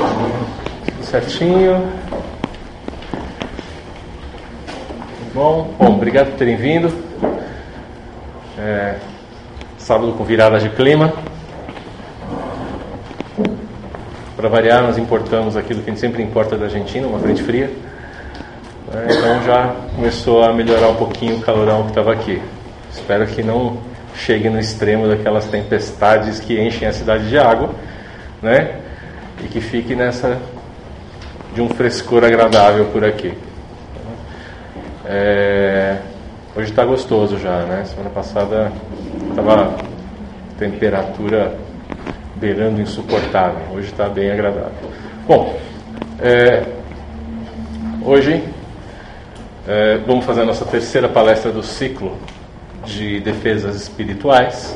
Tudo certinho. Bom, obrigado por terem vindo. Sábado com virada de clima. Para variar, nós importamos aquilo que a gente sempre importa da Argentina, uma frente fria. Então já começou a melhorar um pouquinho o calorão que estava aqui. Espero que não chegue no extremo daquelas tempestades que enchem a cidade de água, né? E que fique nessa de um frescor agradável por aqui. Hoje está gostoso já, né? Semana passada estava temperatura beirando insuportável. Hoje está bem agradável. Bom, hoje vamos fazer a nossa terceira palestra do ciclo de defesas espirituais.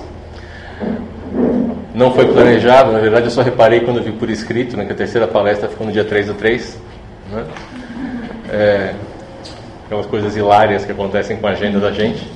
Não foi planejado, na verdade eu só reparei quando eu vi por escrito, né, que a terceira palestra ficou no dia 3/3, né? Aquelas coisas hilárias que acontecem com a agenda da gente.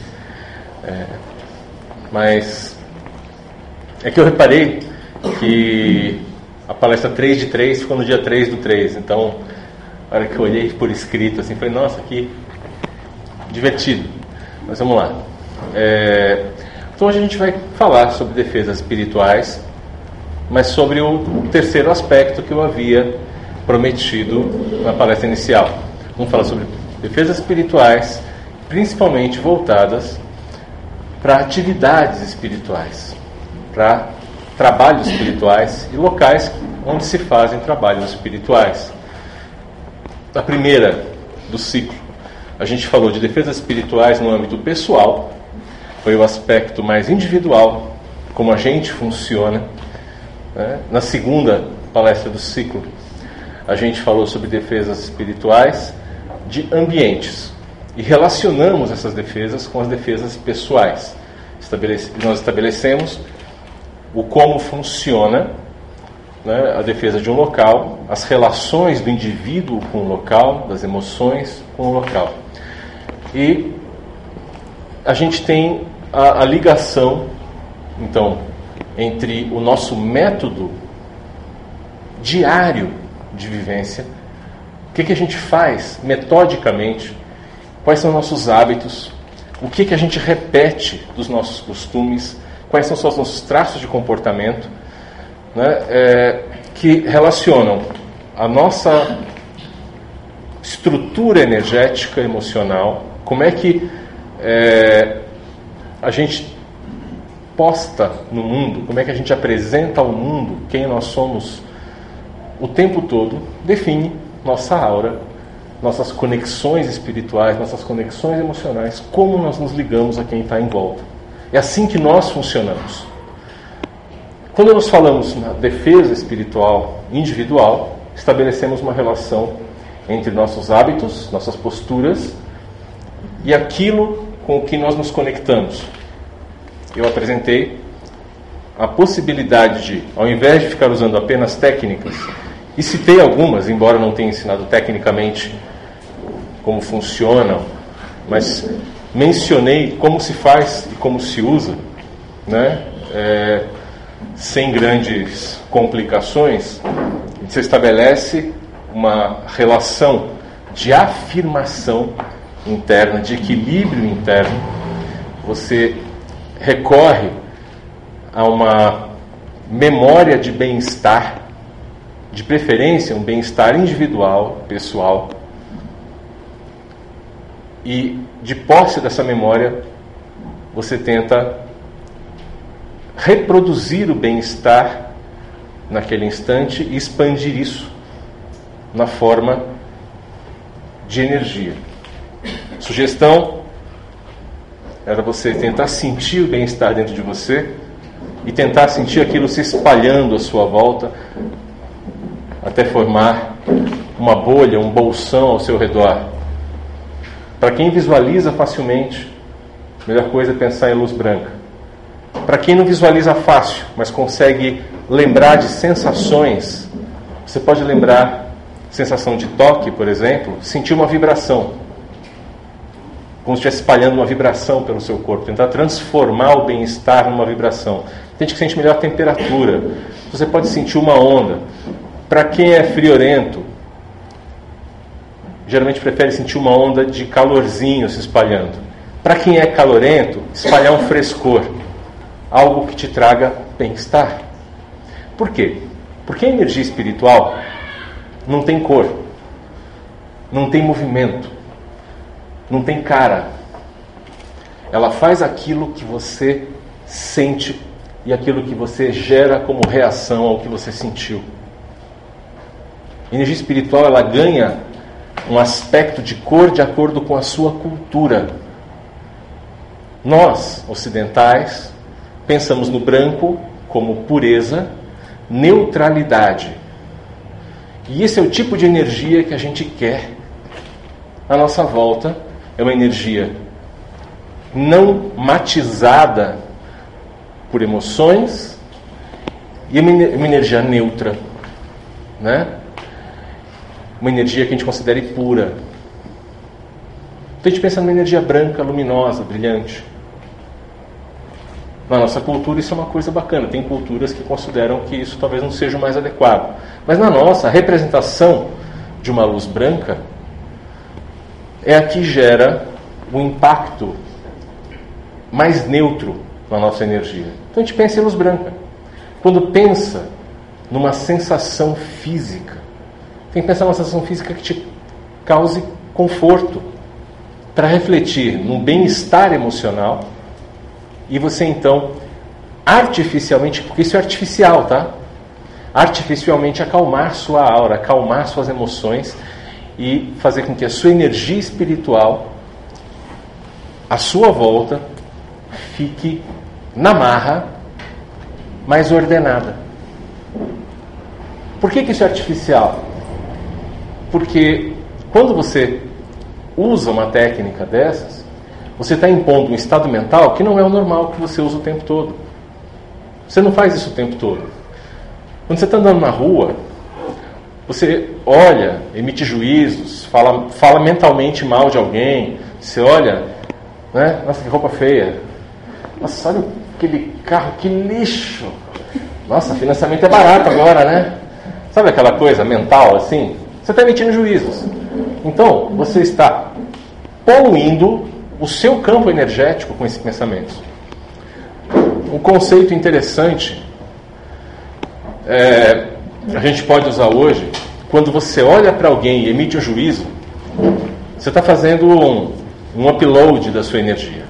Mas é que eu reparei que a palestra 3/3 ficou no dia 3/3. Então, a hora que eu olhei por escrito, assim, falei, nossa, que divertido. Mas vamos lá. Então hoje a gente vai falar sobre defesas espirituais, mas sobre o terceiro aspecto que eu havia prometido na palestra inicial. Vamos falar sobre defesas espirituais, principalmente voltadas para atividades espirituais, para trabalhos espirituais e locais onde se fazem trabalhos espirituais. A primeira do ciclo, a gente falou de defesas espirituais no âmbito pessoal, foi o aspecto mais individual, como a gente funciona, né? Na segunda palestra do ciclo, a gente falou sobre defesas espirituais de ambientes e relacionamos essas defesas com as defesas pessoais. Nós estabelecemos o como funciona, né, a defesa de um local, as relações do indivíduo com o local, das emoções com o local. E a gente tem a ligação, então, entre o nosso método diário de vivência, o que a gente faz metodicamente, quais são nossos hábitos, o que a gente repete dos nossos costumes, quais são os nossos traços de comportamento, né, que relacionam a nossa estrutura energética, emocional, como é que a gente posta no mundo, como é que a gente apresenta ao mundo quem nós somos o tempo todo, define nossa aura, nossas conexões espirituais, nossas conexões emocionais, como nós nos ligamos a quem está em volta. É assim que nós funcionamos. Quando nós falamos na defesa espiritual individual, estabelecemos uma relação entre nossos hábitos, nossas posturas e aquilo com o que nós nos conectamos. Eu apresentei a possibilidade de, ao invés de ficar usando apenas técnicas, e citei algumas, embora não tenha ensinado tecnicamente como funcionam, mas mencionei como se faz e como se usa, né? Sem grandes complicações. Você estabelece uma relação de afirmação interna, de equilíbrio interno. Você recorre a uma memória de bem-estar, de preferência um bem-estar individual, pessoal, e de posse dessa memória você tenta reproduzir o bem-estar naquele instante e expandir isso na forma de energia. Sugestão era você tentar sentir o bem-estar dentro de você e tentar sentir aquilo se espalhando à sua volta até formar uma bolha, um bolsão ao seu redor. Para quem visualiza facilmente, a melhor coisa é pensar em luz branca. Para quem não visualiza fácil, mas consegue lembrar de sensações, você pode lembrar sensação de toque, por exemplo, sentir uma vibração, como se estivesse espalhando uma vibração pelo seu corpo, tentar transformar o bem-estar numa vibração. Tem gente que sente melhor temperatura, você pode sentir uma onda, Para quem é friorento, geralmente prefere sentir uma onda de calorzinho se espalhando. Para quem é calorento, espalhar um frescor, algo que te traga bem-estar. Por quê? Porque a energia espiritual não tem cor, não tem movimento, não tem cara. Ela faz aquilo que você sente e aquilo que você gera como reação ao que você sentiu. A energia espiritual, ela ganha um aspecto de cor de acordo com a sua cultura. Nós, ocidentais, pensamos no branco como pureza, neutralidade. E esse é o tipo de energia que a gente quer à nossa volta. É uma energia não matizada por emoções e uma energia neutra, né? Uma energia que a gente considere pura. Então a gente pensa numa energia branca, luminosa, brilhante. Na nossa cultura isso é uma coisa bacana. Tem culturas que consideram que isso talvez não seja o mais adequado. Mas na nossa, a representação de uma luz branca é a que gera um impacto mais neutro na nossa energia. Então a gente pensa em luz branca. Quando pensa numa sensação física, tem que pensar numa sensação física que te cause conforto, para refletir num bem-estar emocional, e você então, artificialmente, porque isso é artificial, tá? Artificialmente acalmar sua aura, acalmar suas emoções e fazer com que a sua energia espiritual, à sua volta, fique na marra, mais ordenada. Por que isso é artificial? Porque quando você usa uma técnica dessas, você está impondo um estado mental que não é o normal que você usa o tempo todo. Você não faz isso o tempo todo. Quando você está andando na rua, você olha, emite juízos, fala mentalmente mal de alguém, você olha, né? Nossa, que roupa feia. Nossa, olha aquele carro, que lixo. Nossa, financiamento é barato agora, né? Sabe aquela coisa mental assim? Você está emitindo juízos. Então, você está poluindo o seu campo energético com esses pensamentos. Um conceito interessante a gente pode usar hoje, quando você olha para alguém e emite um juízo, você está fazendo um upload da sua energia.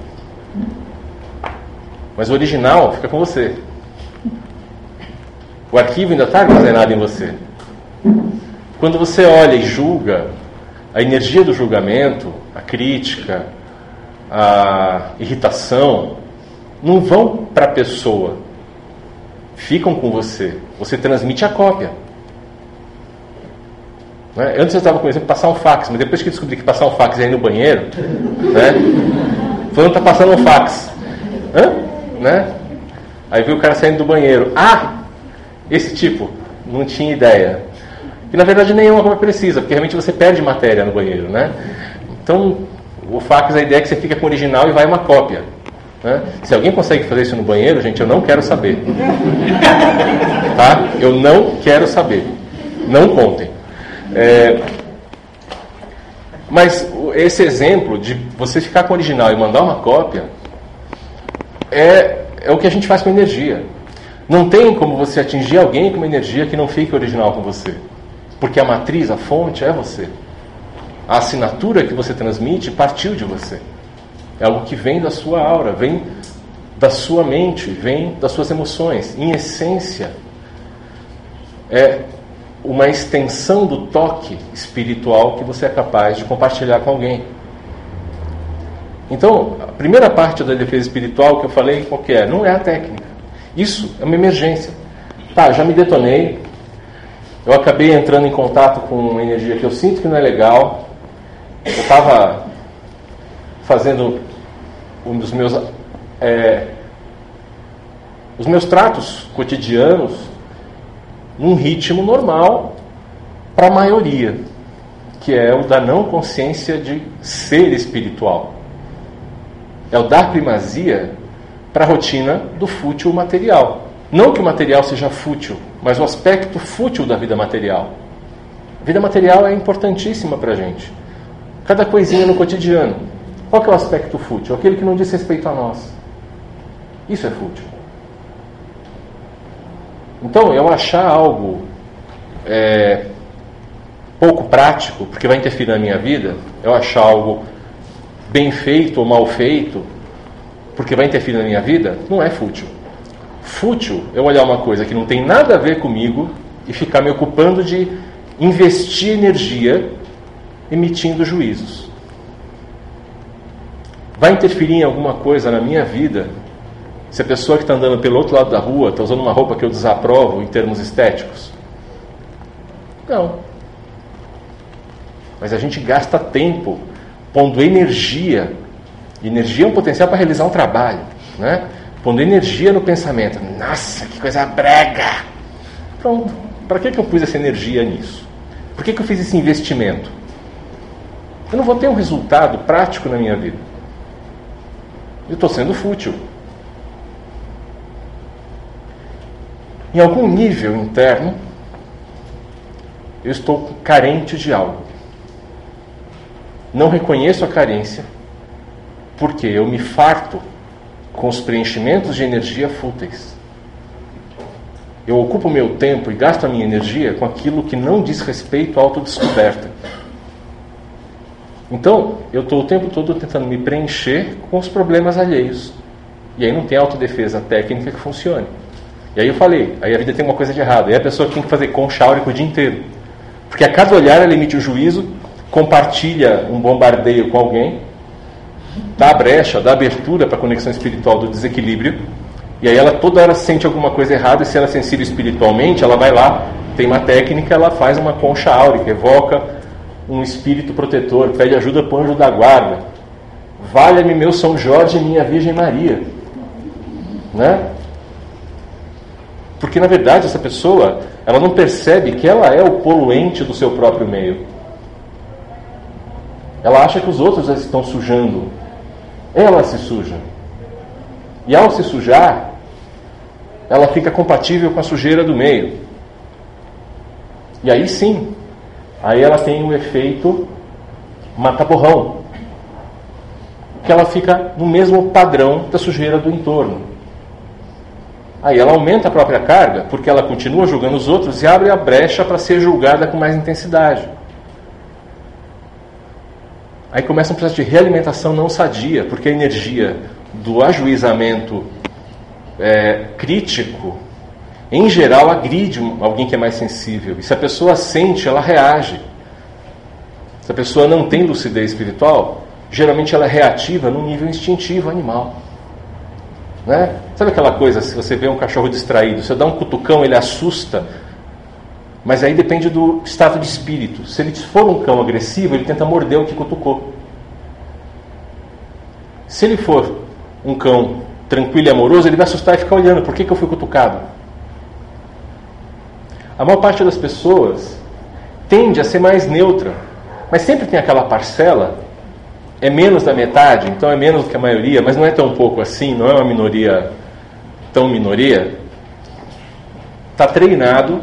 Mas o original fica com você. O arquivo ainda está armazenado em você. Quando você olha e julga, a energia do julgamento, a crítica, a irritação, não vão para a pessoa, ficam com você. Você transmite a cópia. Né? Antes eu estava com o exemplo de passar um fax, mas depois que eu descobri que passar um fax é ir no banheiro, né? Falando, está passando um fax. Hã? Né? Aí viu o cara saindo do banheiro. Ah, esse tipo, não tinha ideia. E na verdade nenhuma cópia precisa, porque realmente você perde matéria no banheiro, né? Então, o fax, a ideia é que você fica com o original e vai uma cópia. Né? Se alguém consegue fazer isso no banheiro, gente, eu não quero saber. Tá? Eu não quero saber. Não contem. Mas esse exemplo de você ficar com o original e mandar uma cópia é o que a gente faz com energia. Não tem como você atingir alguém com uma energia que não fique original com você. Porque a matriz, a fonte, é você. A assinatura que você transmite partiu de você. É algo que vem da sua aura, vem da sua mente, vem das suas emoções. Em essência, é uma extensão do toque espiritual que você é capaz de compartilhar com alguém. Então, a primeira parte da defesa espiritual que eu falei, qual que é? Não é a técnica. Isso é uma emergência. Tá, já me detonei. Eu acabei entrando em contato com uma energia que eu sinto que não é legal. Eu estava fazendo os meus tratos cotidianos num ritmo normal para a maioria, que é o da não consciência de ser espiritual. É o dar primazia para a rotina do fútil material. Não que o material seja fútil, mas o aspecto fútil da vida material. A vida material é importantíssima para a gente. Cada coisinha no cotidiano. Qual que é o aspecto fútil? Aquele que não diz respeito a nós. Isso é fútil. Então, eu achar algo pouco prático, porque vai interferir na minha vida, eu achar algo bem feito ou mal feito, porque vai interferir na minha vida, não é fútil. Fútil é olhar uma coisa que não tem nada a ver comigo e ficar me ocupando de investir energia emitindo juízos. Vai interferir em alguma coisa na minha vida se a pessoa que está andando pelo outro lado da rua está usando uma roupa que eu desaprovo em termos estéticos? Não. Mas a gente gasta tempo pondo energia. Energia é um potencial para realizar um trabalho, né? Pondo energia no pensamento. Nossa, que coisa brega! Pronto. Para que eu pus essa energia nisso? Por que eu fiz esse investimento? Eu não vou ter um resultado prático na minha vida. Eu estou sendo fútil. Em algum nível interno, eu estou carente de algo. Não reconheço a carência, porque eu me farto com os preenchimentos de energia fúteis. Eu ocupo o meu tempo e gasto a minha energia com aquilo que não diz respeito à autodescoberta. Então, eu estou o tempo todo tentando me preencher com os problemas alheios. E aí não tem autodefesa técnica que funcione. E aí eu falei, aí a vida tem uma coisa de errado. Aí a pessoa tem que fazer concha áurica o dia inteiro. Porque a cada olhar ela emite o juízo, compartilha um bombardeio com alguém, dá a brecha, dá a abertura para a conexão espiritual do desequilíbrio, e aí ela toda hora sente alguma coisa errada, e se ela é sensível espiritualmente, ela vai lá, tem uma técnica, ela faz uma concha áurica, evoca um espírito protetor, pede ajuda para o anjo da guarda. Valha-me meu São Jorge e minha Virgem Maria. Né? Porque, na verdade, essa pessoa, ela não percebe que ela é o poluente do seu próprio meio. Ela acha que os outros a estão sujando. Ela se suja. E ao se sujar, ela fica compatível com a sujeira do meio. E aí sim, aí ela tem um efeito mata-borrão. Que ela fica no mesmo padrão da sujeira do entorno. Aí ela aumenta a própria carga, porque ela continua julgando os outros e abre a brecha para ser julgada com mais intensidade. Aí começa um processo de realimentação não sadia, porque a energia do ajuizamento crítico, em geral, agride alguém que é mais sensível. E se a pessoa sente, ela reage. Se a pessoa não tem lucidez espiritual, geralmente ela é reativa num nível instintivo animal. Né? Sabe aquela coisa, se você vê um cachorro distraído, você dá um cutucão, ele assusta, mas aí depende do estado de espírito. Se ele for um cão agressivo, ele tenta morder o que cutucou. Se ele for um cão tranquilo e amoroso, ele vai assustar e ficar olhando, por que eu fui cutucado? A maior parte das pessoas tende a ser mais neutra, mas sempre tem aquela parcela, é menos da metade, então é menos do que a maioria, mas não é tão pouco assim, não é uma minoria tão minoria, está treinado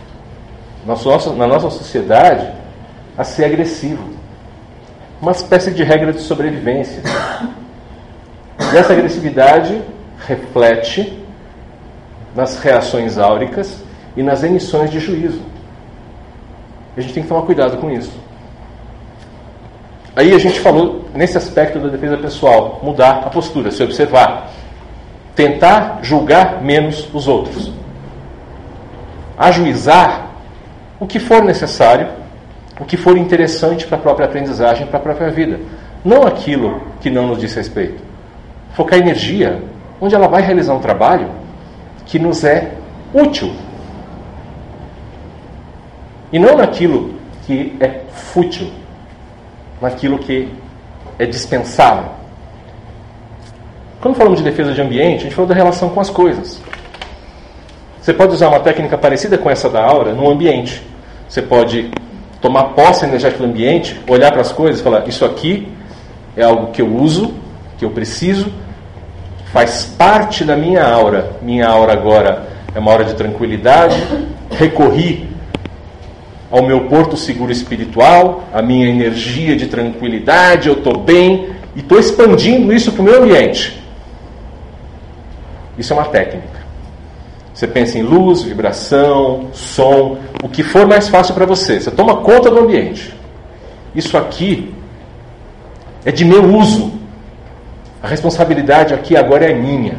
na nossa sociedade a ser agressivo. Uma espécie de regra de sobrevivência. E essa agressividade reflete nas reações áuricas e nas emissões de juízo. A gente tem que tomar cuidado com isso. Aí a gente falou nesse aspecto da defesa pessoal, mudar a postura, se observar. Tentar julgar menos os outros. Ajuizar o que for necessário, o que for interessante para a própria aprendizagem, para a própria vida. Não aquilo que não nos diz respeito. Focar energia onde ela vai realizar um trabalho que nos é útil. E não naquilo que é fútil, naquilo que é dispensável. Quando falamos de defesa de ambiente, a gente falou da relação com as coisas. Você pode usar uma técnica parecida com essa da aura no ambiente. Você pode tomar posse energética do ambiente, olhar para as coisas e falar, isso aqui é algo que eu uso, que eu preciso, faz parte da minha aura. Minha aura agora é uma aura de tranquilidade. Recorri ao meu porto seguro espiritual, a minha energia de tranquilidade, eu estou bem, e estou expandindo isso para o meu ambiente. Isso é uma técnica. Você pensa em luz, vibração, som, o que for mais fácil para você. Você toma conta do ambiente. Isso aqui é de meu uso. A responsabilidade aqui agora é minha.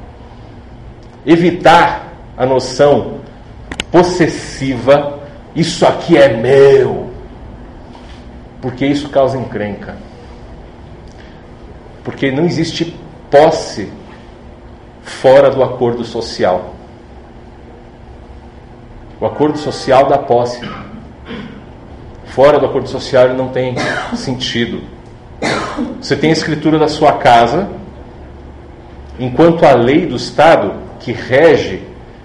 Evitar a noção possessiva, isso aqui é meu, porque isso causa encrenca. Porque não existe posse fora do acordo social. O acordo social dá posse. Fora do acordo social ele não tem sentido. Você tem a escritura da sua casa, enquanto a lei do Estado que rege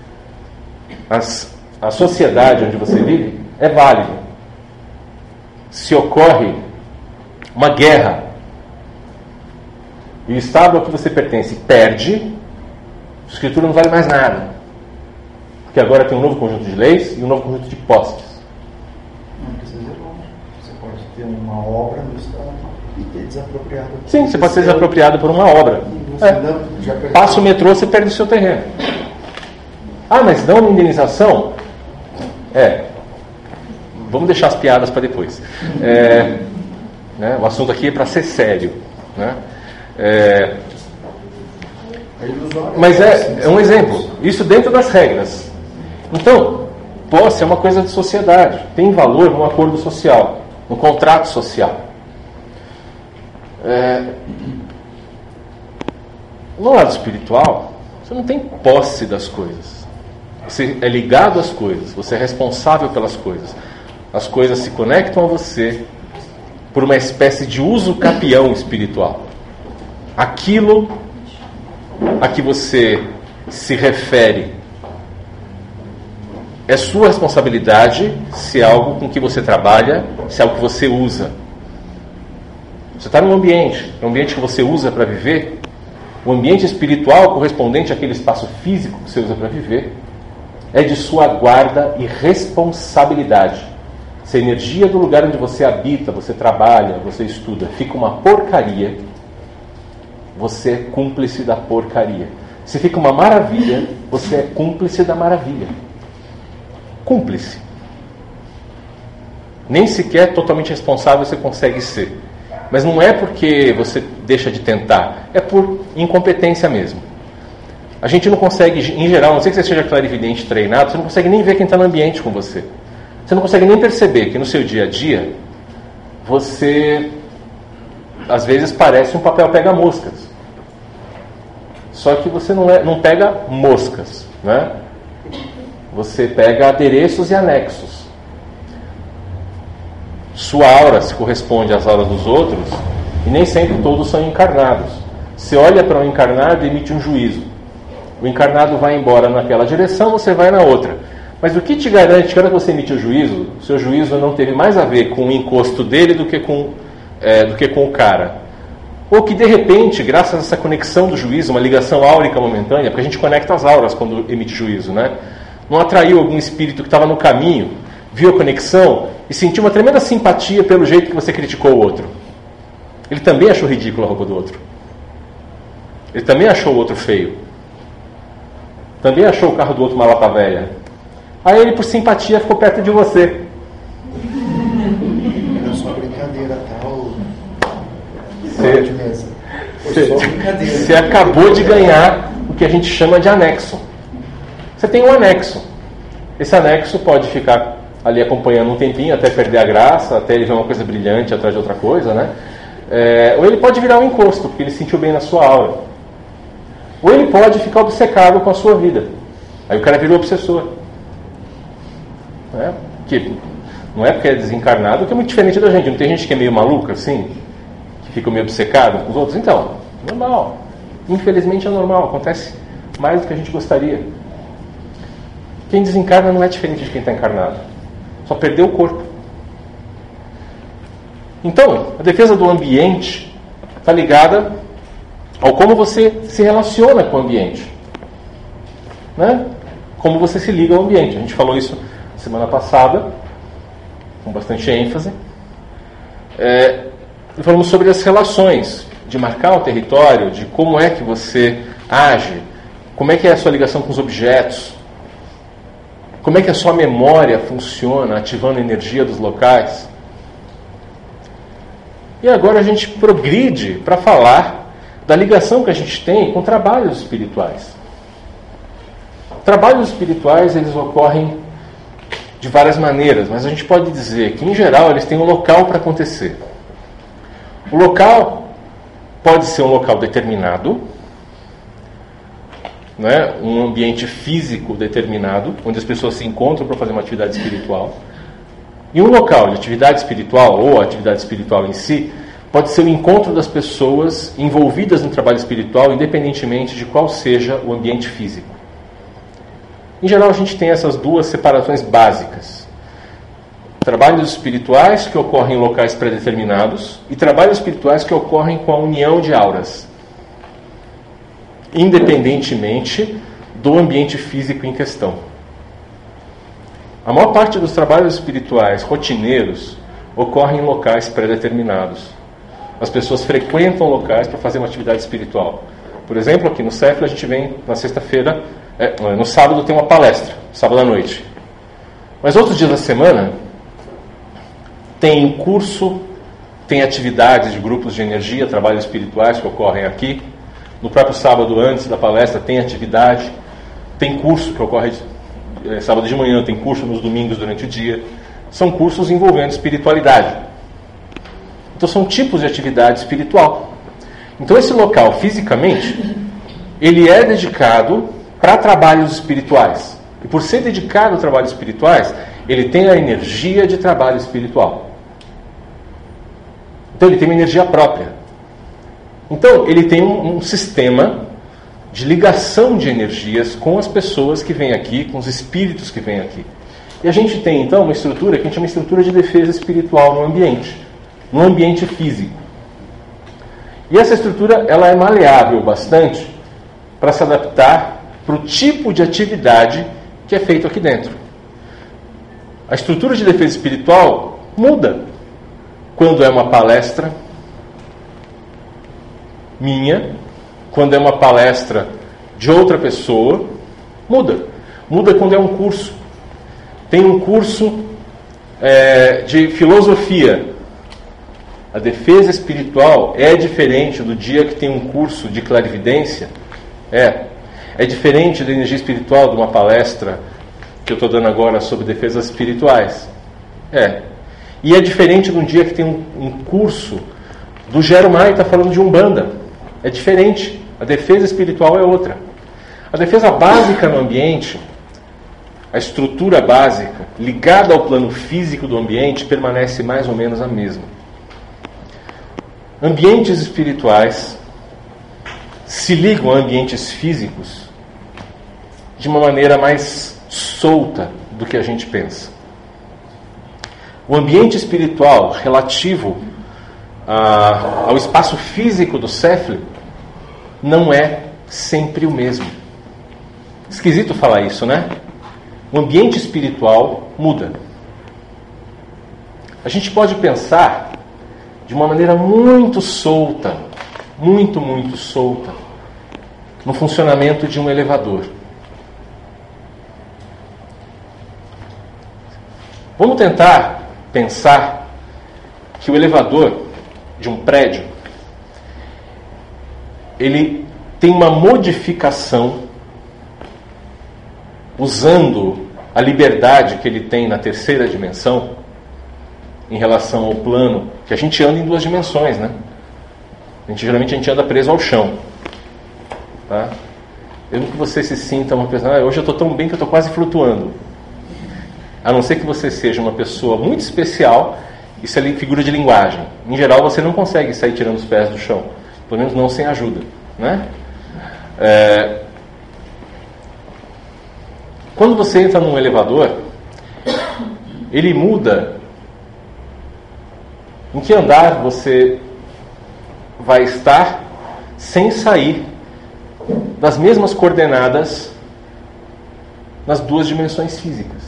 a sociedade onde você vive é válida. Se ocorre uma guerra e o Estado ao que você pertence perde, a escritura não vale mais nada. Porque agora tem um novo conjunto de leis e um novo conjunto de posses. Não precisa ser longe. Você pode ter uma obra no Estado e ter desapropriado. Sim, você pode ser desapropriado por uma obra. Passa o metrô, você perde o seu terreno. Ah, mas dá uma indenização? Vamos deixar as piadas para depois. Né, o assunto aqui é para ser sério. Né? Mas é um exemplo. Isso dentro das regras. Então, posse é uma coisa de sociedade. Tem valor no acordo social, no contrato social. No lado espiritual, você não tem posse das coisas. Você é ligado às coisas, você é responsável pelas coisas. As coisas se conectam a você por uma espécie de uso capião espiritual. Aquilo a que você se refere é sua responsabilidade, se é algo com que você trabalha, se é algo que você usa. Você está num ambiente, um ambiente que você usa para viver, o ambiente espiritual correspondente àquele espaço físico que você usa para viver, é de sua guarda e responsabilidade. Se a energia do lugar onde você habita, você trabalha, você estuda, fica uma porcaria, você é cúmplice da porcaria. Se fica uma maravilha, você é cúmplice da maravilha. Cúmplice. Nem sequer totalmente responsável você consegue ser. Mas não é porque você deixa de tentar, é por incompetência mesmo. A gente não consegue, em geral, a não sei que você seja clarividente treinado, você não consegue nem ver quem está no ambiente com você. Você não consegue nem perceber que no seu dia a dia, você, às vezes, parece um papel pega-moscas. Só que você não pega moscas, né? Você pega adereços e anexos. Sua aura se corresponde às auras dos outros, e nem sempre todos são encarnados. Você olha para um encarnado e emite um juízo. O encarnado vai embora naquela direção, você vai na outra. Mas o que te garante que quando você emite o juízo, o seu juízo não teve mais a ver com o encosto dele do que com o cara? Ou que de repente, graças a essa conexão do juízo, uma ligação áurica momentânea, porque a gente conecta as auras quando emite juízo, né? Não atraiu algum espírito que estava no caminho, viu a conexão e sentiu uma tremenda simpatia pelo jeito que você criticou o outro. Ele também achou ridículo a roupa do outro. Ele também achou o outro feio. Também achou o carro do outro uma lata velha. Aí ele, por simpatia, ficou perto de você. Era só brincadeira, tá? Foi só brincadeira. Você acabou de ganhar o que a gente chama de anexo. Você tem um anexo. Esse anexo pode ficar ali acompanhando um tempinho, até perder a graça, até ele ver uma coisa brilhante atrás de outra coisa, né? Ou ele pode virar um encosto, porque ele sentiu bem na sua aura. Ou ele pode ficar obcecado com a sua vida. Aí o cara virou obsessor. Que não é porque é desencarnado que é muito diferente da gente. Não tem gente que é meio maluca assim, que fica meio obcecado com os outros? Então, normal. Infelizmente é normal, acontece mais do que a gente gostaria. Quem desencarna não é diferente de quem está encarnado. Só perdeu o corpo. Então, a defesa do ambiente está ligada ao como você se relaciona com o ambiente, né? Como você se liga ao ambiente. A gente falou isso semana passada, com bastante ênfase. Falamos sobre as relações, de marcar o território, de como é que você age, como é que é a sua ligação com os objetos, como é que a sua memória funciona, ativando a energia dos locais. E agora a gente progride para falar da ligação que a gente tem com trabalhos espirituais. Trabalhos espirituais, eles ocorrem de várias maneiras, mas a gente pode dizer que, em geral, eles têm um local para acontecer. O local pode ser um local determinado, né? Um ambiente físico determinado, onde as pessoas se encontram para fazer uma atividade espiritual. E um local de atividade espiritual, ou a atividade espiritual em si, pode ser o encontro das pessoas envolvidas no trabalho espiritual, independentemente de qual seja o ambiente físico. Em geral, a gente tem essas duas separações básicas. Trabalhos espirituais que ocorrem em locais pré-determinados e trabalhos espirituais que ocorrem com a união de auras, independentemente do ambiente físico em questão. A maior parte dos trabalhos espirituais rotineiros ocorrem em locais pré-determinados. As pessoas frequentam locais para fazer uma atividade espiritual. Por exemplo, aqui no CEFL a gente vem na sexta-feira, no sábado tem uma palestra, sábado à noite. Mas outros dias da semana tem curso, tem atividades de grupos de energia, trabalhos espirituais que ocorrem aqui. No próprio sábado antes da palestra tem atividade, tem curso que ocorre sábado de manhã, tem curso nos domingos durante o dia. São cursos envolvendo espiritualidade. Então são tipos de atividade espiritual. Então esse local, fisicamente, ele é dedicado para trabalhos espirituais. E por ser dedicado a trabalhos espirituais, ele tem a energia de trabalho espiritual. Então ele tem uma energia própria. Então ele tem um sistema de ligação de energias com as pessoas que vêm aqui, com os espíritos que vêm aqui. E a gente tem então uma estrutura que a gente chama de estrutura de defesa espiritual no ambiente físico. E essa estrutura ela é maleável bastante para se adaptar para o tipo de atividade que é feito aqui dentro. A estrutura de defesa espiritual muda quando é uma palestra minha, quando é uma palestra de outra pessoa, muda. Muda quando é um curso. Tem um curso de filosofia. A defesa espiritual é diferente do dia que tem um curso de clarividência. É diferente da energia espiritual de uma palestra que eu estou dando agora sobre defesas espirituais. E é diferente de um dia que tem um curso do Gero Mai, está falando de Umbanda. É diferente. A defesa espiritual é outra. A defesa básica no ambiente, a estrutura básica, ligada ao plano físico do ambiente, permanece mais ou menos a mesma. Ambientes espirituais se ligam a ambientes físicos de uma maneira mais solta do que a gente pensa. O ambiente espiritual relativo ao espaço físico do CEFL não é sempre o mesmo. Esquisito falar isso, né? O ambiente espiritual muda. A gente pode pensar de uma maneira muito solta, muito solta, no funcionamento de um elevador. Vamos tentar pensar que o elevador de um prédio, ele tem uma modificação usando a liberdade que ele tem na terceira dimensão em relação ao plano, que a gente anda em duas dimensões, né? Geralmente a gente anda preso ao chão. Tá? Eu não que você se sinta uma pessoa, hoje eu estou tão bem que eu estou quase flutuando. A não ser que você seja uma pessoa muito especial, isso é figura de linguagem. Em geral você não consegue sair tirando os pés do chão, pelo menos não sem ajuda, né? Quando você entra num elevador, ele muda em que andar você vai estar, sem sair das mesmas coordenadas nas duas dimensões físicas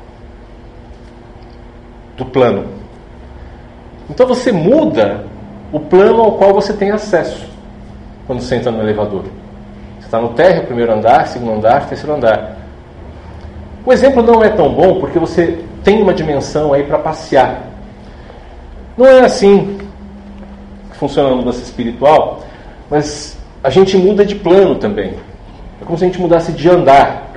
do plano. Então você muda o plano ao qual você tem acesso quando você entra no elevador. Você está no térreo, primeiro andar, segundo andar, terceiro andar. O exemplo não é tão bom porque você tem uma dimensão aí para passear. Não é assim que funciona a mudança espiritual, mas a gente muda de plano também. É como se a gente mudasse de andar.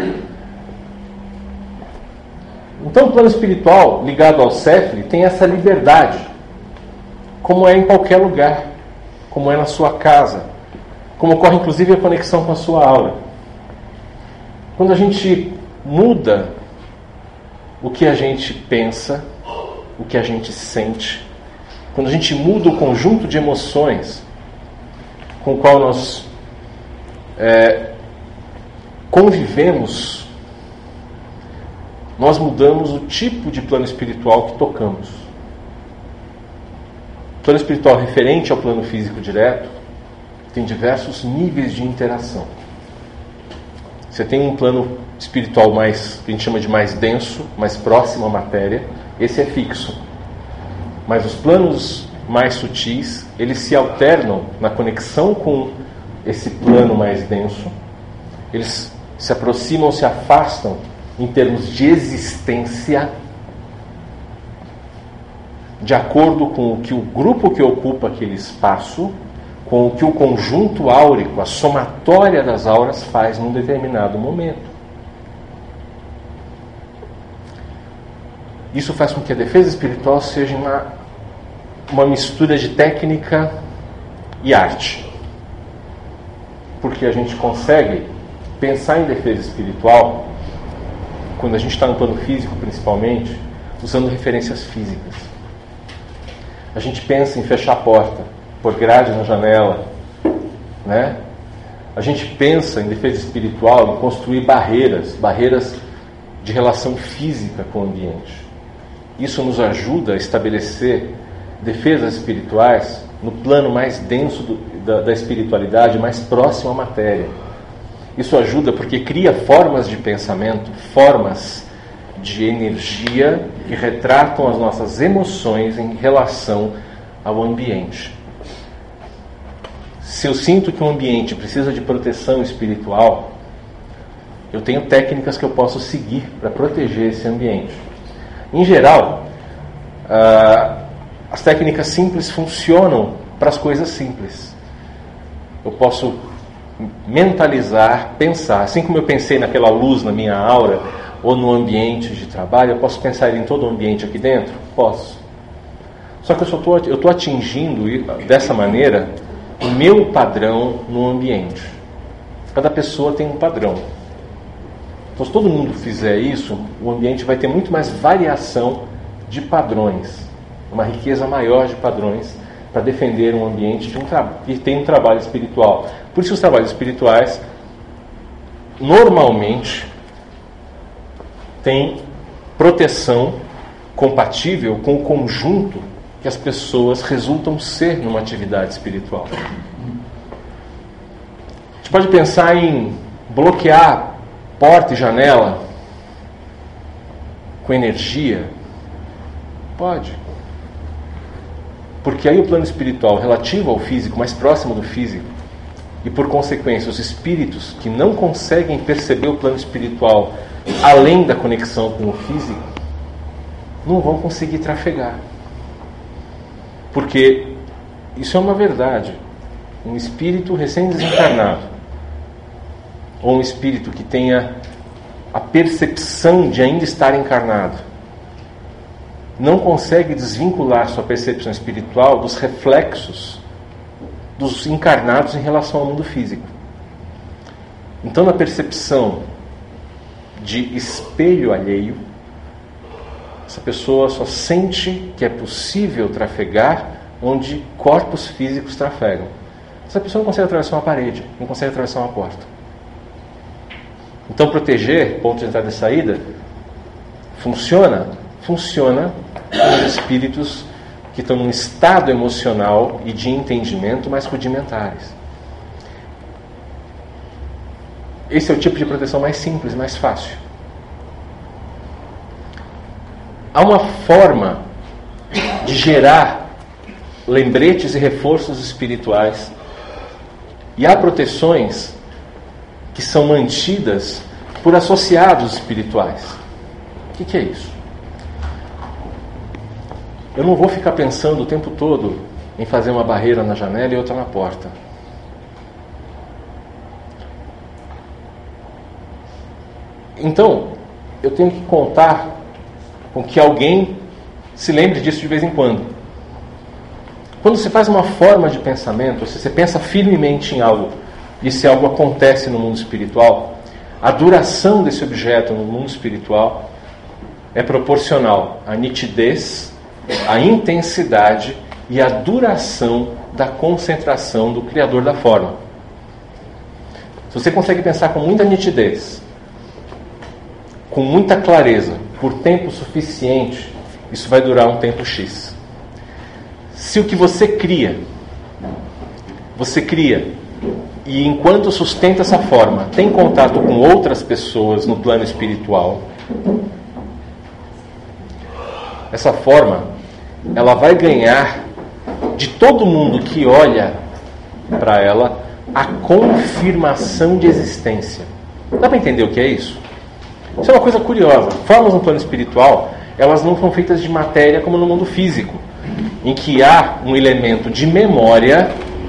Então o plano espiritual ligado ao Sefli tem essa liberdade, como é em qualquer lugar, como é na sua casa, como ocorre inclusive a conexão com a sua aura. Quando a gente muda o que a gente pensa, o que a gente sente, quando a gente muda o conjunto de emoções com o qual nós convivemos, nós mudamos o tipo de plano espiritual que tocamos. O plano espiritual referente ao plano físico direto tem diversos níveis de interação. Você tem um plano espiritual mais, que a gente chama de mais denso, mais próximo à matéria. Esse é fixo. Mas os planos mais sutis, eles se alternam na conexão com esse plano mais denso. Eles se aproximam, se afastam em termos de existência, de acordo com o que o grupo que ocupa aquele espaço, com o que o conjunto áurico, a somatória das auras faz num determinado momento. Isso faz com que a defesa espiritual seja uma mistura de técnica e arte. Porque a gente consegue pensar em defesa espiritual, quando a gente está no plano físico principalmente, usando referências físicas. A gente pensa em fechar a porta, pôr grade na janela, né? A gente pensa em defesa espiritual, em construir barreiras de relação física com o ambiente. Isso nos ajuda a estabelecer defesas espirituais no plano mais denso da espiritualidade, mais próximo à matéria. Isso ajuda porque cria formas de pensamento, formas de energia que retratam as nossas emoções em relação ao ambiente. Se eu sinto que um ambiente precisa de proteção espiritual, eu tenho técnicas que eu posso seguir para proteger esse ambiente. Em geral, as técnicas simples funcionam para as coisas simples. Eu posso mentalizar, pensar, assim como eu pensei naquela luz na minha aura ou no ambiente de trabalho, eu posso pensar em todo o ambiente aqui dentro? Posso. Só que eu estou atingindo dessa maneira o meu padrão no ambiente. Cada pessoa tem um padrão. Então, se todo mundo fizer isso, o ambiente vai ter muito mais variação de padrões, uma riqueza maior de padrões para defender um ambiente que tem um trabalho espiritual. Por isso os trabalhos espirituais normalmente têm proteção compatível com o conjunto que as pessoas resultam ser numa atividade espiritual. A gente pode pensar em bloquear porta e janela com energia? Pode. Porque aí o plano espiritual relativo ao físico, mais próximo do físico, e por consequência os espíritos que não conseguem perceber o plano espiritual além da conexão com o físico, não vão conseguir trafegar. Porque isso é uma verdade. Um espírito recém-desencarnado, ou um espírito que tenha a percepção de ainda estar encarnado, não consegue desvincular sua percepção espiritual dos reflexos dos encarnados em relação ao mundo físico. Então, na percepção de espelho alheio, essa pessoa só sente que é possível trafegar onde corpos físicos trafegam. Essa pessoa não consegue atravessar uma parede, não consegue atravessar uma porta. Então, proteger, ponto de entrada e saída, funciona com os espíritos que estão num estado emocional e de entendimento mais rudimentares. esse é o tipo de proteção mais simples, mais fácil. Há uma forma de gerar lembretes e reforços espirituais, e há proteções que são mantidas por associados espirituais. O que é isso? Eu não vou ficar pensando o tempo todo em fazer uma barreira na janela e outra na porta. Então, eu tenho que contar com que alguém se lembre disso de vez em quando. Quando você faz uma forma de pensamento, se você pensa firmemente em algo, e esse algo acontece no mundo espiritual, a duração desse objeto no mundo espiritual é proporcional à nitidez, à intensidade e à duração da concentração do Criador da forma. Se você consegue pensar com muita nitidez, com muita clareza, por tempo suficiente, isso vai durar um tempo X. Se o que você cria, e enquanto sustenta essa forma, tem contato com outras pessoas no plano espiritual, essa forma, ela vai ganhar de todo mundo que olha para ela a confirmação de existência. Dá para entender o que é isso? Isso é uma coisa curiosa. Formas no plano espiritual, elas não são feitas de matéria como no mundo físico, em que há um elemento de memória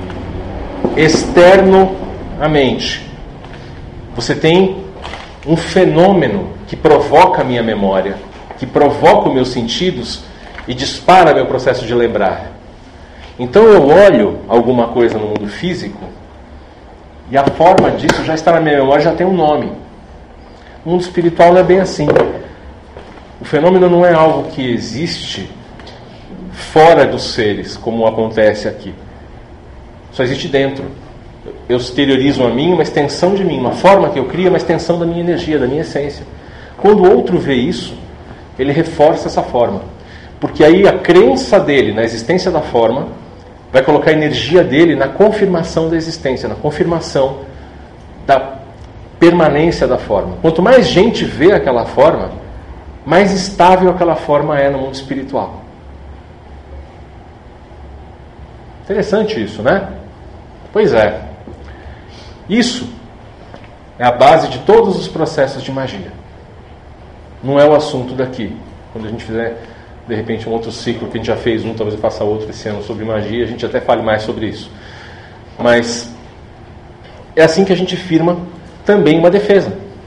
externo à mente. Você tem um fenômeno que provoca a minha memória, que provoca os meus sentidos e dispara meu processo de lembrar. Então eu olho alguma coisa no mundo físico e a forma disso já está na minha memória, já tem um nome. O mundo espiritual não é bem assim. O fenômeno não é algo que existe fora dos seres, como acontece aqui. Só existe dentro. Eu exteriorizo a mim, uma extensão de mim, uma forma que eu crio, uma extensão da minha energia, da minha essência. Quando o outro vê isso, ele reforça essa forma. Porque aí a crença dele na existência da forma vai colocar a energia dele na confirmação da existência, na confirmação da permanência da forma. Quanto mais gente vê aquela forma, mais estável aquela forma é no mundo espiritual. Interessante isso, né? Pois é. Isso é a base de todos os processos de magia. Não é o assunto daqui. Quando a gente fizer, de repente, um outro ciclo, que a gente já fez um, talvez eu faça outro esse ano sobre magia, a gente até fale mais sobre isso. Mas é assim que a gente firma também uma defesa.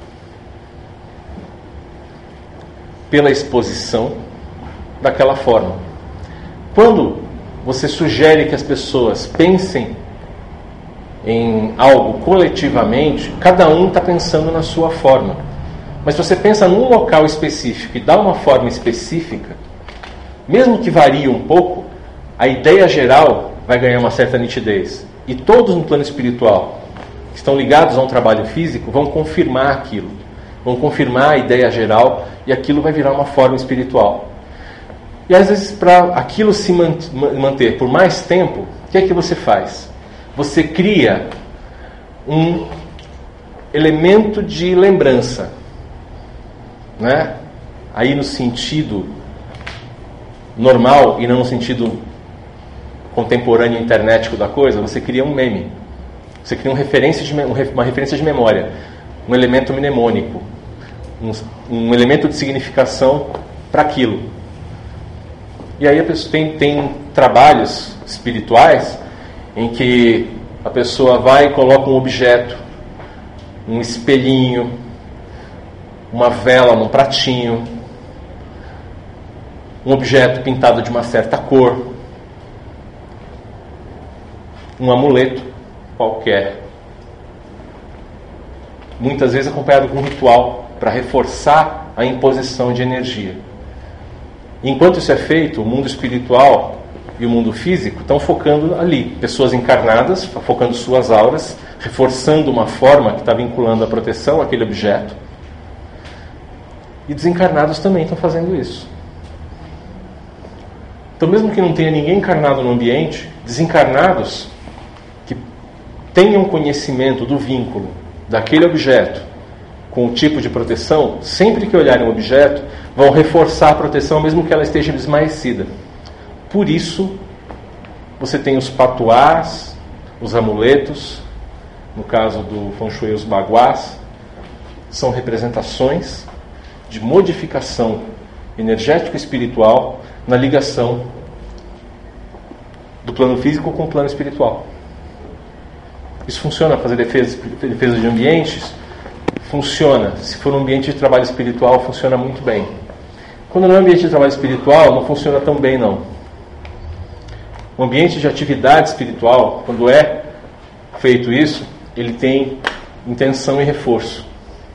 Pela exposição daquela forma. Quando você sugere que as pessoas pensem em algo coletivamente, cada um está pensando na sua forma. Mas se você pensa num local específico e dá uma forma específica, mesmo que varie um pouco, a ideia geral vai ganhar uma certa nitidez. E todos no plano espiritual que estão ligados a um trabalho físico vão confirmar aquilo. Vão confirmar a ideia geral e aquilo vai virar uma forma espiritual. E às vezes, para aquilo se manter por mais tempo, o que é que você faz? Você cria um elemento de lembrança, né? Aí no sentido normal e não no sentido contemporâneo internetico da coisa, você cria um meme. Você cria uma referência de memória, um elemento mnemônico, um elemento de significação para aquilo. E aí a pessoa tem trabalhos espirituais em que a pessoa vai e coloca um objeto, um espelhinho, uma vela num pratinho, um objeto pintado de uma certa cor, um amuleto qualquer, muitas vezes acompanhado com um ritual para reforçar a imposição de energia. Enquanto isso é feito, o mundo espiritual e o mundo físico estão focando ali, pessoas encarnadas, focando suas auras, reforçando uma forma que está vinculando a proteção àquele objeto, e desencarnados também estão fazendo isso. Então, mesmo que não tenha ninguém encarnado no ambiente, desencarnados que tenham conhecimento do vínculo daquele objeto com o tipo de proteção, sempre que olharem o objeto, vão reforçar a proteção mesmo que ela esteja esmaecida. Por isso, você tem os patuás, os amuletos, no caso do Feng Shui, os baguás, são representações de modificação energético-espiritual na ligação do plano físico com o plano espiritual. Isso funciona, fazer defesa de ambientes? Funciona. Se for um ambiente de trabalho espiritual, funciona muito bem. Quando não é um ambiente de trabalho espiritual, não funciona tão bem, não. O ambiente de atividade espiritual, quando é feito isso, ele tem intenção e reforço.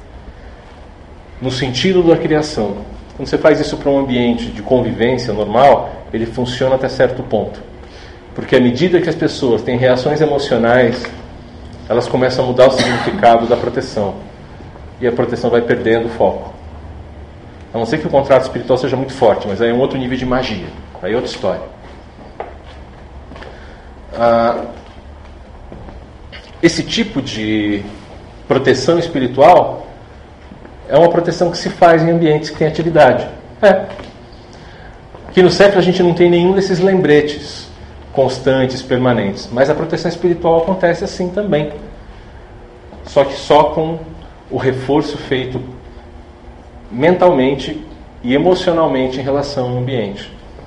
No sentido da criação. Quando você faz isso para um ambiente de convivência normal, ele funciona até certo ponto. Porque à medida que as pessoas têm reações emocionais, elas começam a mudar o significado da proteção. E a proteção vai perdendo o foco. A não ser que o contrato espiritual seja muito forte, mas aí é um outro nível de magia. Aí é outra história. Esse tipo de proteção espiritual é uma proteção que se faz em ambientes que têm atividade. Aqui no CEF a gente não tem nenhum desses lembretes constantes, permanentes, mas a proteção espiritual acontece assim também. Só que só com o reforço feito mentalmente e emocionalmente em relação ao ambiente.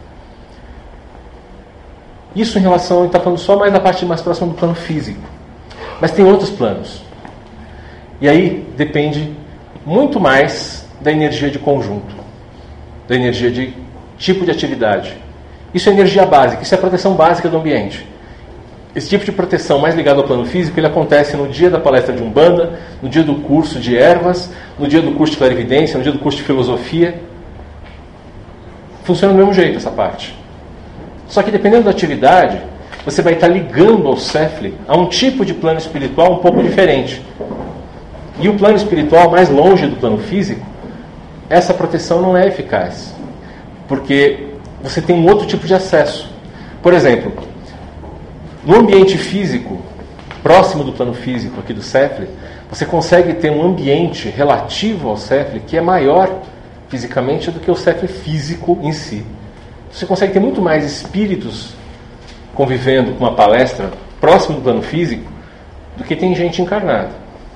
Isso em relação, a gente está falando só mais da parte mais próxima do plano físico. Mas tem outros planos. E aí depende muito mais da energia de conjunto, da energia de tipo de atividade. Isso é energia básica, isso é a proteção básica do ambiente. Esse tipo de proteção mais ligado ao plano físico, ele acontece no dia da palestra de Umbanda, no dia do curso de ervas, no dia do curso de clarividência, no dia do curso de filosofia. Funciona do mesmo jeito essa parte. Só que dependendo da atividade, você vai estar ligando ao Sefli a um tipo de plano espiritual um pouco diferente. E o plano espiritual mais longe do plano físico, essa proteção não é eficaz. Porque você tem um outro tipo de acesso. Por exemplo, no ambiente físico, próximo do plano físico aqui do Sefli, você consegue ter um ambiente relativo ao Sefli que é maior fisicamente do que o Sefli físico em si. Você consegue ter muito mais espíritos convivendo com uma palestra próximo do plano físico do que tem gente encarnada.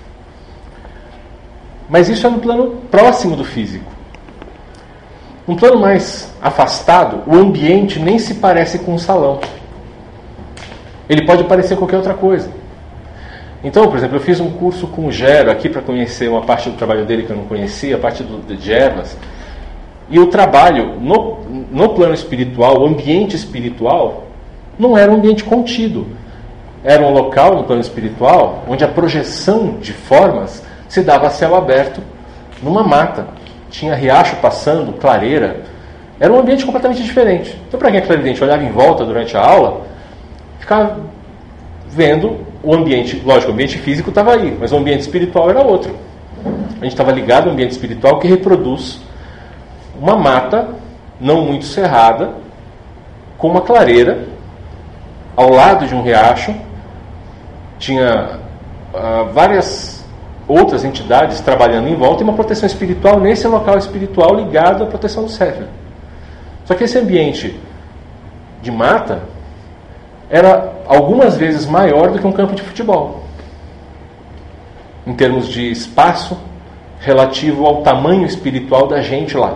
Mas isso é no plano próximo do físico. Um plano mais afastado, o ambiente nem se parece com um salão. Ele pode parecer qualquer outra coisa. Então, por exemplo, eu fiz um curso com o Gero aqui para conhecer uma parte do trabalho dele que eu não conhecia, a parte de ervas. E o trabalho no plano espiritual, o ambiente espiritual, não era um ambiente contido. Era um local no plano espiritual onde a projeção de formas se dava a céu aberto numa mata. Tinha riacho passando, clareira. Era um ambiente completamente diferente. Então, para quem é clarividente, olhava em volta durante a aula, ficava vendo o ambiente. Lógico, o ambiente físico estava aí, mas o ambiente espiritual era outro. A gente estava ligado ao ambiente espiritual que reproduz uma mata não muito cerrada, com uma clareira ao lado de um riacho. Tinha várias outras entidades trabalhando em volta e uma proteção espiritual nesse local espiritual ligado à proteção do Sefli. Só que esse ambiente de mata era algumas vezes maior do que um campo de futebol, em termos de espaço relativo ao tamanho espiritual da gente lá.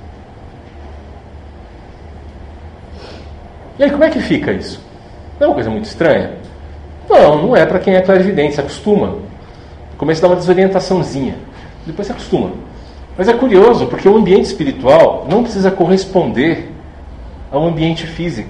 E aí, como é que fica isso? Não é uma coisa muito estranha? Não é para quem é clarividente, se acostuma. Começa a dar uma desorientaçãozinha, depois se acostuma. Mas é curioso, porque o ambiente espiritual não precisa corresponder ao ambiente físico.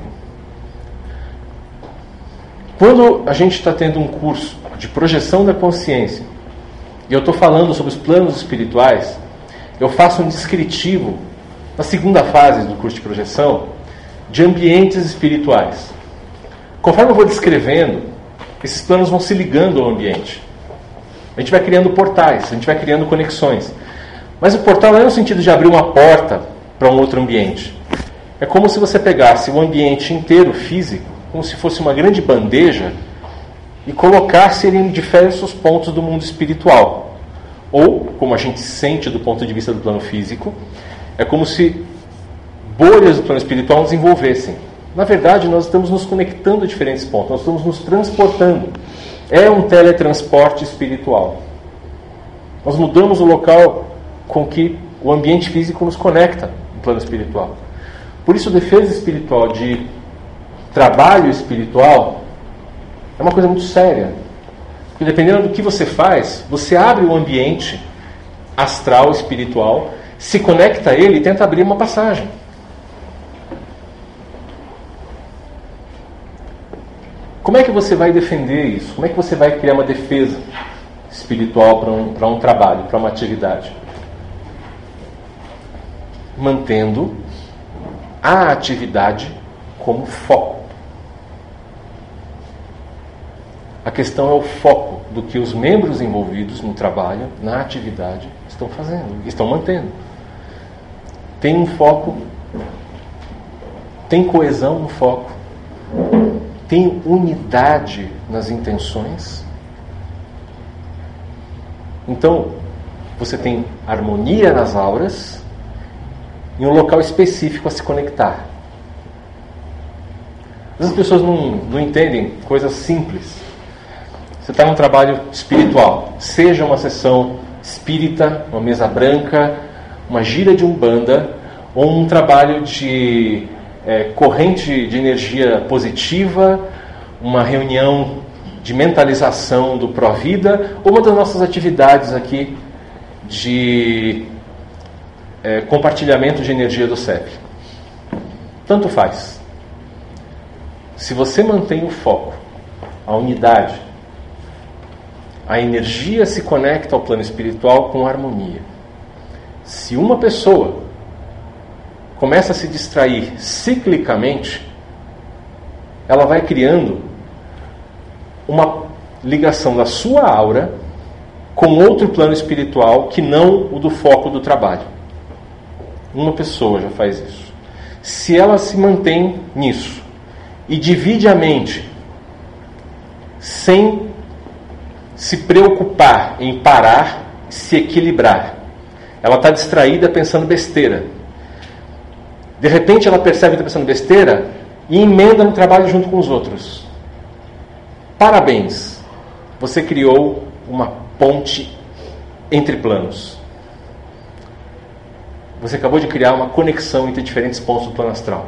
Quando a gente está tendo um curso de projeção da consciência, e eu estou falando sobre os planos espirituais, eu faço um descritivo, na segunda fase do curso de projeção, de ambientes espirituais. Conforme eu vou descrevendo, esses planos vão se ligando ao ambiente. A gente vai criando portais, a gente vai criando conexões. Mas o portal não é no sentido de abrir uma porta para um outro ambiente. É como se você pegasse o ambiente inteiro físico, como se fosse uma grande bandeja, e colocar-se em diversos pontos do mundo espiritual. Ou, como a gente sente do ponto de vista do plano físico, é como se bolhas do plano espiritual nos envolvessem. Na verdade, nós estamos nos conectando a diferentes pontos, nós estamos nos transportando. É um teletransporte espiritual. Nós mudamos o local com que o ambiente físico nos conecta no plano espiritual. Por isso, defesa espiritual de trabalho espiritual é uma coisa muito séria. Porque dependendo do que você faz, você abre o ambiente astral, espiritual, se conecta a ele e tenta abrir uma passagem. Como é que você vai defender isso? Como é que você vai criar uma defesa espiritual para um trabalho, para uma atividade? Mantendo a atividade como foco. A questão é o foco do que os membros envolvidos no trabalho, na atividade, estão fazendo, estão mantendo. Tem um foco, tem coesão no foco, tem unidade nas intenções. Então, você tem harmonia nas auras e um local específico a se conectar. As pessoas não entendem coisas simples. Você está num trabalho espiritual, seja uma sessão espírita, uma mesa branca, uma gira de umbanda, ou um trabalho de corrente de energia positiva, uma reunião de mentalização do Provida, ou uma das nossas atividades aqui de compartilhamento de energia do CEP. Tanto faz. Se você mantém o foco, a unidade, a energia se conecta ao plano espiritual com harmonia. Se uma pessoa começa a se distrair ciclicamente, ela vai criando uma ligação da sua aura com outro plano espiritual que não o do foco do trabalho. Uma pessoa já faz isso. Se ela se mantém nisso e divide a mente sem se preocupar em parar, se equilibrar, ela está distraída pensando besteira. De repente ela percebe que está pensando besteira e emenda no trabalho junto com os outros. Parabéns! Você criou uma ponte entre planos. Você acabou de criar uma conexão entre diferentes pontos do plano astral.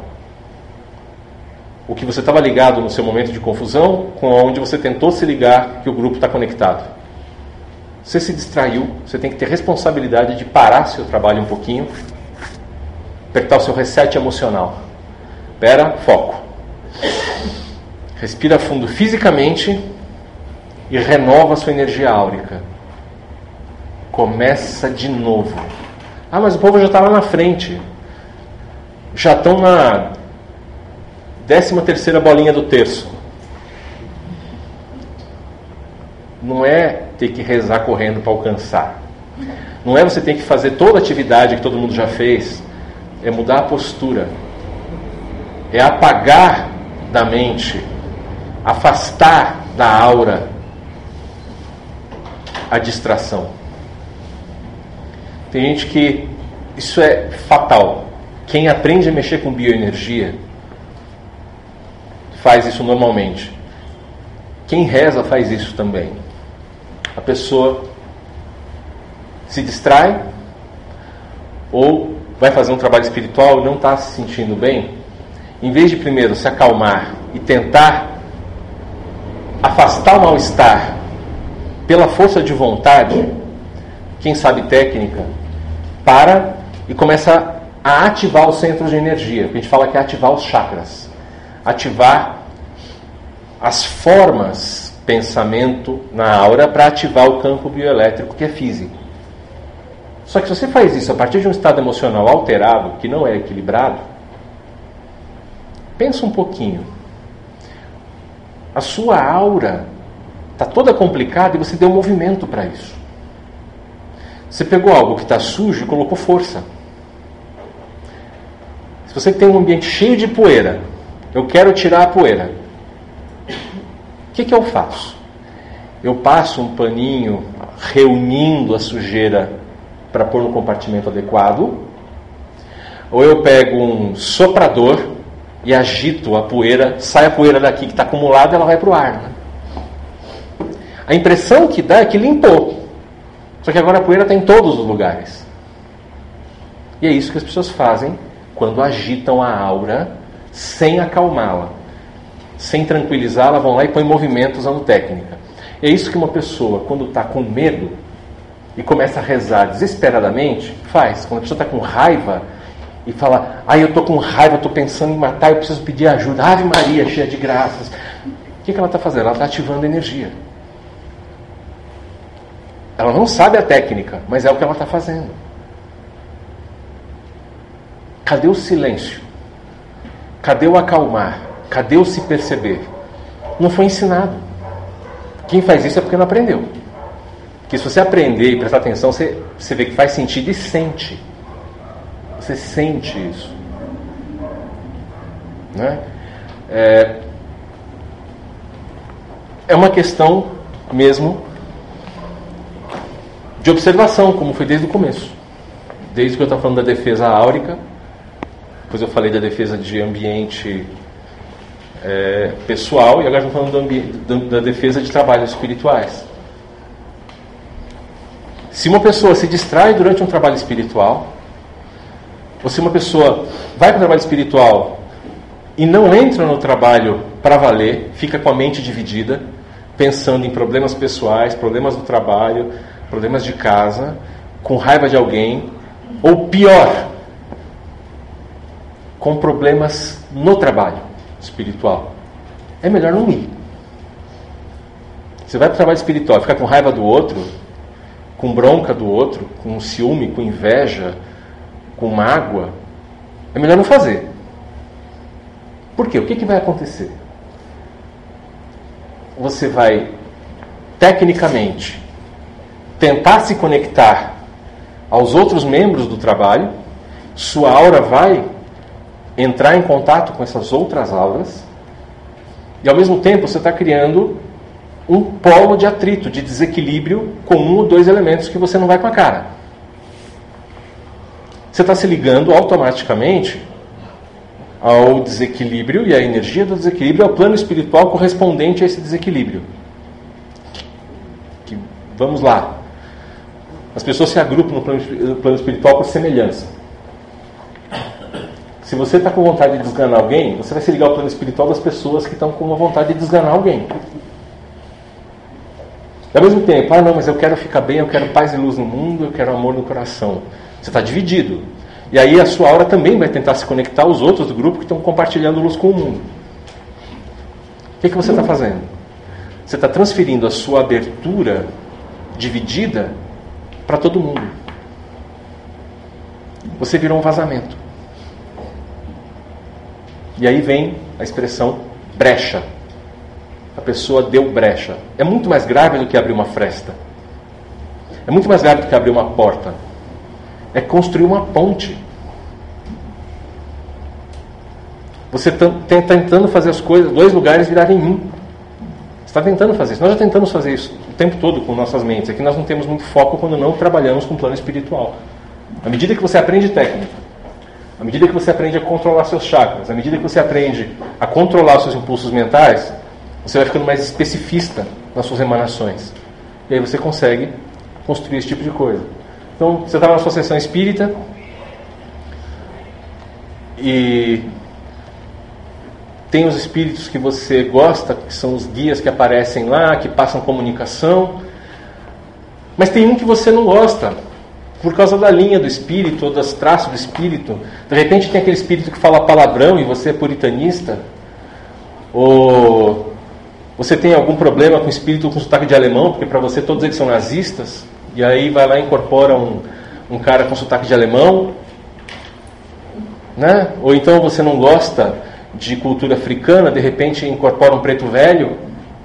O que você estava ligado no seu momento de confusão com onde você tentou se ligar que o grupo está conectado. Você se distraiu, você tem que ter responsabilidade de parar seu trabalho um pouquinho, apertar o seu reset emocional. Pera, foco. Respira fundo fisicamente e renova a sua energia áurica. Começa de novo. Ah, mas o povo já está lá na frente. Já estão na 13ª bolinha do terço. Não é ter que rezar correndo para alcançar. Não é você ter que fazer toda a atividade que todo mundo já fez. É mudar a postura. É apagar da mente, afastar da aura a distração. Tem gente que isso é fatal. Quem aprende a mexer com bioenergia faz isso normalmente. Quem reza faz isso também. A pessoa se distrai ou vai fazer um trabalho espiritual e não está se sentindo bem. Em vez de primeiro se acalmar e tentar afastar o mal-estar pela força de vontade, quem sabe técnica, para e começa a ativar os centros de energia. A gente fala que é ativar os chakras. Ativar as formas, pensamento na aura para ativar o campo bioelétrico que é físico. Só que se você faz isso a partir de um estado emocional alterado, que não é equilibrado, pensa um pouquinho. A sua aura está toda complicada e você deu movimento para isso. Você pegou algo que está sujo e colocou força. Se você tem um ambiente cheio de poeira, eu quero tirar a poeira. O que eu faço? eu passo um paninho reunindo a sujeira para pôr no compartimento adequado, ou eu pego um soprador e agito a poeira, sai a poeira daqui que está acumulada, ela vai para o ar. Né? A impressão que dá é que limpou, só que agora a poeira está em todos os lugares. E é isso que as pessoas fazem quando agitam a aura sem acalmá-la, sem tranquilizá-la, vão lá e põem em movimento usando técnica. É isso que uma pessoa, quando está com medo e começa a rezar desesperadamente, faz. Quando a pessoa está com raiva e fala, eu estou com raiva, estou pensando em matar, eu preciso pedir ajuda. Ave Maria, cheia de graças. O que ela está fazendo? Ela está ativando energia. Ela não sabe a técnica, mas é o que ela está fazendo. Cadê o silêncio? Cadê o acalmar? Cadê o se perceber? Não foi ensinado. Quem faz isso é porque não aprendeu. Porque se você aprender e prestar atenção, você vê que faz sentido e sente. Você sente isso. Né? É uma questão mesmo de observação, como foi desde o começo. Desde que eu estava falando da defesa áurica, depois eu falei da defesa de ambiente pessoal, e agora estamos falando da defesa de trabalhos espirituais. Se uma pessoa se distrai durante um trabalho espiritual, ou se uma pessoa vai para o trabalho espiritual e não entra no trabalho para valer, fica com a mente dividida, pensando em problemas pessoais, problemas do trabalho, problemas de casa, com raiva de alguém, ou pior, com problemas no trabalho espiritual, é melhor não ir. Você vai para o trabalho espiritual, ficar com raiva do outro, com bronca do outro, com ciúme, com inveja, com mágoa, é melhor não fazer. Por quê? O que vai acontecer? Você vai, tecnicamente, tentar se conectar aos outros membros do trabalho, sua aura vai entrar em contato com essas outras auras, e ao mesmo tempo você está criando um polo de atrito, de desequilíbrio com um ou dois elementos que você não vai com a cara. Você está se ligando automaticamente ao desequilíbrio e à energia do desequilíbrio, ao plano espiritual correspondente a esse desequilíbrio. Vamos lá. As pessoas se agrupam no plano espiritual por semelhança. Se você está com vontade de desganar alguém, você vai se ligar ao plano espiritual das pessoas que estão com uma vontade de desganar alguém. Ao mesmo tempo, não, mas eu quero ficar bem, eu quero paz e luz no mundo, eu quero amor no coração. Você está dividido. E aí a sua aura também vai tentar se conectar aos outros do grupo que estão compartilhando luz com o mundo. O que você está fazendo? Você está transferindo a sua abertura dividida para todo mundo. Você virou um vazamento. E aí vem a expressão brecha. A pessoa deu brecha. É muito mais grave do que abrir uma fresta. É muito mais grave do que abrir uma porta. É construir uma ponte. Você está tentando fazer as coisas, dois lugares virarem um. Você está tentando fazer isso. Nós já tentamos fazer isso o tempo todo com nossas mentes. É que nós não temos muito foco quando não trabalhamos com o plano espiritual. À medida que você aprende técnica, à medida que você aprende a controlar seus chakras, à medida que você aprende a controlar seus impulsos mentais, você vai ficando mais especificista nas suas emanações. E aí você consegue construir esse tipo de coisa. Então, você está na sua sessão espírita e tem os espíritos que você gosta, que são os guias que aparecem lá, que passam comunicação, mas tem um que você não gosta, por causa da linha do espírito, ou dos traços do espírito. De repente tem aquele espírito que fala palavrão e você é puritanista, ou você tem algum problema com o espírito com sotaque de alemão, porque para você todos eles são nazistas, e aí vai lá e incorpora um cara com sotaque de alemão, né? Ou então você não gosta de cultura africana, de repente incorpora um preto velho,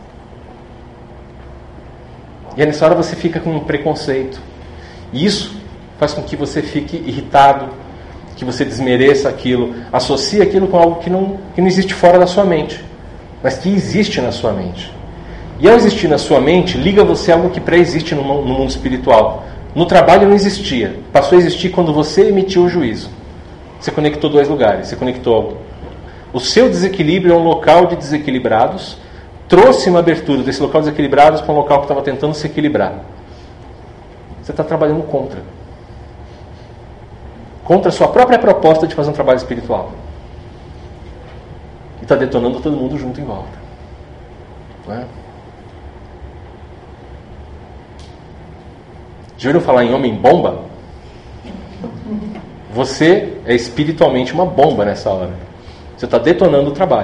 e aí nessa hora você fica com um preconceito. E isso faz com que você fique irritado, que você desmereça aquilo, associe aquilo com algo que não existe fora da sua mente, mas que existe na sua mente. E ao existir na sua mente, liga você a algo que pré-existe no mundo espiritual. No trabalho não existia. Passou a existir quando você emitiu o juízo. Você conectou dois lugares. Você conectou o seu desequilíbrio a um local de desequilibrados, trouxe uma abertura desse local de desequilibrados para um local que estava tentando se equilibrar. Você está trabalhando contra. Contra a sua própria proposta de fazer um trabalho espiritual. E está detonando todo mundo junto em volta. Não é? Já ouviram falar em homem-bomba? Você é espiritualmente uma bomba nessa hora. Você está detonando o trabalho.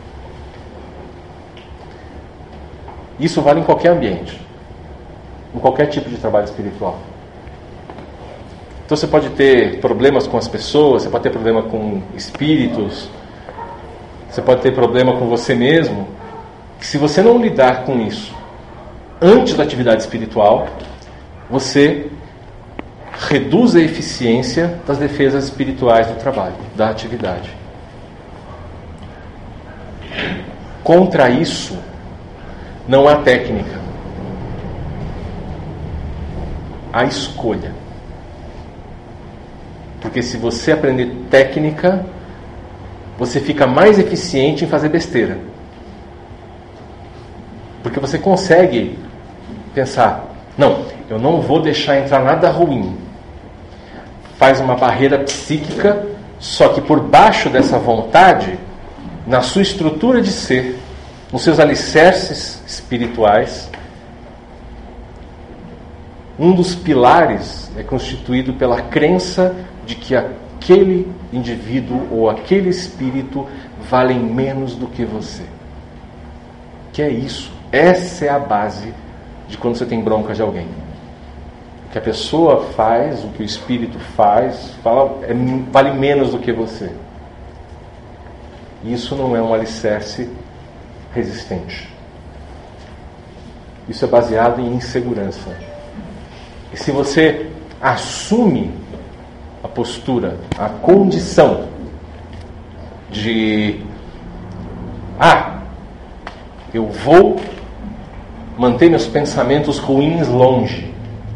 Isso vale em qualquer ambiente. Em qualquer tipo de trabalho espiritual. Então você pode ter problemas com as pessoas, você pode ter problema com espíritos, você pode ter problema com você mesmo. Que se você não lidar com isso antes da atividade espiritual, você reduz a eficiência das defesas espirituais do trabalho, da atividade. Contra isso, não há técnica. Há escolha. Porque se você aprender técnica, você fica mais eficiente em fazer besteira. Porque você consegue pensar, não, eu não vou deixar entrar nada ruim. Faz uma barreira psíquica, só que por baixo dessa vontade, na sua estrutura de ser, nos seus alicerces espirituais, um dos pilares é constituído pela crença de que aquele indivíduo ou aquele espírito valem menos do que você. Que é isso. Essa é a base de quando você tem bronca de alguém. O que a pessoa faz, o que o espírito faz, vale menos do que você. Isso não é um alicerce resistente. Isso é baseado em insegurança. E se você assume a postura, a condição de eu vou manter meus pensamentos ruins longe,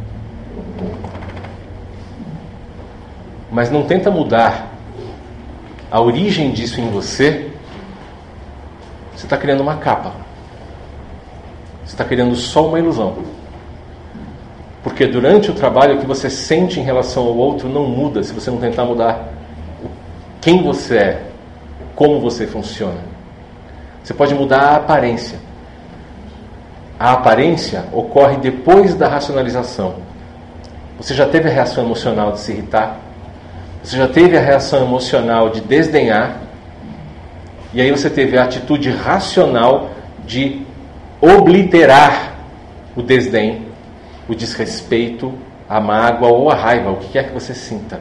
mas não tenta mudar a origem disso em você, você está criando uma capa. Você está criando só uma ilusão. Porque durante o trabalho, o que você sente em relação ao outro não muda se você não tentar mudar quem você é, como você funciona. Você pode mudar a aparência. A aparência ocorre depois da racionalização. Você já teve a reação emocional de se irritar? Você já teve a reação emocional de desdenhar? E aí você teve a atitude racional de obliterar o desdém, o desrespeito, a mágoa ou a raiva, o que quer que você sinta.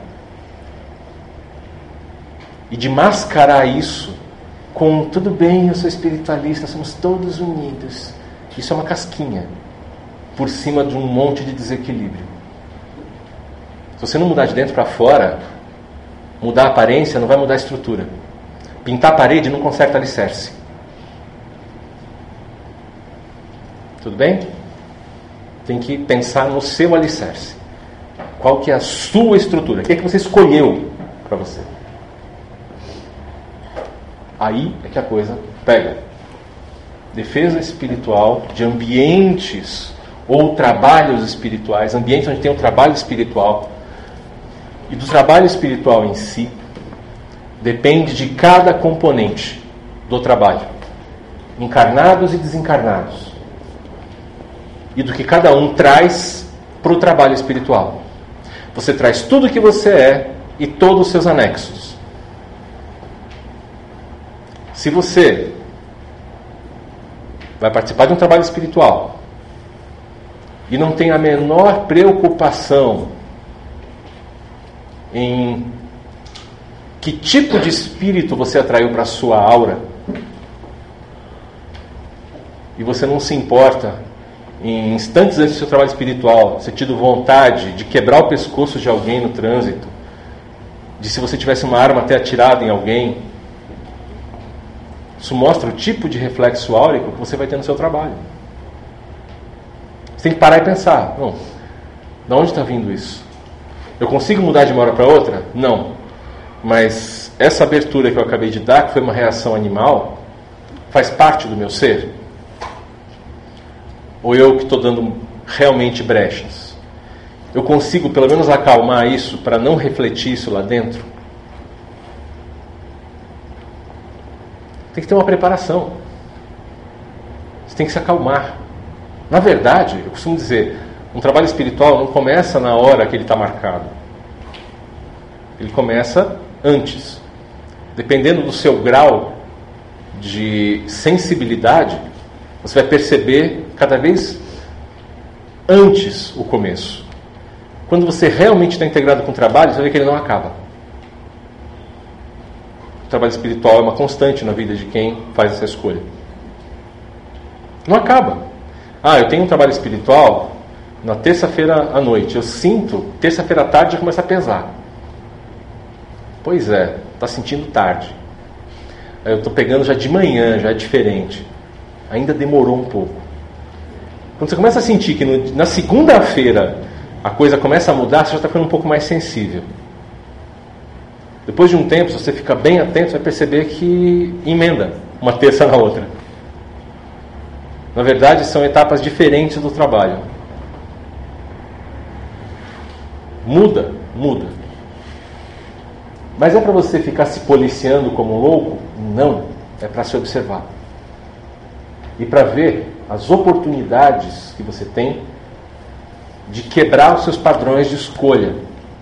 E de mascarar isso com tudo bem, eu sou espiritualista, somos todos unidos. Isso é uma casquinha por cima de um monte de desequilíbrio. Se você não mudar de dentro para fora, mudar a aparência não vai mudar a estrutura. Pintar a parede não conserta alicerce. Tudo bem? Tem que pensar no seu alicerce. Qual que é a sua estrutura? O que é que você escolheu para você? Aí é que a coisa pega. Defesa espiritual de ambientes ou trabalhos espirituais, ambientes onde tem um trabalho espiritual, e do trabalho espiritual em si, depende de cada componente do trabalho, encarnados e desencarnados, e do que cada um traz para o trabalho espiritual. Você traz tudo o que você é e todos os seus anexos. Se você vai participar de um trabalho espiritual e não tem a menor preocupação em que tipo de espírito você atraiu para a sua aura, e você não se importa em instantes antes do seu trabalho espiritual você tido vontade de quebrar o pescoço de alguém no trânsito, de se você tivesse uma arma até atirado em alguém, isso mostra o tipo de reflexo áurico que você vai ter no seu trabalho. Você tem que parar e pensar, não, de onde está vindo isso? Eu consigo mudar de uma hora para outra? Não. Mas essa abertura que eu acabei de dar, que foi uma reação animal, faz parte do meu ser? Ou eu que estou dando realmente brechas? Eu consigo pelo menos acalmar isso para não refletir isso lá dentro? Tem que ter uma preparação. Você tem que se acalmar. Na verdade, eu costumo dizer, um trabalho espiritual não começa na hora que ele está marcado. Ele começa antes. Dependendo do seu grau de sensibilidade, você vai perceber cada vez antes o começo. Quando você realmente está integrado com o trabalho, você vai ver que ele não acaba. O trabalho espiritual é uma constante na vida de quem faz essa escolha. Não acaba. Eu tenho um trabalho espiritual na terça-feira à noite. Eu sinto, terça-feira à tarde já começa a pesar. Pois é, está sentindo tarde. Eu estou pegando já de manhã, já é diferente. Ainda demorou um pouco. Quando você começa a sentir que na segunda-feira a coisa começa a mudar, você já está ficando um pouco mais sensível. Depois de um tempo, se você fica bem atento, você vai perceber que emenda uma terça na outra. Na verdade, são etapas diferentes do trabalho. Muda. Mas é para você ficar se policiando como um louco? Não. É para se observar. E para ver as oportunidades que você tem de quebrar os seus padrões de escolha.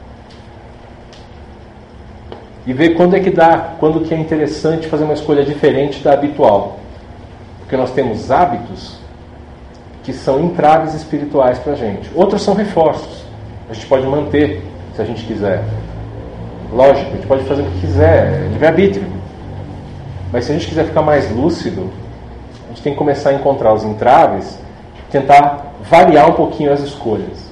E ver quando é que dá, quando que é interessante fazer uma escolha diferente da habitual. Porque nós temos hábitos que são entraves espirituais para a gente. Outros são reforços. A gente pode manter, se a gente quiser. Lógico, a gente pode fazer o que quiser, é livre-arbítrio. Mas se a gente quiser ficar mais lúcido, a gente tem que começar a encontrar os entraves, tentar variar um pouquinho as escolhas.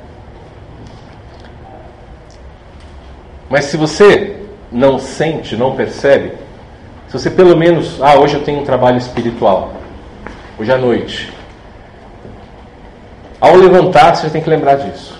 Mas se você não sente, não percebe, se você pelo menos, hoje eu tenho um trabalho espiritual, hoje à noite, ao levantar você tem que lembrar disso.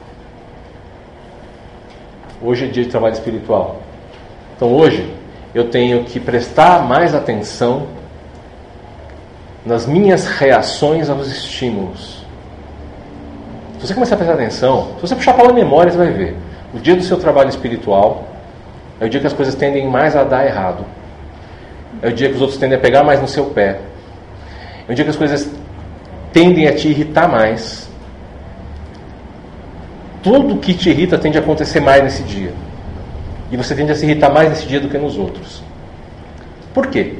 Hoje é dia de trabalho espiritual. Então hoje eu tenho que prestar mais atenção nas minhas reações aos estímulos. Se você começar a prestar atenção, se você puxar pela memória, você vai ver. O dia do seu trabalho espiritual é o dia que as coisas tendem mais a dar errado. É o dia que os outros tendem a pegar mais no seu pé. É o dia que as coisas tendem a te irritar mais. Tudo que te irrita tende a acontecer mais nesse dia. E você tende a se irritar mais nesse dia do que nos outros. Por quê?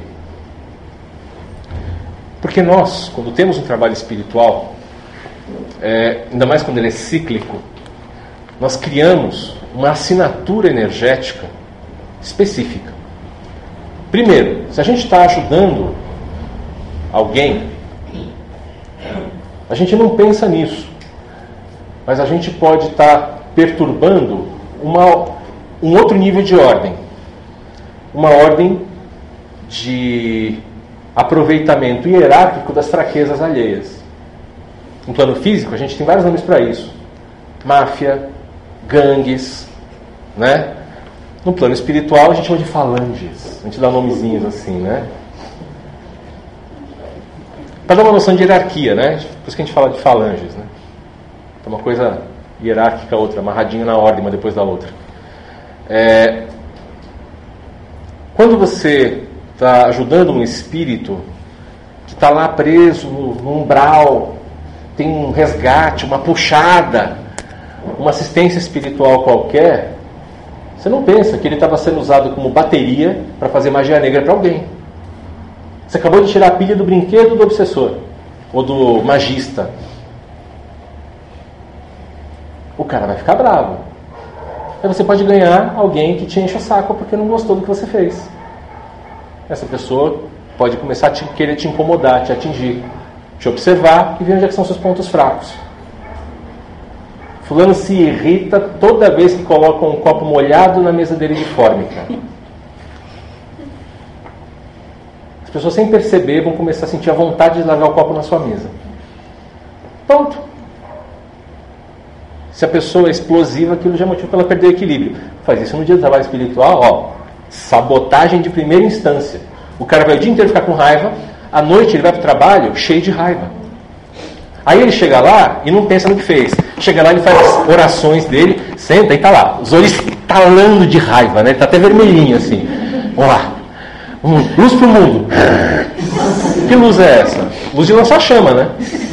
Porque nós, quando temos um trabalho espiritual, ainda mais quando ele é cíclico, nós criamos uma assinatura energética específica. Primeiro, se a gente está ajudando alguém, a gente não pensa nisso. Mas a gente pode estar perturbando um outro nível de ordem. Uma ordem de aproveitamento hierárquico das fraquezas alheias. No plano físico, a gente tem vários nomes para isso. Máfia, gangues, né? No plano espiritual, a gente chama de falanges. A gente dá nomezinhos assim, né? Para dar uma noção de hierarquia, né? Por isso que a gente fala de falanges, né? Uma coisa hierárquica, outra, amarradinha na ordem, uma depois da outra. Quando você está ajudando um espírito que está lá preso no umbral, tem um resgate, uma puxada, uma assistência espiritual qualquer, você não pensa que ele estava sendo usado como bateria para fazer magia negra para alguém. Você acabou de tirar a pilha do brinquedo do obsessor, ou do magista. O cara vai ficar bravo. Aí você pode ganhar alguém que te enche o saco porque não gostou do que você fez. Essa pessoa pode começar a querer te incomodar, te atingir, te observar e ver onde é que são seus pontos fracos. Fulano se irrita toda vez que coloca um copo molhado na mesa dele de fórmica. As pessoas sem perceber vão começar a sentir a vontade de largar o copo na sua mesa. Pronto. Se a pessoa é explosiva, aquilo já é motivo para ela perder o equilíbrio. Faz isso no dia do trabalho espiritual, ó, sabotagem de primeira instância. O cara vai o dia inteiro ficar com raiva, à noite ele vai para o trabalho cheio de raiva. Aí ele chega lá e não pensa no que fez. Chega lá, ele faz as orações dele, senta e está lá, os olhos estalando de raiva, né? Ele está até vermelhinho assim. Vamos lá. Luz para o mundo. Que luz é essa? Luz de lançar chama, né?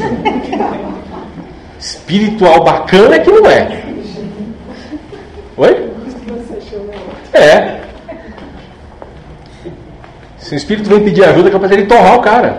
Espiritual bacana é que não é. Oi? É. Se o espírito vem pedir ajuda, é capaz de ele torrar o cara.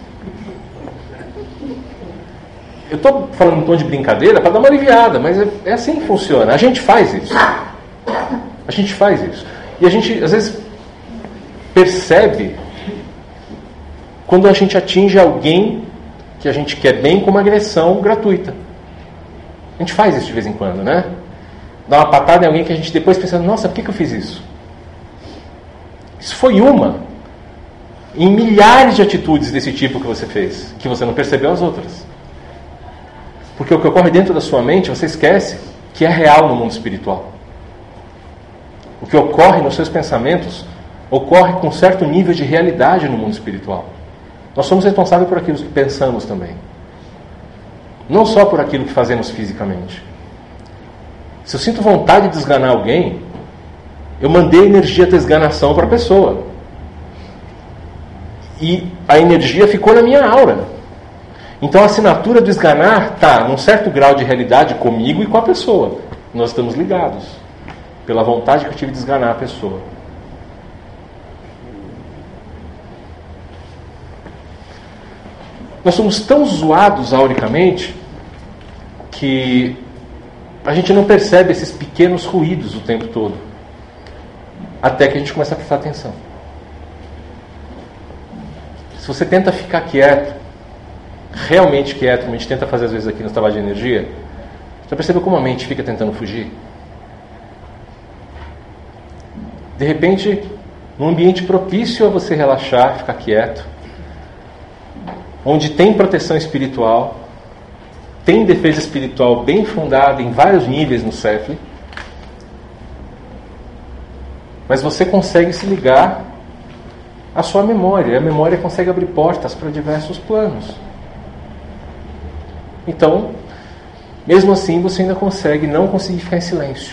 Eu estou falando em tom de brincadeira para dar uma aliviada, mas é assim que funciona. A gente faz isso. A gente faz isso. E a gente, às vezes, percebe quando a gente atinge alguém que a gente quer bem com uma agressão gratuita. A gente faz isso de vez em quando, né? Dá uma patada em alguém que a gente depois pensa, nossa, por que eu fiz isso? Isso foi uma em milhares de atitudes desse tipo que você fez, que você não percebeu as outras. Porque o que ocorre dentro da sua mente, você esquece que é real no mundo espiritual. O que ocorre nos seus pensamentos, ocorre com certo nível de realidade no mundo espiritual. Nós somos responsáveis por aquilo que pensamos também. Não só por aquilo que fazemos fisicamente. Se eu sinto vontade de desganar alguém, eu mandei energia de desganação para a pessoa. E a energia ficou na minha aura. Então a assinatura do esganar está num certo grau de realidade comigo e com a pessoa. Nós estamos ligados pela vontade que eu tive de esganar a pessoa. Nós somos tão zoados auricamente que a gente não percebe esses pequenos ruídos o tempo todo. Até que a gente começa a prestar atenção. Se você tenta ficar quieto, realmente quieto, como a gente tenta fazer às vezes aqui no trabalho de energia, você percebeu como a mente fica tentando fugir? De repente, num ambiente propício a você relaxar, ficar quieto, onde tem proteção espiritual, tem defesa espiritual bem fundada em vários níveis no Cefli, mas você consegue se ligar à sua memória, e a memória consegue abrir portas para diversos planos. Então, mesmo assim, você ainda não conseguir ficar em silêncio.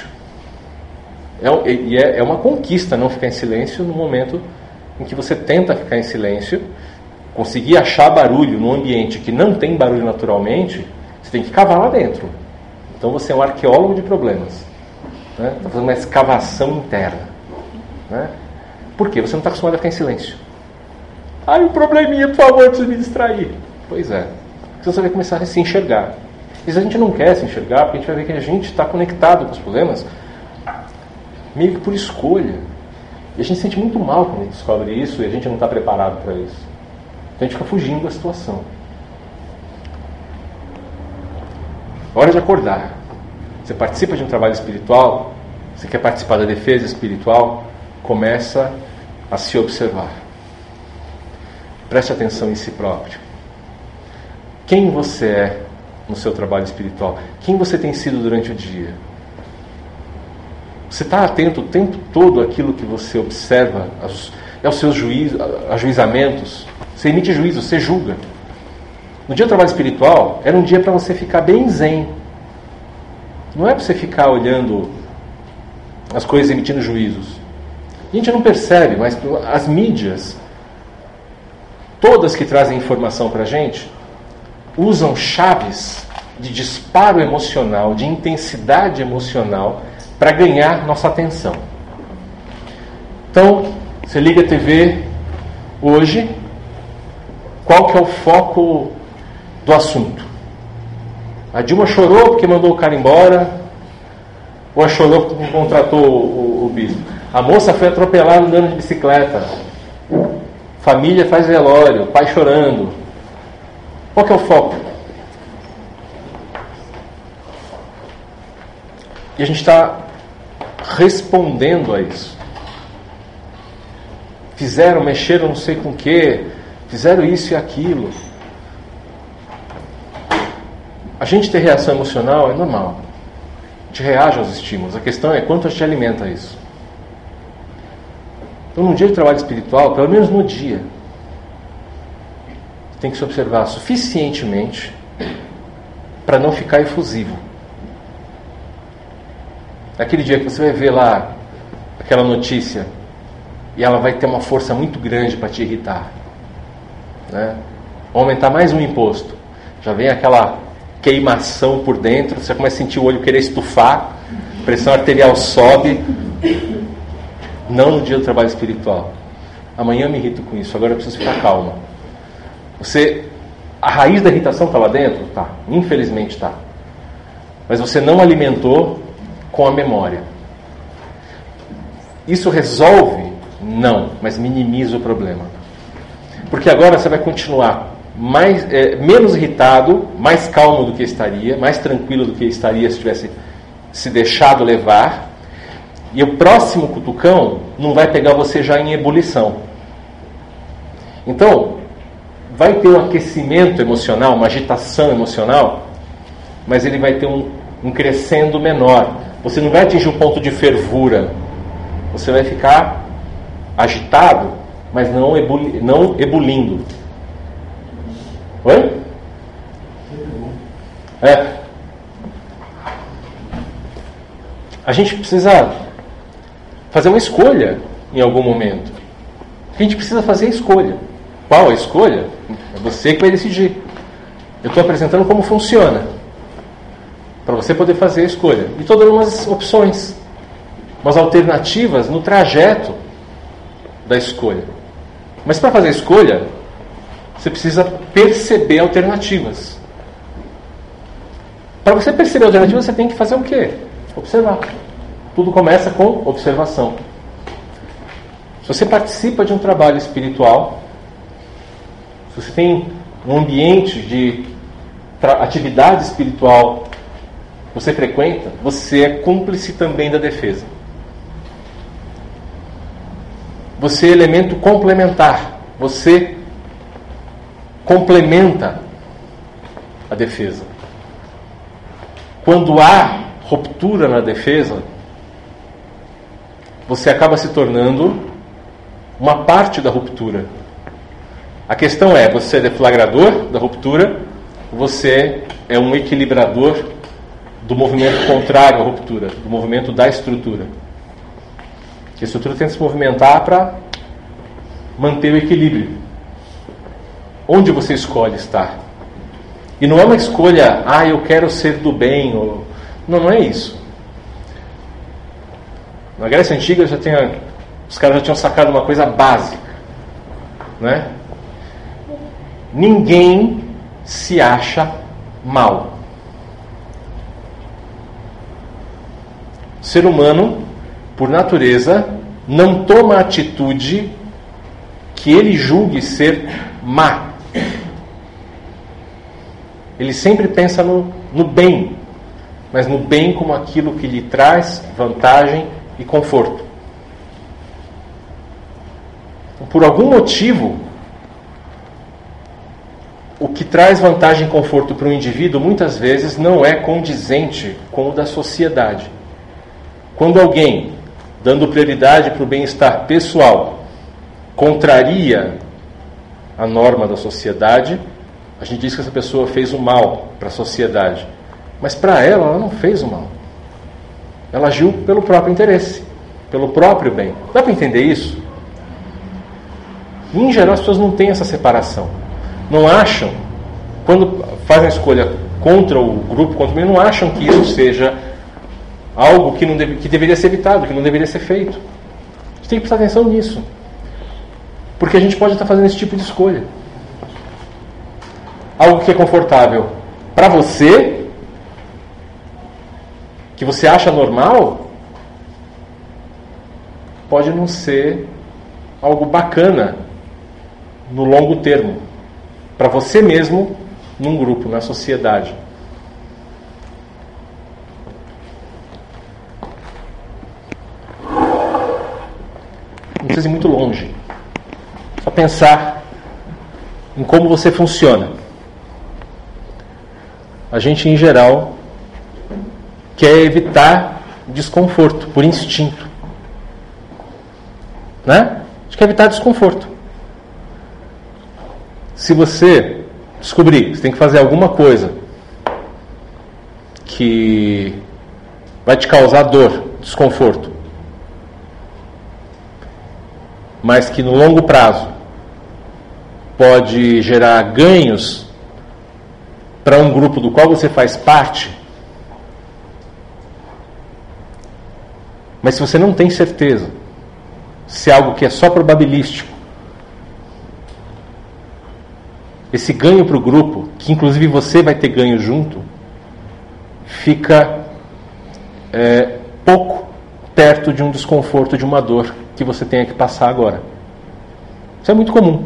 É uma conquista não ficar em silêncio no momento em que você tenta ficar em silêncio. Conseguir achar barulho num ambiente que não tem barulho naturalmente, você tem que cavar lá dentro. Então você é um arqueólogo de problemas. Né? Está fazendo uma escavação interna. Né? Por quê? Você não está acostumado a ficar em silêncio. Um probleminha, por favor, eu preciso me distrair. Pois é. Então você vai começar a se enxergar. E se a gente não quer se enxergar, porque a gente vai ver que a gente está conectado com os problemas, meio que por escolha. E a gente se sente muito mal quando a gente descobre isso e a gente não está preparado para isso. Então a gente fica fugindo da situação. Hora de acordar. Você participa de um trabalho espiritual, você quer participar da defesa espiritual, começa a se observar. Preste atenção em si próprio. Quem você é no seu trabalho espiritual? Quem você tem sido durante o dia? Você está atento o tempo todo àquilo que você observa, aos seus ajuizamentos? Você emite juízo, você julga. No dia do trabalho espiritual, era um dia para você ficar bem zen. Não é para você ficar olhando as coisas e emitindo juízos. A gente não percebe, mas as mídias, todas que trazem informação para a gente, usam chaves de disparo emocional, de intensidade emocional, para ganhar nossa atenção. Então, você liga a TV hoje, qual que é o foco do assunto? A Dilma chorou porque mandou o cara embora, ou a chorou porque não contratou o bispo? A moça foi atropelada andando de bicicleta. Família faz velório, pai chorando. Qual que é o foco? E a gente está respondendo a isso. Mexeram não sei com o que, fizeram isso e aquilo. A gente ter reação emocional é normal. A gente reage aos estímulos. A questão é quanto a gente alimenta isso. Então, num dia de trabalho espiritual, pelo menos no dia, tem que se observar suficientemente para não ficar efusivo. Aquele dia que você vai ver lá aquela notícia e ela vai ter uma força muito grande para te irritar, né? Vai aumentar mais um imposto, já vem aquela queimação por dentro, você começa a sentir o olho querer estufar, pressão arterial sobe. Não no dia do trabalho espiritual. Amanhã eu me irrito com isso, agora eu preciso ficar calma. A raiz da irritação está lá dentro? Tá, infelizmente está. Mas você não alimentou com a memória. Isso resolve? Não, mas minimiza o problema. Porque agora você vai continuar menos irritado, mais calmo do que estaria, mais tranquilo do que estaria se tivesse se deixado levar. E o próximo cutucão não vai pegar você já em ebulição. Então, vai ter um aquecimento emocional, uma agitação emocional, mas ele vai ter um crescendo menor. Você não vai atingir o ponto de fervura. Você vai ficar agitado, mas não ebulindo. Oi? A gente precisa fazer uma escolha em algum momento. A gente precisa fazer a escolha. Qual a escolha? É você que vai decidir. Eu estou apresentando como funciona, para você poder fazer a escolha. E estou dando umas opções, umas alternativas no trajeto da escolha. Mas para fazer a escolha, você precisa perceber alternativas. Para você perceber alternativas, você tem que fazer o quê? Observar. Tudo começa com observação. Se você participa de um trabalho espiritual, se você tem um ambiente de atividade espiritual que você frequenta, você é cúmplice também da defesa. Você é elemento complementar. Você complementa a defesa. Quando há ruptura na defesa, você acaba se tornando uma parte da ruptura. A questão é, você é deflagrador da ruptura, ou você é um equilibrador do movimento contrário à ruptura, do movimento da estrutura. A estrutura tem que se movimentar para manter o equilíbrio. Onde você escolhe estar? E não é uma escolha, eu quero ser do bem, ou... Não é isso. Na Grécia Antiga os caras já tinham sacado uma coisa básica, né? Ninguém se acha mal. O ser humano, por natureza, não toma atitude que ele julgue ser má. Ele sempre pensa no bem, mas no bem como aquilo que lhe traz vantagem e conforto. Então, por algum motivo, o que traz vantagem e conforto para um indivíduo muitas vezes não é condizente com o da sociedade. Quando alguém, dando prioridade para o bem-estar pessoal, contraria a norma da sociedade, a gente diz que essa pessoa fez o mal para a sociedade. Mas para ela não fez o mal. Ela agiu pelo próprio interesse, pelo próprio bem. Dá para entender isso? Em geral, as pessoas não têm essa separação. Não acham, quando fazem a escolha contra o grupo, contra o meio, não acham que isso seja algo que deveria ser evitado, que não deveria ser feito. A gente tem que prestar atenção nisso. Porque a gente pode estar fazendo esse tipo de escolha. Algo que é confortável para você, que você acha normal, pode não ser algo bacana no longo termo, para você mesmo, num grupo, na sociedade. Não precisa ir muito longe. Só pensar em como você funciona. a gente em geral quer evitar desconforto por instinto, né? A gente quer evitar desconforto. Se você descobrir que você tem que fazer alguma coisa que vai te causar dor, desconforto, mas que no longo prazo pode gerar ganhos para um grupo do qual você faz parte, mas se você não tem certeza, se é algo que é só probabilístico, esse ganho para o grupo, que inclusive você vai ter ganho junto, fica pouco perto de um desconforto, de uma dor que você tenha que passar agora. Isso é muito comum.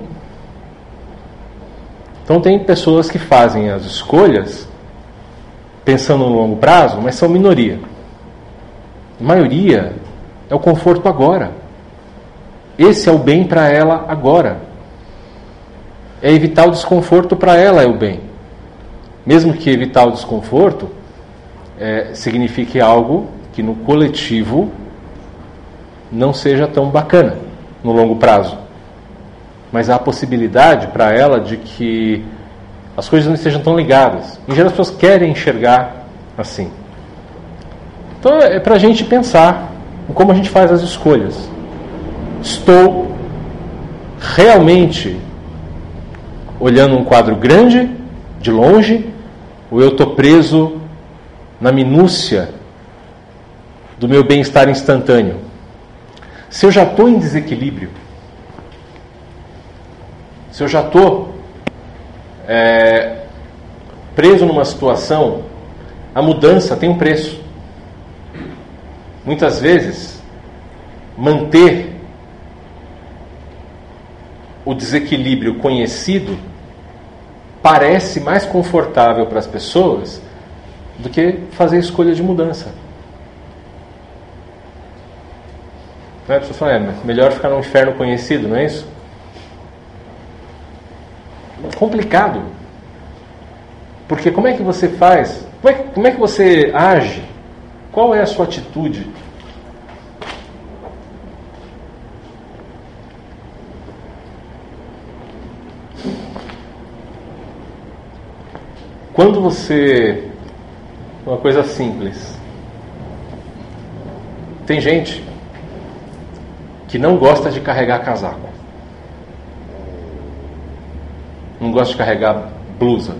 Então tem pessoas que fazem as escolhas pensando no longo prazo, mas são minoria. A maioria é o conforto agora. Esse é o bem para ela agora. É evitar o desconforto para ela é o bem. Mesmo que evitar o desconforto signifique algo que no coletivo não seja tão bacana no longo prazo. Mas há a possibilidade para ela de que as coisas não estejam tão ligadas. Em geral as pessoas querem enxergar assim. Então é para a gente pensar em como a gente faz as escolhas. Estou realmente olhando um quadro grande, de longe, ou eu estou preso na minúcia do meu bem-estar instantâneo? Se eu já estou em desequilíbrio, se eu já estou preso numa situação, a mudança tem um preço. Muitas vezes, manter o desequilíbrio conhecido parece mais confortável para as pessoas do que fazer escolha de mudança. A pessoa fala, melhor ficar no inferno conhecido, não é isso? Complicado. Porque como é que você faz? Como é que você age? Qual é a sua atitude? Quando você... Uma coisa simples. Tem gente que não gosta de carregar casaco. Não gosta de carregar blusa.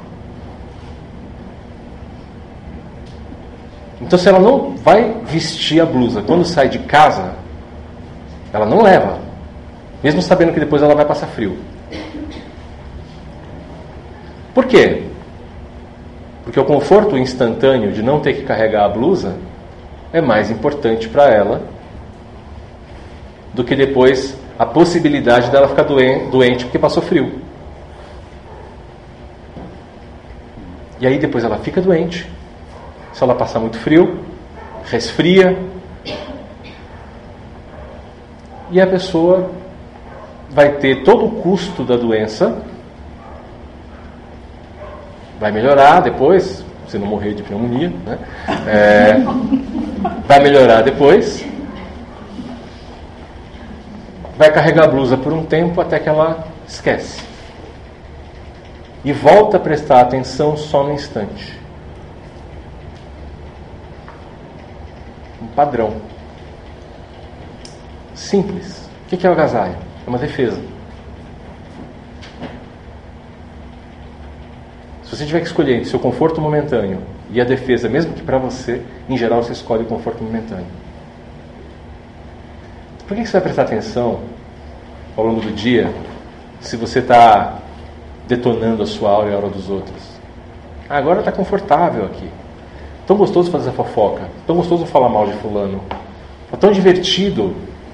Então, se ela não vai vestir a blusa quando sai de casa, ela não leva. Mesmo sabendo que depois ela vai passar frio. Por quê? Porque o conforto instantâneo de não ter que carregar a blusa é mais importante para ela do que depois a possibilidade dela ficar doente porque passou frio. E aí depois ela fica doente. Se ela passar muito frio, resfria. E a pessoa vai ter todo o custo da doença. Vai melhorar depois, se não morrer de pneumonia, né? Vai melhorar depois. Vai carregar a blusa por um tempo até que ela esquece. E volta a prestar atenção só no instante. Um padrão. Simples. O que é o agasalho? É uma defesa. Se você tiver que escolher entre seu conforto momentâneo e a defesa, mesmo que para você, em geral você escolhe o conforto momentâneo. Por que você vai prestar atenção ao longo do dia se você está detonando a sua aura e a aura dos outros? Agora está confortável aqui. Tão gostoso fazer fofoca. Tão gostoso falar mal de fulano. É tão divertido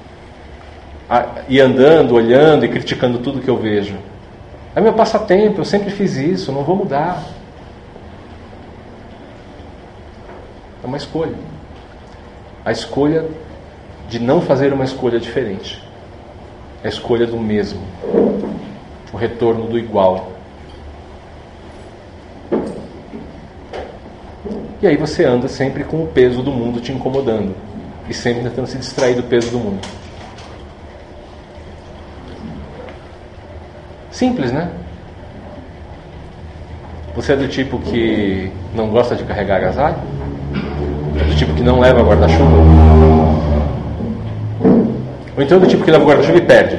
ir andando, olhando e criticando tudo que eu vejo. É meu passatempo, eu sempre fiz isso, não vou mudar. É uma escolha. A escolha de não fazer uma escolha diferente. A escolha do mesmo. O retorno do igual. E aí você anda sempre com o peso do mundo te incomodando. E sempre tentando se distrair do peso do mundo. Simples, né? Você é do tipo que não gosta de carregar agasalho? É do tipo que não leva guarda-chuva? Ou então é do tipo que leva guarda-chuva e perde?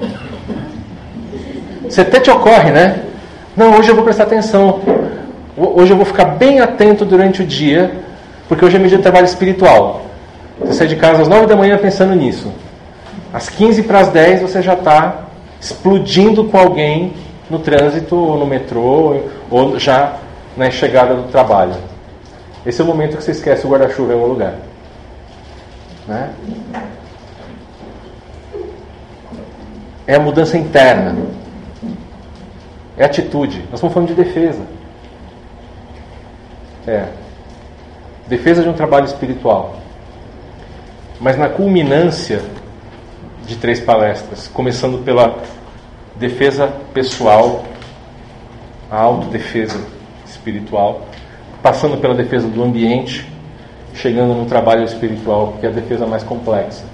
Você até te ocorre, né? Não, hoje eu vou prestar atenção. Hoje eu vou ficar bem atento durante o dia, porque hoje é meu dia de trabalho espiritual. Você sai de casa às 9 da manhã pensando nisso. Às 15 para as 10 você já está explodindo com alguém no trânsito, ou no metrô, ou já na chegada do trabalho. Esse é o momento que você esquece o guarda-chuva em algum lugar. Né? É a mudança interna. É atitude. Nós estamos falando de defesa. Defesa de um trabalho espiritual. Mas na culminância de 3 palestras, começando pela defesa pessoal, a autodefesa espiritual, passando pela defesa do ambiente, chegando no trabalho espiritual, que é a defesa mais complexa.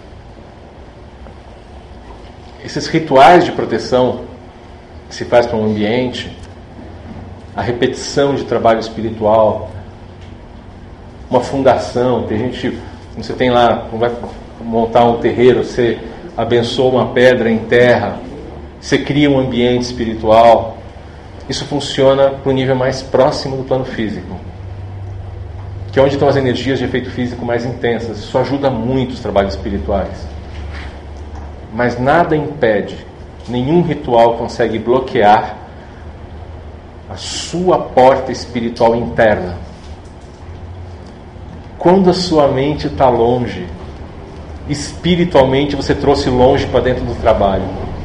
Esses rituais de proteção que se faz para um ambiente, a repetição de trabalho espiritual, uma fundação, tem gente, você tem lá, vai montar um terreiro, você abençoa uma pedra em terra, você cria um ambiente espiritual. Isso funciona para o nível mais próximo do plano físico, que é onde estão as energias de efeito físico mais intensas. Isso ajuda muito os trabalhos espirituais. Mas nada impede, nenhum ritual consegue bloquear a sua porta espiritual interna. Quando a sua mente está longe, espiritualmente você trouxe longe para dentro do trabalho.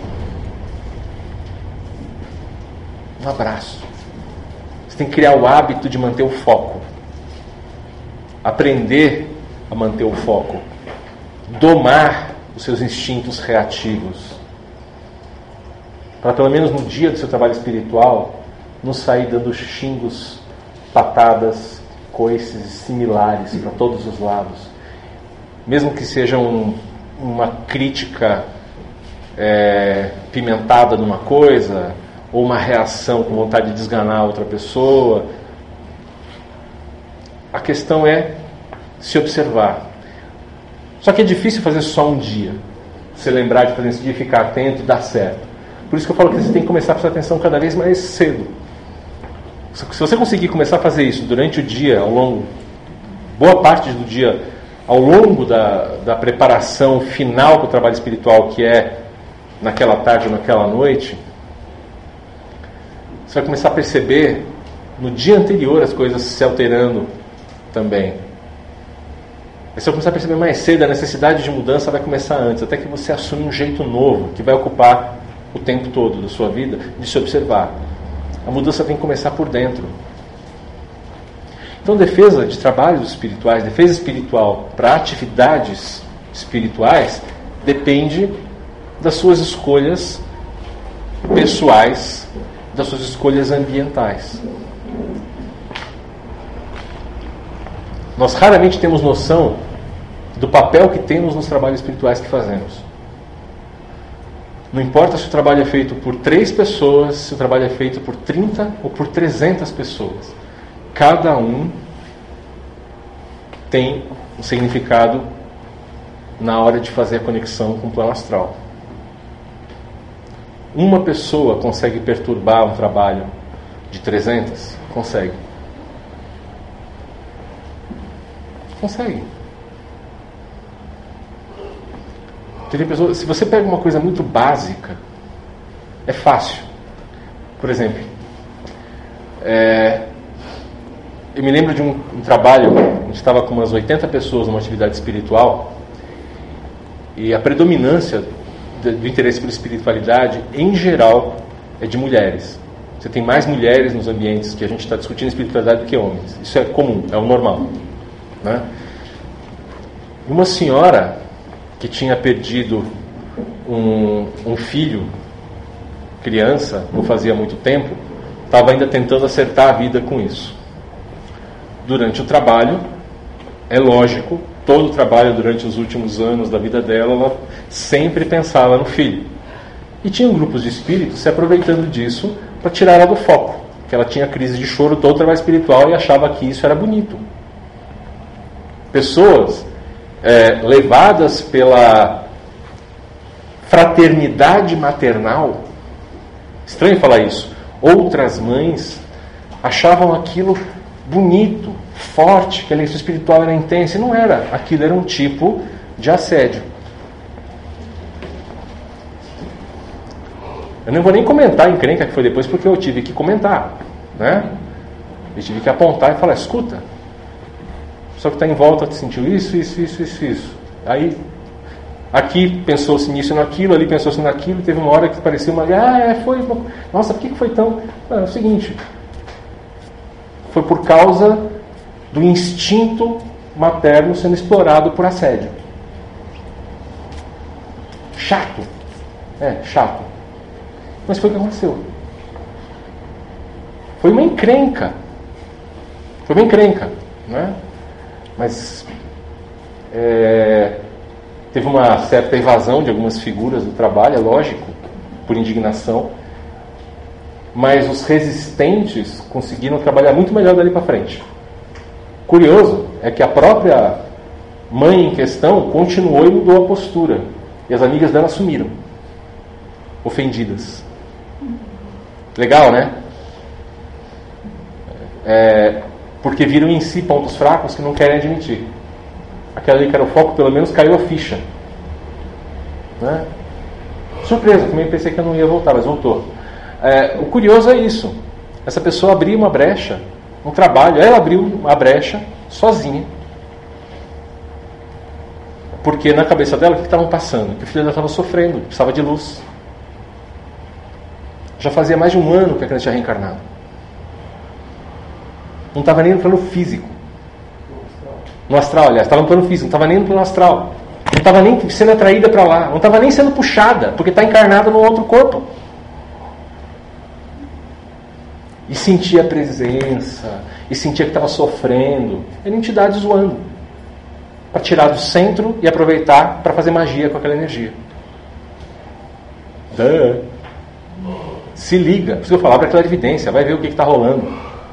Um abraço. Você tem que criar o hábito de manter o foco. Aprender a manter o foco. Domar os seus instintos reativos. Para pelo menos no dia do seu trabalho espiritual, não sair dando xingos, patadas, coices similares para todos os lados. Mesmo que seja uma crítica pimentada numa coisa, ou uma reação com vontade de desganar outra pessoa. A questão é se observar. Só que é difícil fazer só um dia. Você lembrar de fazer esse dia, ficar atento e dar certo. Por isso que eu falo que você tem que começar a prestar atenção cada vez mais cedo. Se você conseguir começar a fazer isso durante o dia, ao longo, boa parte do dia, ao longo da preparação final para o trabalho espiritual, que é naquela tarde ou naquela noite, você vai começar a perceber no dia anterior as coisas se alterando também. Aí você vai começar a perceber mais cedo, a necessidade de mudança vai começar antes, até que você assume um jeito novo, que vai ocupar o tempo todo da sua vida, de se observar. A mudança tem que começar por dentro. Então, defesa de trabalhos espirituais, defesa espiritual para atividades espirituais, depende das suas escolhas pessoais, das suas escolhas ambientais. Nós raramente temos noção do papel que temos nos trabalhos espirituais que fazemos. Não importa se o trabalho é feito por 3 pessoas, se o trabalho é feito por 30 ou por 300 pessoas. Cada um tem um significado na hora de fazer a conexão com o plano astral. Uma pessoa consegue perturbar um trabalho de 300? Consegue. Consegue. Tem pessoas, se você pega uma coisa muito básica, é fácil. Por exemplo, eu me lembro de um trabalho, a gente estava com umas 80 pessoas numa atividade espiritual, e a predominância do interesse por espiritualidade, em geral, é de mulheres. Você tem mais mulheres nos ambientes que a gente está discutindo espiritualidade do que homens. Isso é comum, é o normal. Né? Uma senhora que tinha perdido um filho, criança, não fazia muito tempo, estava ainda tentando acertar a vida com isso. durante o trabalho, é lógico, todo o trabalho durante os últimos anos da vida dela, ela sempre pensava no filho. E tinham grupos de espíritos se aproveitando disso para tirar ela do foco. Que ela tinha crise de choro todo o trabalho espiritual e achava que isso era bonito. Pessoas levadas pela fraternidade maternal, estranho falar isso, outras mães achavam aquilo bonito, forte, que a lição espiritual era intensa, e não era. Aquilo era um tipo de assédio. Eu não vou nem comentar a encrenca que foi depois, porque eu tive que comentar, né? Eu tive que apontar e falar, escuta, só que está em volta sentiu isso. Aí, aqui pensou-se nisso e naquilo, ali pensou-se naquilo, teve uma hora que parecia uma... Nossa, por que foi tão... É o seguinte, foi por causa do instinto materno sendo explorado por assédio. Chato. Chato. Mas foi o que aconteceu. Foi uma encrenca. Né? Mas teve uma certa evasão de algumas figuras do trabalho, é lógico, por indignação. Mas os resistentes conseguiram trabalhar muito melhor dali para frente. Curioso é que a própria mãe em questão continuou e mudou a postura. E as amigas dela sumiram, ofendidas. Legal, né? Porque viram em si pontos fracos que não querem admitir. Aquela ali que era o foco, pelo menos caiu a ficha. Né? Surpresa, também pensei que eu não ia voltar, mas voltou. O curioso é isso. Essa pessoa abriu uma brecha, um trabalho, ela abriu uma brecha sozinha. Porque na cabeça dela, o que estavam passando? Que o filho dela estava sofrendo, precisava de luz. Já fazia mais de 1 ano que a criança tinha reencarnado. Não estava nem no plano físico. No astral, aliás, estava no plano físico, não estava nem no plano astral. Não estava nem sendo atraída para lá, não estava nem sendo puxada, porque está encarnada num outro corpo. E sentia a presença, e sentia que estava sofrendo. Era entidade zoando. Para tirar do centro e aproveitar para fazer magia com aquela energia. Se liga, por isso que eu falava para aquela evidência, vai ver o que está rolando.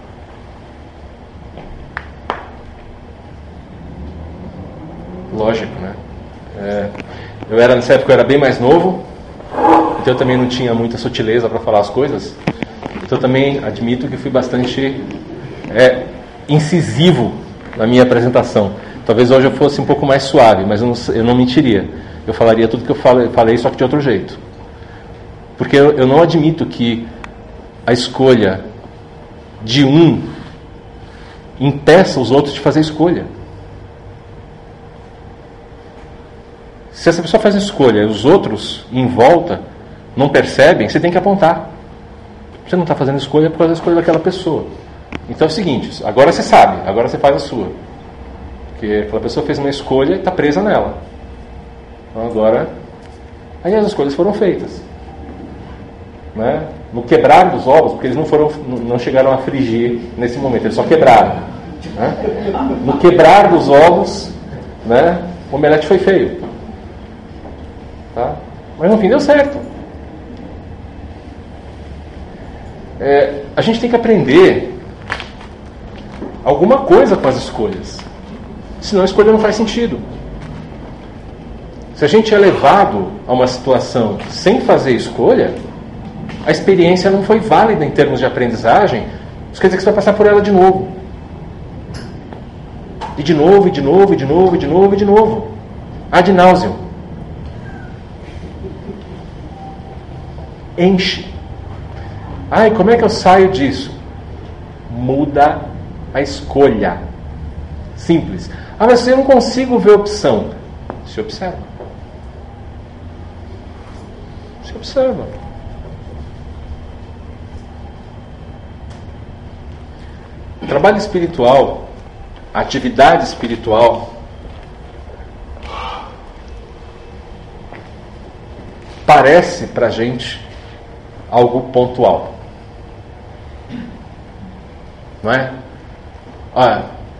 Lógico, né? Nessa época eu era bem mais novo, então eu também não tinha muita sutileza para falar as coisas. Então eu também admito que fui bastante incisivo na minha apresentação. Talvez hoje eu fosse um pouco mais suave, mas eu não mentiria. Eu falaria tudo que eu falei, só que de outro jeito. Porque eu não admito que a escolha de um impeça os outros de fazer escolha. Se essa pessoa faz escolha e os outros em volta não percebem, você tem que apontar. Você não está fazendo escolha por causa da escolha daquela pessoa. Então é o seguinte, agora você sabe, agora você faz a sua. Porque aquela pessoa fez uma escolha e está presa nela. Então agora, aí as escolhas foram feitas. Né? No quebrar dos ovos, porque eles não chegaram a frigir nesse momento, eles só quebraram. Né? No quebrar dos ovos, né, o omelete foi feio. Tá? Mas no fim deu certo. A gente tem que aprender alguma coisa com as escolhas. Senão a escolha não faz sentido. Se a gente é levado a uma situação sem fazer escolha, a experiência não foi válida em termos de aprendizagem, isso quer dizer que você vai passar por ela de novo. E de novo, e de novo, e de novo, e de novo, e de novo. Ad nauseam. Enche. Ai, como é que eu saio disso? Muda a escolha. Simples. Ah, mas eu não consigo ver opção. Se observa. Se observa. O trabalho espiritual, a atividade espiritual, parece pra gente algo pontual. Não é?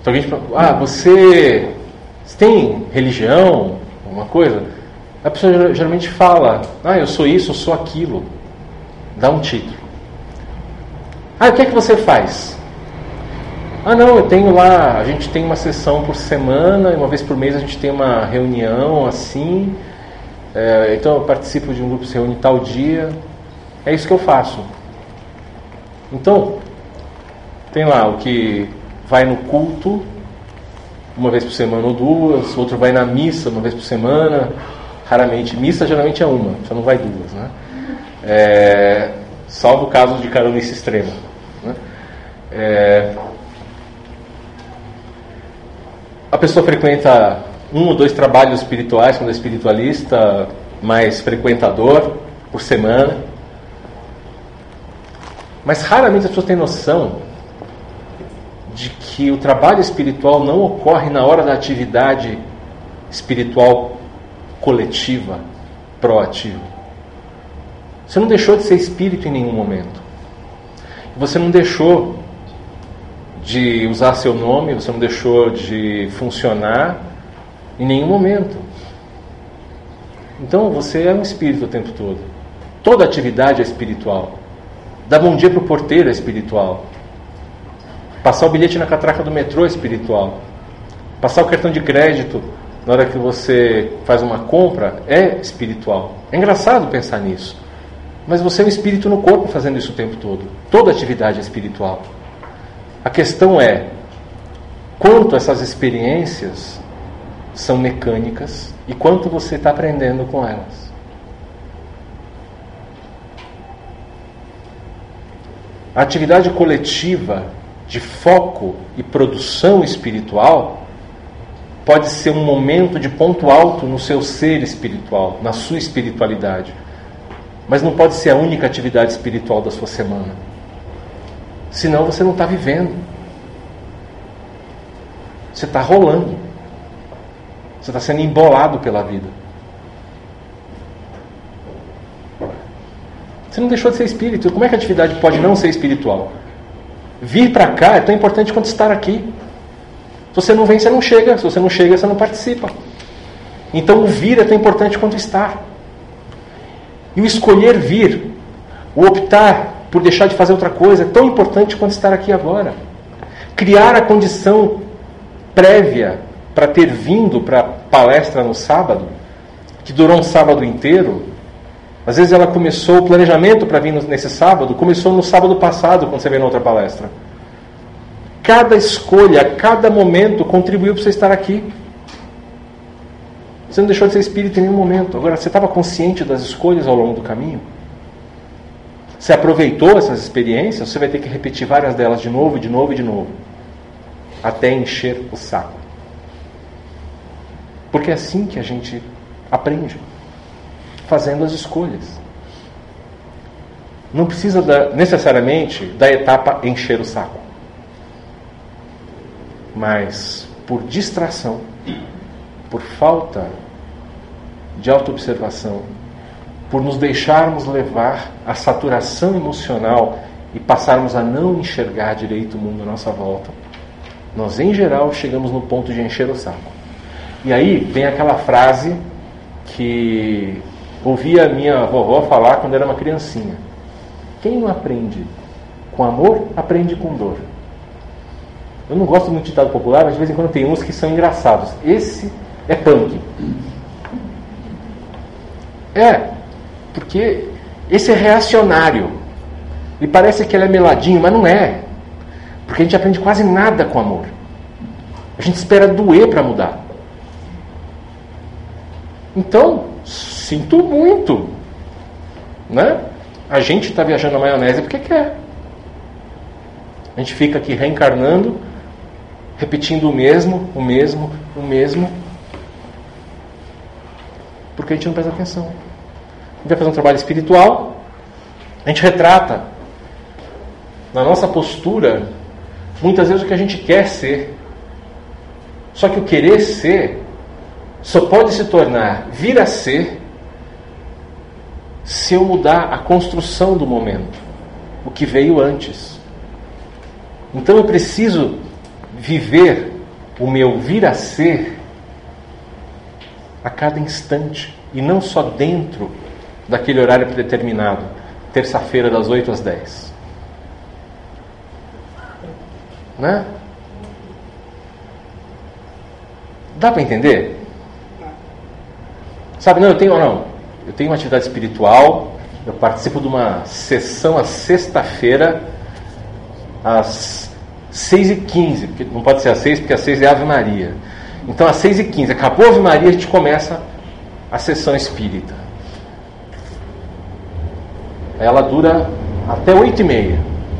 Então alguém fala, você tem religião, alguma coisa? A pessoa geralmente fala, eu sou isso, eu sou aquilo. Dá um título. O que é que você faz? Não, eu tenho lá, a gente tem uma sessão por semana, e uma vez por mês a gente tem uma reunião assim, então eu participo de um grupo que se reúne tal dia, é isso que eu faço. Então, tem lá o que vai no culto uma vez por semana ou duas, outro vai na missa uma vez por semana, raramente, missa geralmente é uma, só não vai duas, né? Salvo o caso de carolice extrema, né? A pessoa frequenta 1 ou 2 trabalhos espirituais quando é espiritualista, mais frequentador por semana. Mas raramente as pessoas têm noção de que o trabalho espiritual não ocorre na hora da atividade espiritual coletiva, proativa. Você não deixou de ser espírito em nenhum momento. Você não deixou de usar seu nome, você não deixou de funcionar em nenhum momento. Então você é um espírito o tempo todo. Toda atividade é espiritual. Dar bom dia para o porteiro é espiritual. Passar o bilhete na catraca do metrô é espiritual. Passar o cartão de crédito na hora que você faz uma compra é espiritual. É engraçado pensar nisso. Mas você é um espírito no corpo fazendo isso o tempo todo. Toda atividade é espiritual. A questão é quanto essas experiências são mecânicas e quanto você está aprendendo com elas. A atividade coletiva de foco e produção espiritual pode ser um momento de ponto alto no seu ser espiritual, na sua espiritualidade. Mas não pode ser a única atividade espiritual da sua semana. Senão você não está vivendo. Você está rolando. Você está sendo embolado pela vida. Você não deixou de ser espírito. Como é que a atividade pode não ser espiritual? Vir para cá é tão importante quanto estar aqui. Se você não vem, você não chega. Se você não chega, você não participa. Então o vir é tão importante quanto estar. E o escolher vir, o optar por deixar de fazer outra coisa, é tão importante quanto estar aqui agora. Criar a condição prévia para ter vindo para a palestra no sábado, que durou um sábado inteiro. Às vezes ela começou, o planejamento para vir nesse sábado, começou no sábado passado, quando você veio na outra palestra. Cada escolha, cada momento contribuiu para você estar aqui. Você não deixou de ser espírito em nenhum momento. Agora, você estava consciente das escolhas ao longo do caminho? Você aproveitou essas experiências? Você vai ter que repetir várias delas de novo, de novo e de novo. Até encher o saco. Porque é assim que a gente aprende. Fazendo as escolhas. Não precisa necessariamente da etapa encher o saco. Mas por distração, por falta de autoobservação, por nos deixarmos levar à saturação emocional e passarmos a não enxergar direito o mundo à nossa volta, nós em geral chegamos no ponto de encher o saco. E aí vem aquela frase que ouvia a minha vovó falar quando era uma criancinha: quem não aprende com amor, aprende com dor. Eu não gosto muito de ditado popular, mas de vez em quando tem uns que são engraçados. Esse é punk. Porque esse é reacionário. E parece que ele é meladinho, mas não é. Porque a gente aprende quase nada com amor. A gente espera doer para mudar. Então, sinto muito. Né? A gente está viajando na maionese porque quer. A gente fica aqui reencarnando, repetindo o mesmo, porque a gente não presta atenção. A gente vai fazer um trabalho espiritual, a gente retrata na nossa postura muitas vezes o que a gente quer ser. Só que o querer ser só pode se tornar vir a ser se eu mudar a construção do momento, o que veio antes. Então eu preciso viver o meu vir a ser a cada instante, e não só dentro daquele horário predeterminado, terça-feira das 8 às 10. Né? Dá para entender? Sabe, eu tenho uma atividade espiritual, eu participo de uma sessão às sexta-feira, às 6h15, porque não pode ser às 6, porque às 6 é Ave Maria. Então às 6h15, acabou a Ave Maria, a gente começa a sessão espírita. Ela dura até 8h30.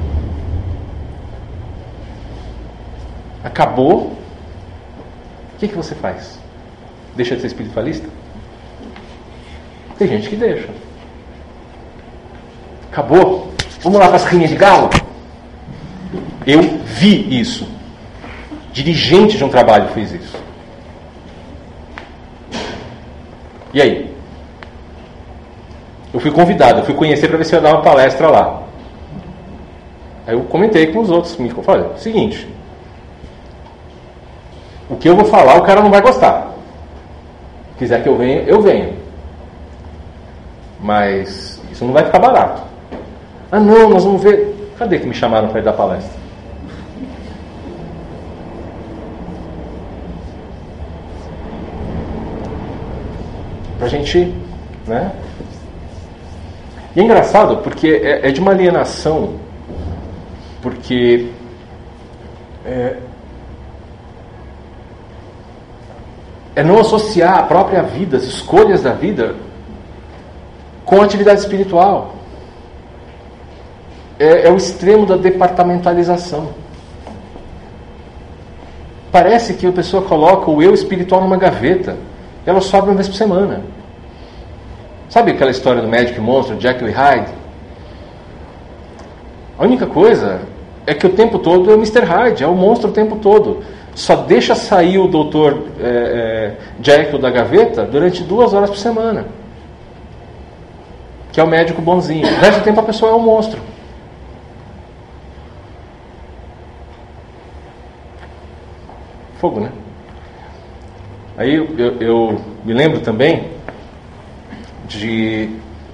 Acabou. O que você faz? Deixa de ser espiritualista? Tem gente que deixa. Acabou. Vamos lá para as rinhas de galo? Eu vi isso. Dirigente de um trabalho fez isso. E aí? Eu fui convidado, eu fui conhecer para ver se eu ia dar uma palestra lá. Aí eu comentei com os outros. Me falei, seguinte, o que eu vou falar o cara não vai gostar. Se quiser que eu venha, eu venho. Mas isso não vai ficar barato. Ah não, nós vamos ver. Cadê que me chamaram para ir dar palestra? Pra gente, né? E é engraçado porque é de uma alienação, porque é não associar a própria vida, as escolhas da vida, com a atividade espiritual. É o extremo da departamentalização. Parece que a pessoa coloca o eu espiritual numa gaveta, e ela sobe uma vez por semana. Sabe aquela história do médico e monstro, Jekyll e Hyde? A única coisa é que o tempo todo é o Mr. Hyde, é o monstro o tempo todo. Só deixa sair o Dr. Jekyll da gaveta durante 2 horas por semana, que é o médico bonzinho. O resto do tempo a pessoa é um monstro. Fogo, né? Aí eu me lembro também de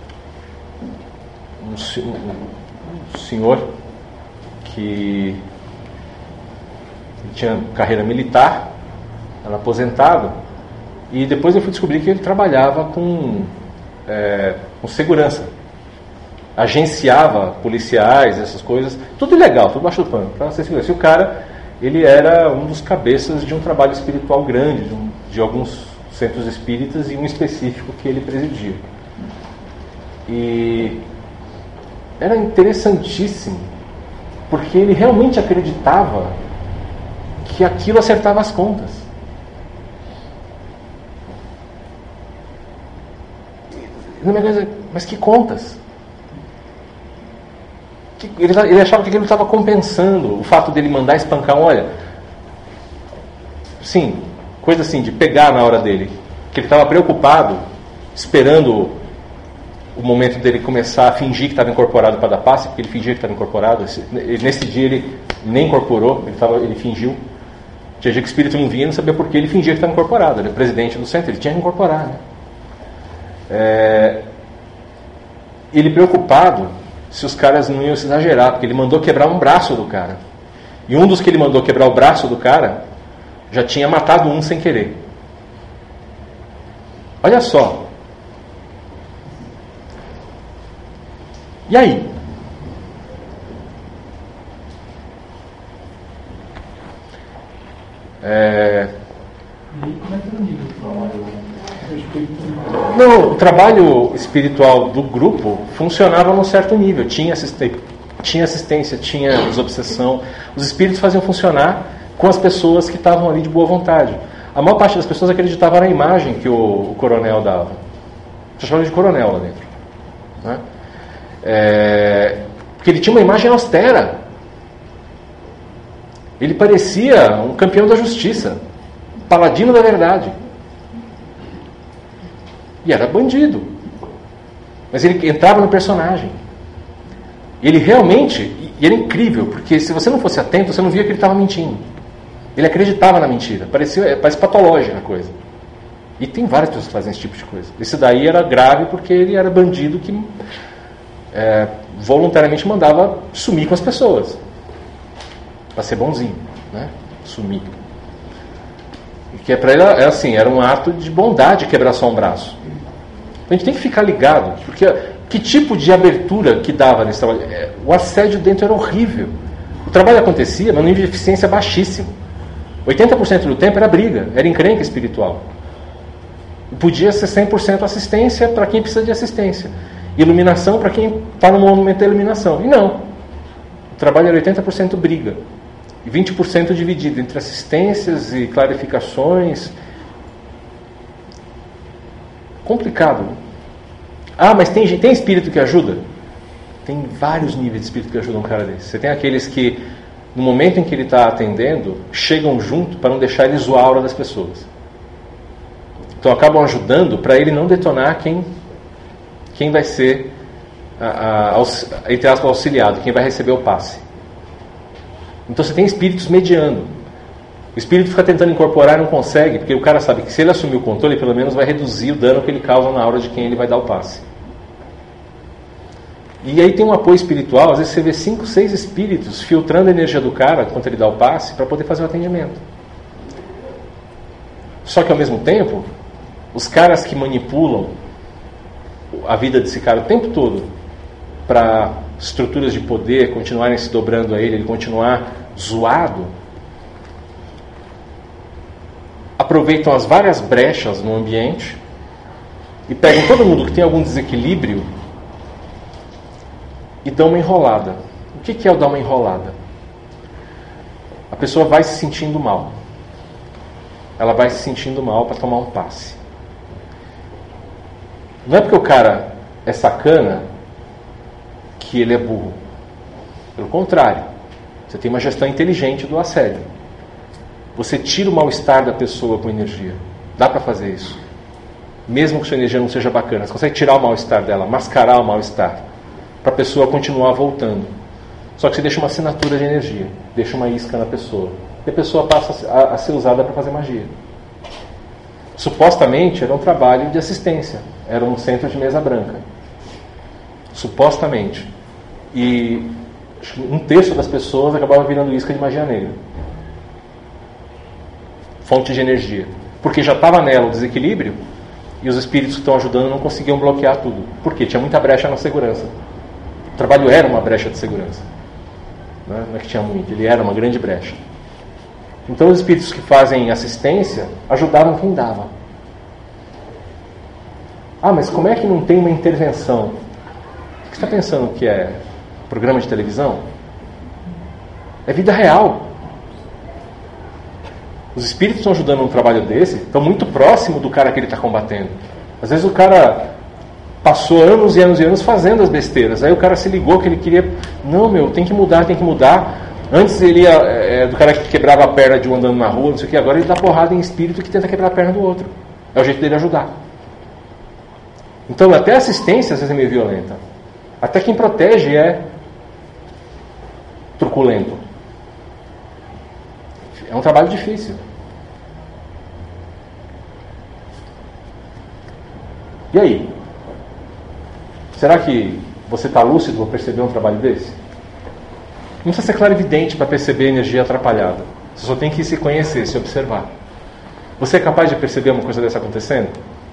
um senhor que tinha carreira militar, era aposentado, e depois eu fui descobrir que ele trabalhava com segurança, agenciava policiais, essas coisas, tudo ilegal, tudo baixo do pano, para ser segurança. E o cara, ele era um dos cabeças de um trabalho espiritual grande, de alguns centros espíritas, e um específico que ele presidia. E era interessantíssimo, porque ele realmente acreditava que aquilo acertava as contas. Mas que contas? Ele achava que aquilo estava compensando o fato dele mandar espancar olha, sim, coisa assim, de pegar na hora dele, que ele estava preocupado, esperando o momento dele começar a fingir que estava incorporado para dar passe, porque ele fingia que estava incorporado. Nesse dia ele nem incorporou, ele fingiu. Tinha dia que o espírito não vinha, não sabia por que ele fingia que estava incorporado. Ele é presidente do centro, ele tinha que incorporar, né? Ele preocupado se os caras não iam se exagerar, porque ele mandou quebrar um braço do cara. E um dos que ele mandou quebrar o braço do cara já tinha matado um sem querer. Olha só. E aí? Não, o trabalho espiritual do grupo funcionava num certo nível. Tinha assistência, tinha desobsessão. Os espíritos faziam funcionar com as pessoas que estavam ali de boa vontade. A maior parte das pessoas acreditava na imagem que o coronel dava. Você chamava de coronel lá dentro, né? Porque ele tinha uma imagem austera. Ele parecia um campeão da justiça, paladino da verdade. E era bandido. Mas ele entrava no personagem. Ele realmente... E era incrível, porque se você não fosse atento, você não via que ele estava mentindo. Ele acreditava na mentira. Parece patológica a coisa. E tem várias pessoas que fazem esse tipo de coisa. Esse daí era grave porque ele era bandido que voluntariamente mandava sumir com as pessoas. Para ser bonzinho, né? Sumir. E que para ele era um ato de bondade quebrar só um braço. Então a gente tem que ficar ligado, porque que tipo de abertura que dava nesse trabalho? O assédio dentro era horrível. O trabalho acontecia, mas no nível de eficiência baixíssimo. 80% do tempo era briga, era encrenca espiritual. E podia ser 100% assistência para quem precisa de assistência. Iluminação para quem está no momento da iluminação. E não. O trabalho era 80% briga. E 20% dividido entre assistências e clarificações. Complicado. Ah, mas tem espírito que ajuda? Tem vários níveis de espírito que ajudam um cara desse. Você tem aqueles que, no momento em que ele está atendendo, chegam junto para não deixar ele zoar a aura das pessoas. Então acabam ajudando para ele não detonar quem vai ser, entre aspas, auxiliado, quem vai receber o passe. Então você tem espíritos mediando. O espírito fica tentando incorporar e não consegue, porque o cara sabe que se ele assumir o controle, pelo menos vai reduzir o dano que ele causa na aura de quem ele vai dar o passe. E aí tem um apoio espiritual, às vezes você vê 5, 6 espíritos filtrando a energia do cara enquanto ele dá o passe para poder fazer o atendimento. Só que ao mesmo tempo, os caras que manipulam a vida desse cara o tempo todo para estruturas de poder continuarem se dobrando a ele continuar zoado, aproveitam as várias brechas no ambiente e pegam todo mundo que tem algum desequilíbrio e dão uma enrolada. O que é o dar uma enrolada? A pessoa vai se sentindo mal. Ela vai se sentindo mal para tomar um passe. Não é porque o cara é sacana que ele é burro. Pelo contrário. Você tem uma gestão inteligente do assédio. Você tira o mal-estar da pessoa com energia. Dá para fazer isso. Mesmo que sua energia não seja bacana. Você consegue tirar o mal-estar dela, mascarar o mal-estar, para a pessoa continuar voltando. Só que você deixa uma assinatura de energia. Deixa uma isca na pessoa. E a pessoa passa a ser usada para fazer magia. Supostamente era um trabalho de assistência. Era um centro de mesa branca. Supostamente. E um terço das pessoas acabava virando isca de magia negra. Fonte de energia. Porque já estava nela o desequilíbrio e os espíritos que estão ajudando não conseguiam bloquear tudo. Por quê? Tinha muita brecha na segurança. O trabalho era uma brecha de segurança. Não é que tinha muito, ele era uma grande brecha. Então os espíritos que fazem assistência ajudavam quem dava. Ah, mas como é que não tem uma intervenção? O que você está pensando que é programa de televisão? É vida real. Os espíritos estão ajudando um trabalho desse, estão muito próximo do cara que ele está combatendo. Às vezes o cara passou anos e anos e anos fazendo as besteiras. Aí o cara se ligou que ele queria... Não, tem que mudar, tem que mudar. Antes ele ia do cara que quebrava a perna de um andando na rua, não sei o que. Agora ele dá porrada em espírito que tenta quebrar a perna do outro. É o jeito dele ajudar. Então até a assistência às vezes é meio violenta. Até quem protege é truculento. É um trabalho difícil. E aí? Será que você está lúcido para perceber um trabalho desse? Não precisa ser clarividente para perceber energia atrapalhada. Você só tem que se conhecer, se observar. Você é capaz de perceber uma coisa dessa acontecendo?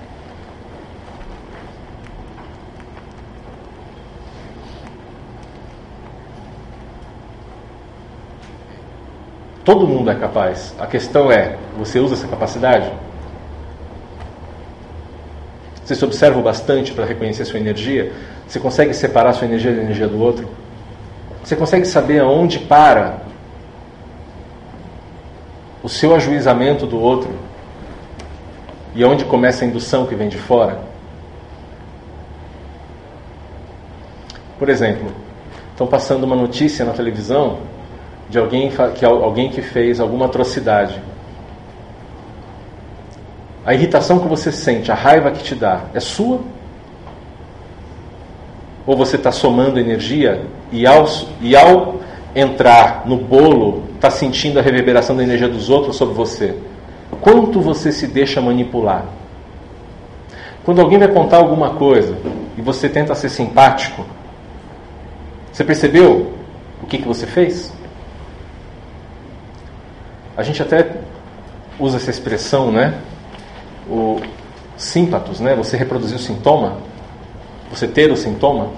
Todo mundo é capaz. A questão é, você usa essa capacidade? Você se observa bastante para reconhecer sua energia? Você consegue separar sua energia da energia do outro? Você consegue saber aonde para o seu ajuizamento do outro e aonde começa a indução que vem de fora? Por exemplo, estão passando uma notícia na televisão de alguém que fez alguma atrocidade. A irritação que você sente, a raiva que te dá, é sua? Ou você está somando energia e ao entrar no bolo está sentindo a reverberação da energia dos outros sobre você? Quanto você se deixa manipular? Quando alguém vai contar alguma coisa e você tenta ser simpático, você percebeu o que você fez? A gente até usa essa expressão, né? O símpatos, né? Você reproduzir o sintoma, você ter o sintoma.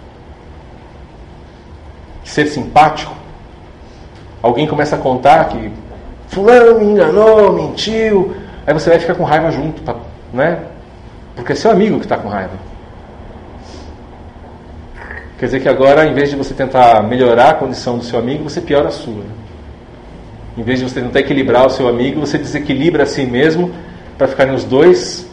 Ser simpático. Alguém começa a contar que fulano me enganou, mentiu, aí você vai ficar com raiva junto, né? Porque é seu amigo que está com raiva. Quer dizer que agora, em vez de você tentar melhorar a condição do seu amigo, você piora a sua. Em vez de você tentar equilibrar o seu amigo, você desequilibra a si mesmo para ficarem os dois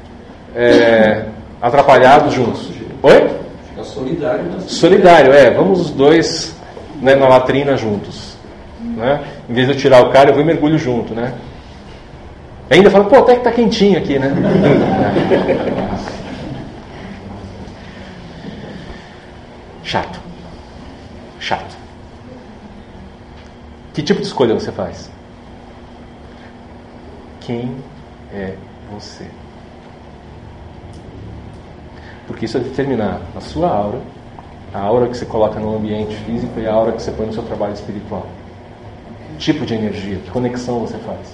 atrapalhados juntos. Oi? Fica solidário. Solidário, vamos os dois, né, na latrina juntos. Né? Em vez de eu tirar o cara, eu vou e mergulho junto, né? Ainda fala, pô, até que tá quentinho aqui, né? Chato. Que tipo de escolha você faz? Quem é você? Porque isso vai determinar a sua aura, a aura que você coloca no ambiente físico e a aura que você põe no seu trabalho espiritual. Tipo de energia, que conexão você faz?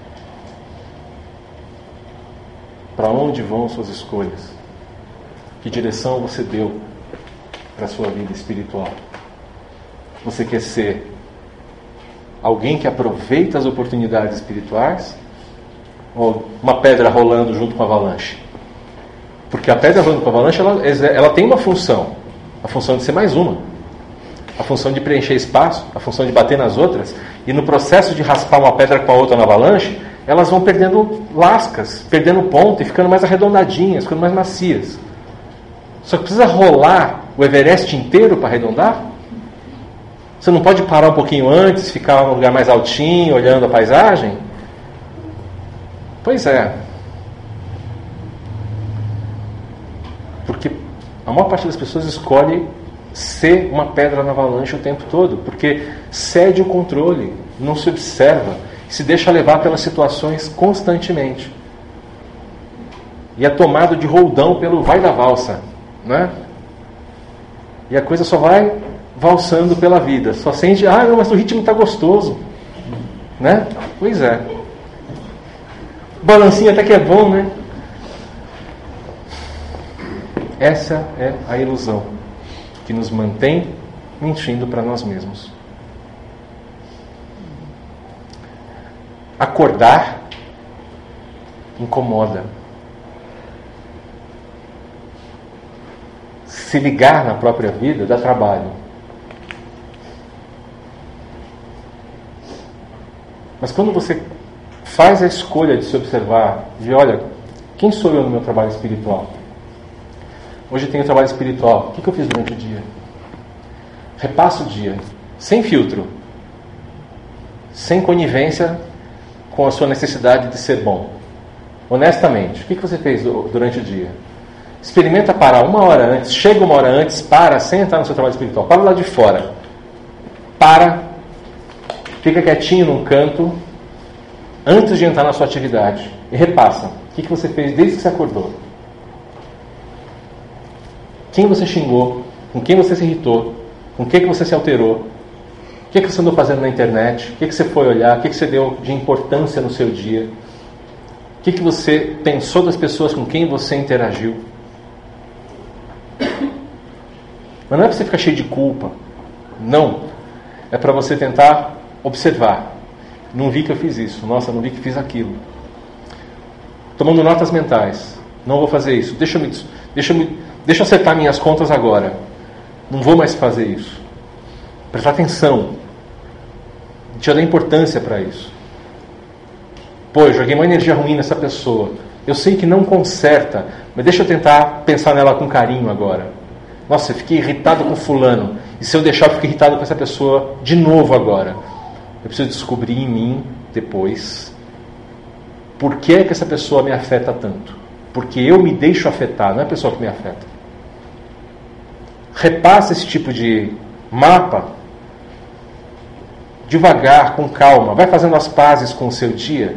Para onde vão suas escolhas? Que direção você deu para a sua vida espiritual? Você quer ser alguém que aproveita as oportunidades espirituais? Ou uma pedra rolando junto com a avalanche? Porque a pedra rolando com a avalanche, ela tem uma função. A função de ser mais uma. A função de preencher espaço, a função de bater nas outras. E no processo de raspar uma pedra com a outra na avalanche, elas vão perdendo lascas, perdendo ponto e ficando mais arredondadinhas, ficando mais macias. Só que precisa rolar o Everest inteiro para arredondar? Você não pode parar um pouquinho antes, ficar num lugar mais altinho, olhando a paisagem? Pois é. Porque a maior parte das pessoas escolhe ser uma pedra na avalanche o tempo todo, porque cede o controle, não se observa, se deixa levar pelas situações constantemente. E é tomado de roldão pelo vai da valsa, né? E a coisa só vai valsando pela vida, só sente, não, mas o ritmo está gostoso, né? Pois é. O balancinho até que é bom, né? Essa é a ilusão que nos mantém mentindo para nós mesmos. Acordar incomoda. Se ligar na própria vida dá trabalho. Mas quando você faz a escolha de se observar, de olha, quem sou eu no meu trabalho espiritual? Hoje eu tenho trabalho espiritual. O que eu fiz durante o dia? Repasso o dia, sem filtro, sem conivência com a sua necessidade de ser bom. Honestamente, o que você fez durante o dia? Experimenta parar uma hora antes, chega uma hora antes, sem entrar no seu trabalho espiritual. Para lá de fora. Fica quietinho num canto, antes de entrar na sua atividade. E repassa. O que você fez desde que você acordou? Quem você xingou? Com quem você se irritou? Com quem que você se alterou? O que você andou fazendo na internet? O que você foi olhar? O que você deu de importância no seu dia? O que você pensou das pessoas com quem você interagiu? Mas não é para você ficar cheio de culpa. Não. É para você tentar observar. Não vi que eu fiz isso. Nossa, não vi que fiz aquilo. Tomando notas mentais. Não vou fazer isso. Deixa eu acertar minhas contas agora. Não vou mais fazer isso. Prestar atenção. Deixa eu dar importância para isso. Pô, eu joguei uma energia ruim nessa pessoa. Eu sei que não conserta, mas deixa eu tentar pensar nela com carinho agora. Nossa, eu fiquei irritado com fulano. E se eu deixar, eu fico irritado com essa pessoa de novo agora. Eu preciso descobrir em mim, depois, por que é que essa pessoa me afeta tanto. Porque eu me deixo afetar, não é a pessoa que me afeta. Repassa esse tipo de mapa devagar, com calma, vai fazendo as pazes com o seu dia.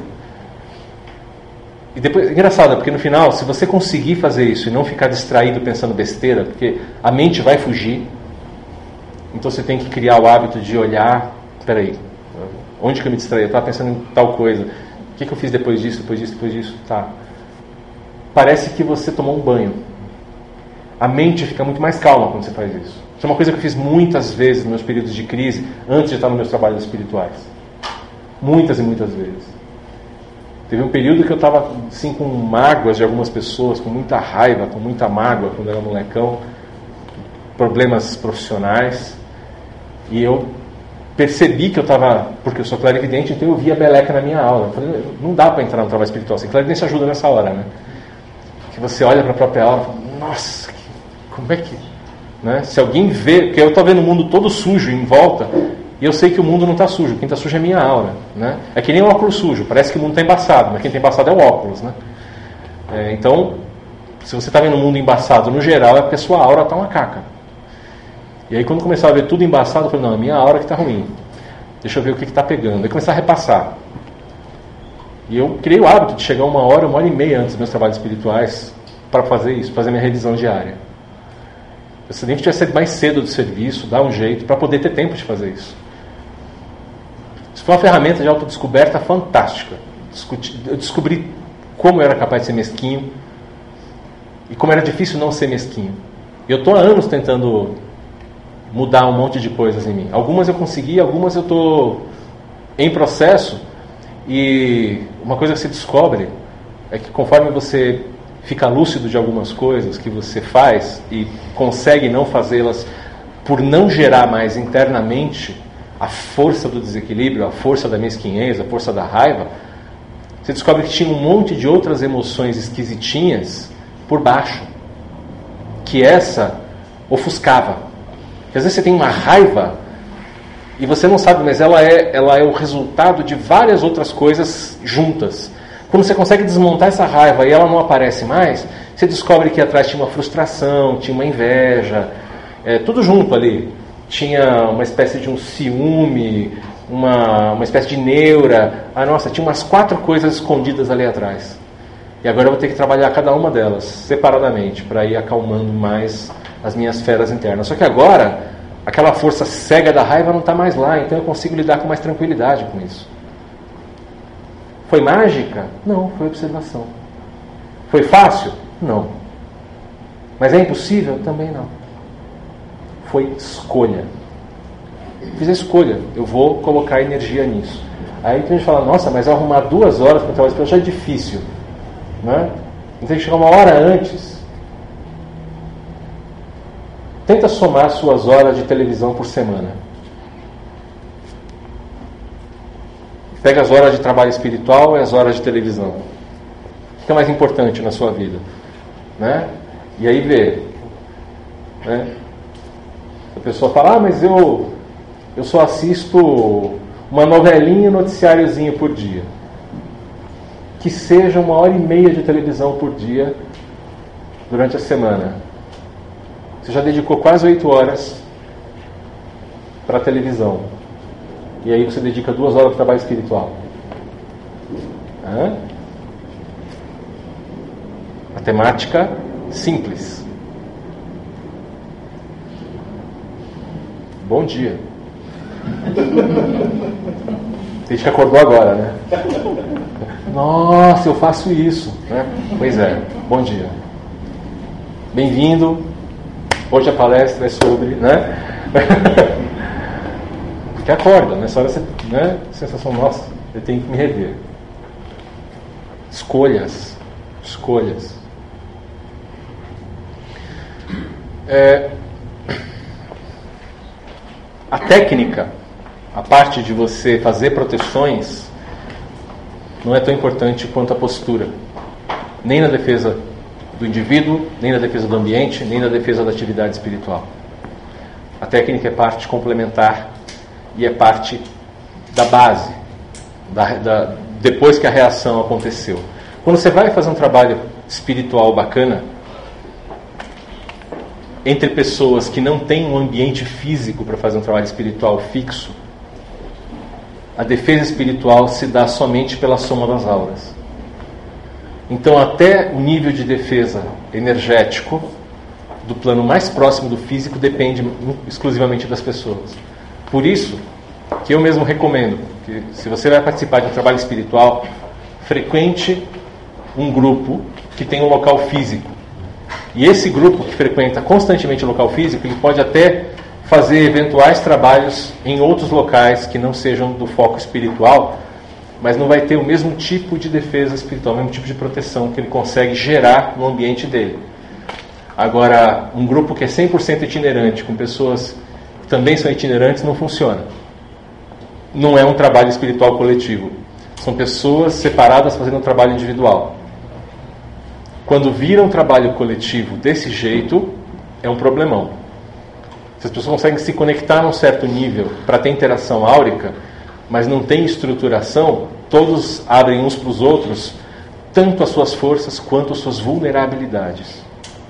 E depois, engraçado, porque no final, se você conseguir fazer isso e não ficar distraído pensando besteira, porque a mente vai fugir, então você tem que criar o hábito de olhar, peraí, onde que eu me distraí? Eu estava pensando em tal coisa, o que eu fiz depois disso, tá. Parece que você tomou um banho. A mente fica muito mais calma quando você faz isso. Isso é uma coisa que eu fiz muitas vezes nos meus períodos de crise, antes de estar nos meus trabalhos espirituais. Muitas e muitas vezes. Teve um período que eu estava assim, com mágoas de algumas pessoas, com muita raiva, com muita mágoa, quando eu era molecão, problemas profissionais, e eu percebi que eu estava, porque eu sou clarividente, então eu via meleca na minha aula. Eu falei, não dá para entrar no trabalho espiritual, assim, clarividência ajuda nessa hora, né? Que você olha para a própria aula e fala, nossa, como é que... Né? Se alguém vê, porque eu estou vendo o mundo todo sujo em volta, e eu sei que o mundo não está sujo, quem está sujo é a minha aura, né? É que nem um óculos sujo, parece que o mundo está embaçado, mas quem está embaçado é o óculos, né? Então, se você está vendo o mundo embaçado no geral, é porque a sua aura está uma caca. E aí quando começava a ver tudo embaçado, eu falei, não, a minha aura que está ruim, deixa eu ver o que está pegando. Aí começar a repassar. E eu criei o hábito de chegar 1 hora e meia antes dos meus trabalhos espirituais para fazer isso, fazer minha revisão diária. Se a gente tivesse saído mais cedo do serviço, dar um jeito para poder ter tempo de fazer isso. Isso foi uma ferramenta de autodescoberta fantástica. Eu descobri como eu era capaz de ser mesquinho e como era difícil não ser mesquinho. Eu estou há anos tentando mudar um monte de coisas em mim. Algumas eu consegui, algumas eu estou em processo. E uma coisa que você descobre é que conforme você fica lúcido de algumas coisas que você faz e consegue não fazê-las por não gerar mais internamente a força do desequilíbrio, a força da mesquinhez, a força da raiva, você descobre que tinha um monte de outras emoções esquisitinhas por baixo, que essa ofuscava. Porque às vezes você tem uma raiva e você não sabe, mas ela é o resultado de várias outras coisas juntas. Quando você consegue desmontar essa raiva e ela não aparece mais, você descobre que atrás tinha uma frustração, tinha uma inveja, tudo junto ali. Tinha uma espécie de um ciúme, uma espécie de neura. Nossa, tinha umas 4 coisas escondidas ali atrás. E agora eu vou ter que trabalhar cada uma delas separadamente para ir acalmando mais as minhas feras internas. Só que agora, aquela força cega da raiva não está mais lá, então eu consigo lidar com mais tranquilidade com isso. Foi mágica? Não, foi observação. Foi fácil? Não. Mas é impossível? Também não. Foi escolha. Fiz a escolha. Eu vou colocar energia nisso. Aí tem gente que fala, nossa, mas arrumar 2 horas para o trabalho espiritual já é difícil. Né? Então tem que chegar 1 hora antes. Tenta somar suas horas de televisão por semana. Pega as horas de trabalho espiritual e as horas de televisão. O que é mais importante na sua vida? Né? E aí vê. Né? A pessoa fala, mas eu só assisto uma novelinha e um noticiáriozinho por dia. Que seja 1h30 de televisão por dia durante a semana. Você já dedicou quase 8 horas para a televisão. E aí você dedica 2 horas para o trabalho espiritual. Matemática simples. Bom dia. Tem gente que acordou agora, né? Nossa, eu faço isso, né? Pois é, bom dia. Bem-vindo. Hoje a palestra é sobre, né? Porque acorda, nessa hora você, né? Sensação, nossa, eu tenho que me rever. Escolhas. A técnica, a parte de você fazer proteções, não é tão importante quanto a postura. Nem na defesa do indivíduo, nem na defesa do ambiente, nem na defesa da atividade espiritual. A técnica é parte complementar e é parte da base, depois que a reação aconteceu. Quando você vai fazer um trabalho espiritual bacana, entre pessoas que não têm um ambiente físico para fazer um trabalho espiritual fixo, a defesa espiritual se dá somente pela soma das auras. Então, até o nível de defesa energético do plano mais próximo do físico depende exclusivamente das pessoas. Por isso que eu mesmo recomendo que, se você vai participar de um trabalho espiritual, frequente um grupo que tem um local físico. E esse grupo que frequenta constantemente o local físico, ele pode até fazer eventuais trabalhos em outros locais que não sejam do foco espiritual, mas não vai ter o mesmo tipo de defesa espiritual, o mesmo tipo de proteção que ele consegue gerar no ambiente dele. Agora, um grupo que é 100% itinerante, com pessoas que também são itinerantes, não funciona. Não é um trabalho espiritual coletivo. São pessoas separadas fazendo um trabalho individual. Quando vira um trabalho coletivo desse jeito, é um problemão. Se as pessoas conseguem se conectar num certo nível para ter interação áurica, mas não tem estruturação, todos abrem uns para os outros tanto as suas forças quanto as suas vulnerabilidades.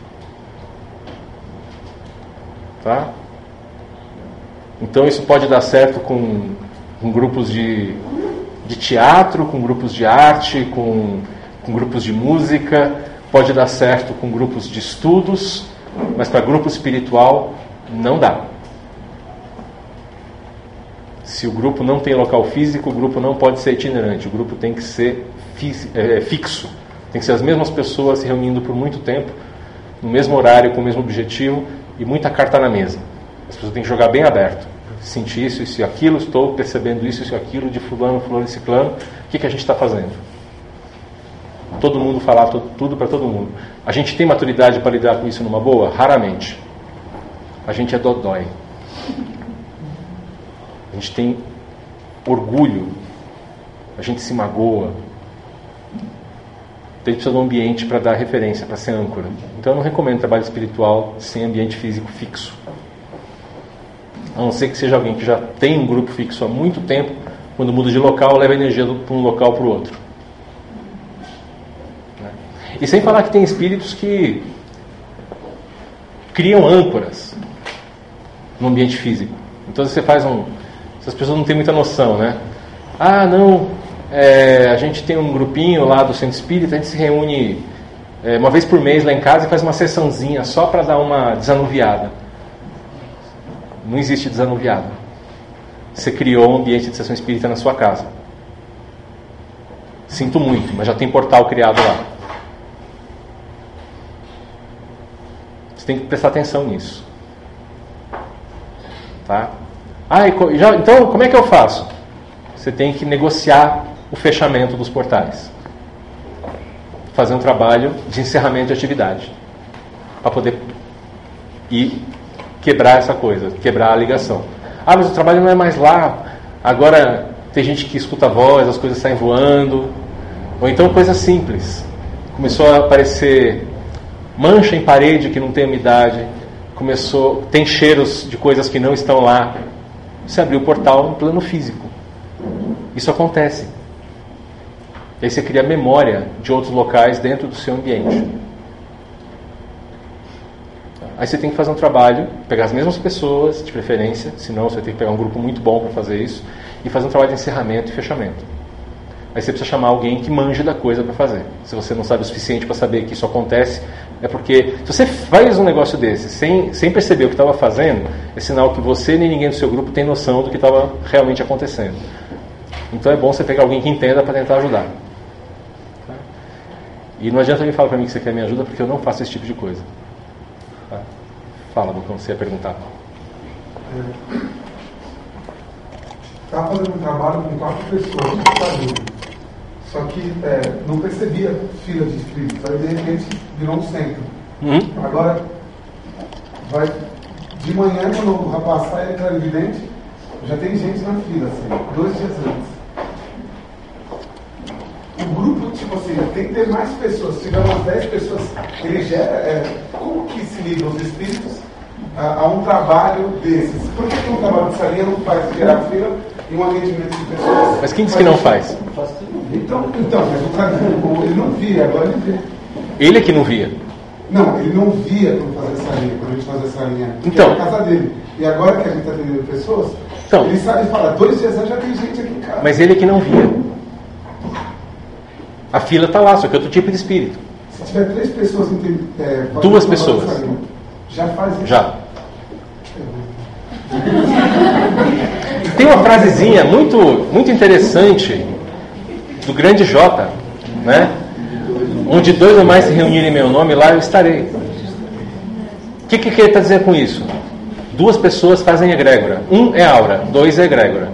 Tá? Então isso pode dar certo com grupos de teatro, com grupos de arte, com grupos de música, pode dar certo com grupos de estudos, mas para grupo espiritual não dá. Se o grupo não tem local físico, o grupo não pode ser itinerante, o grupo tem que ser fixo, tem que ser as mesmas pessoas se reunindo por muito tempo, no mesmo horário, com o mesmo objetivo, e muita carta na mesa. As pessoas têm que jogar bem aberto. Sentir isso e aquilo, estou percebendo isso e aquilo de fulano e ciclano. O que a gente está fazendo? Todo mundo falar tudo para todo mundo. A gente tem maturidade para lidar com isso numa boa? Raramente. A gente é dodói. A gente tem orgulho. A gente se magoa. Então a gente precisa de um ambiente para dar referência, para ser âncora. Então eu não recomendo trabalho espiritual sem ambiente físico fixo. A não ser que seja alguém que já tem um grupo fixo há muito tempo, quando muda de local, leva energia de um local para o outro. E sem falar que tem espíritos que criam âncoras no ambiente físico. Então você faz essas pessoas não têm muita noção, né? Ah, não, a gente tem um grupinho lá do centro espírita, a gente se reúne uma vez por mês lá em casa e faz uma sessãozinha só para dar uma desanuviada. Não existe desanuviada. Você criou um ambiente de sessão espírita na sua casa. Sinto muito, mas já tem portal criado lá. Você tem que prestar atenção nisso. Tá? Então, como é que eu faço? Você tem que negociar o fechamento dos portais. Fazer um trabalho de encerramento de atividade. Para poder ir quebrar essa coisa, quebrar a ligação. Ah, mas o trabalho não é mais lá. Agora tem gente que escuta a voz, as coisas saem voando. Ou então coisa simples. Começou a aparecer mancha em parede que não tem umidade. Tem cheiros de coisas que não estão lá. Você abriu o portal no plano físico. Isso acontece. E aí você cria memória de outros locais dentro do seu ambiente. Aí você tem que fazer um trabalho, pegar as mesmas pessoas, de preferência, senão você vai ter que pegar um grupo muito bom para fazer isso, e fazer um trabalho de encerramento e fechamento. Aí você precisa chamar alguém que manje da coisa para fazer. Se você não sabe o suficiente para saber que isso acontece, é porque se você faz um negócio desse sem perceber o que estava fazendo, é sinal que você nem ninguém do seu grupo tem noção do que estava realmente acontecendo. Então é bom você pegar alguém que entenda para tentar ajudar. Tá? E não adianta me falar para mim que você quer minha ajuda, porque eu não faço esse tipo de coisa. Tá? Fala, Bocão, você ia perguntar. Estava fazendo um trabalho com 4 pessoas, só que não percebia fila de inscritos, aí de repente virou um centro. Agora, de manhã, quando o rapaz sai, ele é clarividente, já tem gente na fila, assim, 2 dias antes. O grupo, tipo assim, tem que ter mais pessoas, se tiver umas 10 pessoas, ele gera, como que se ligam os espíritos a um trabalho desses? Por que um trabalho de salinha não faz gerar fila e um atendimento de pessoas? Mas quem disse que não faz? Então, mas o cara ele não via, agora ele vê. Ele é que não via. Não, ele não via quando a gente fazia essa linha. Então, era a casa dele. E agora que a gente está atendendo pessoas, Então, Ele sabe, ele fala, 2 dias já tem gente aqui em casa. mas ele que não via. A fila está lá, só que é outro tipo de espírito. Se tiver 3 pessoas, 2 pessoas. Já faz isso. Já. Tem uma frasezinha muito interessante do grande J, né? Onde 2 ou mais se reunirem em meu nome, lá eu estarei. O que ele está dizendo com isso? 2 pessoas fazem egrégora. 1 é aura, 2 é egrégora.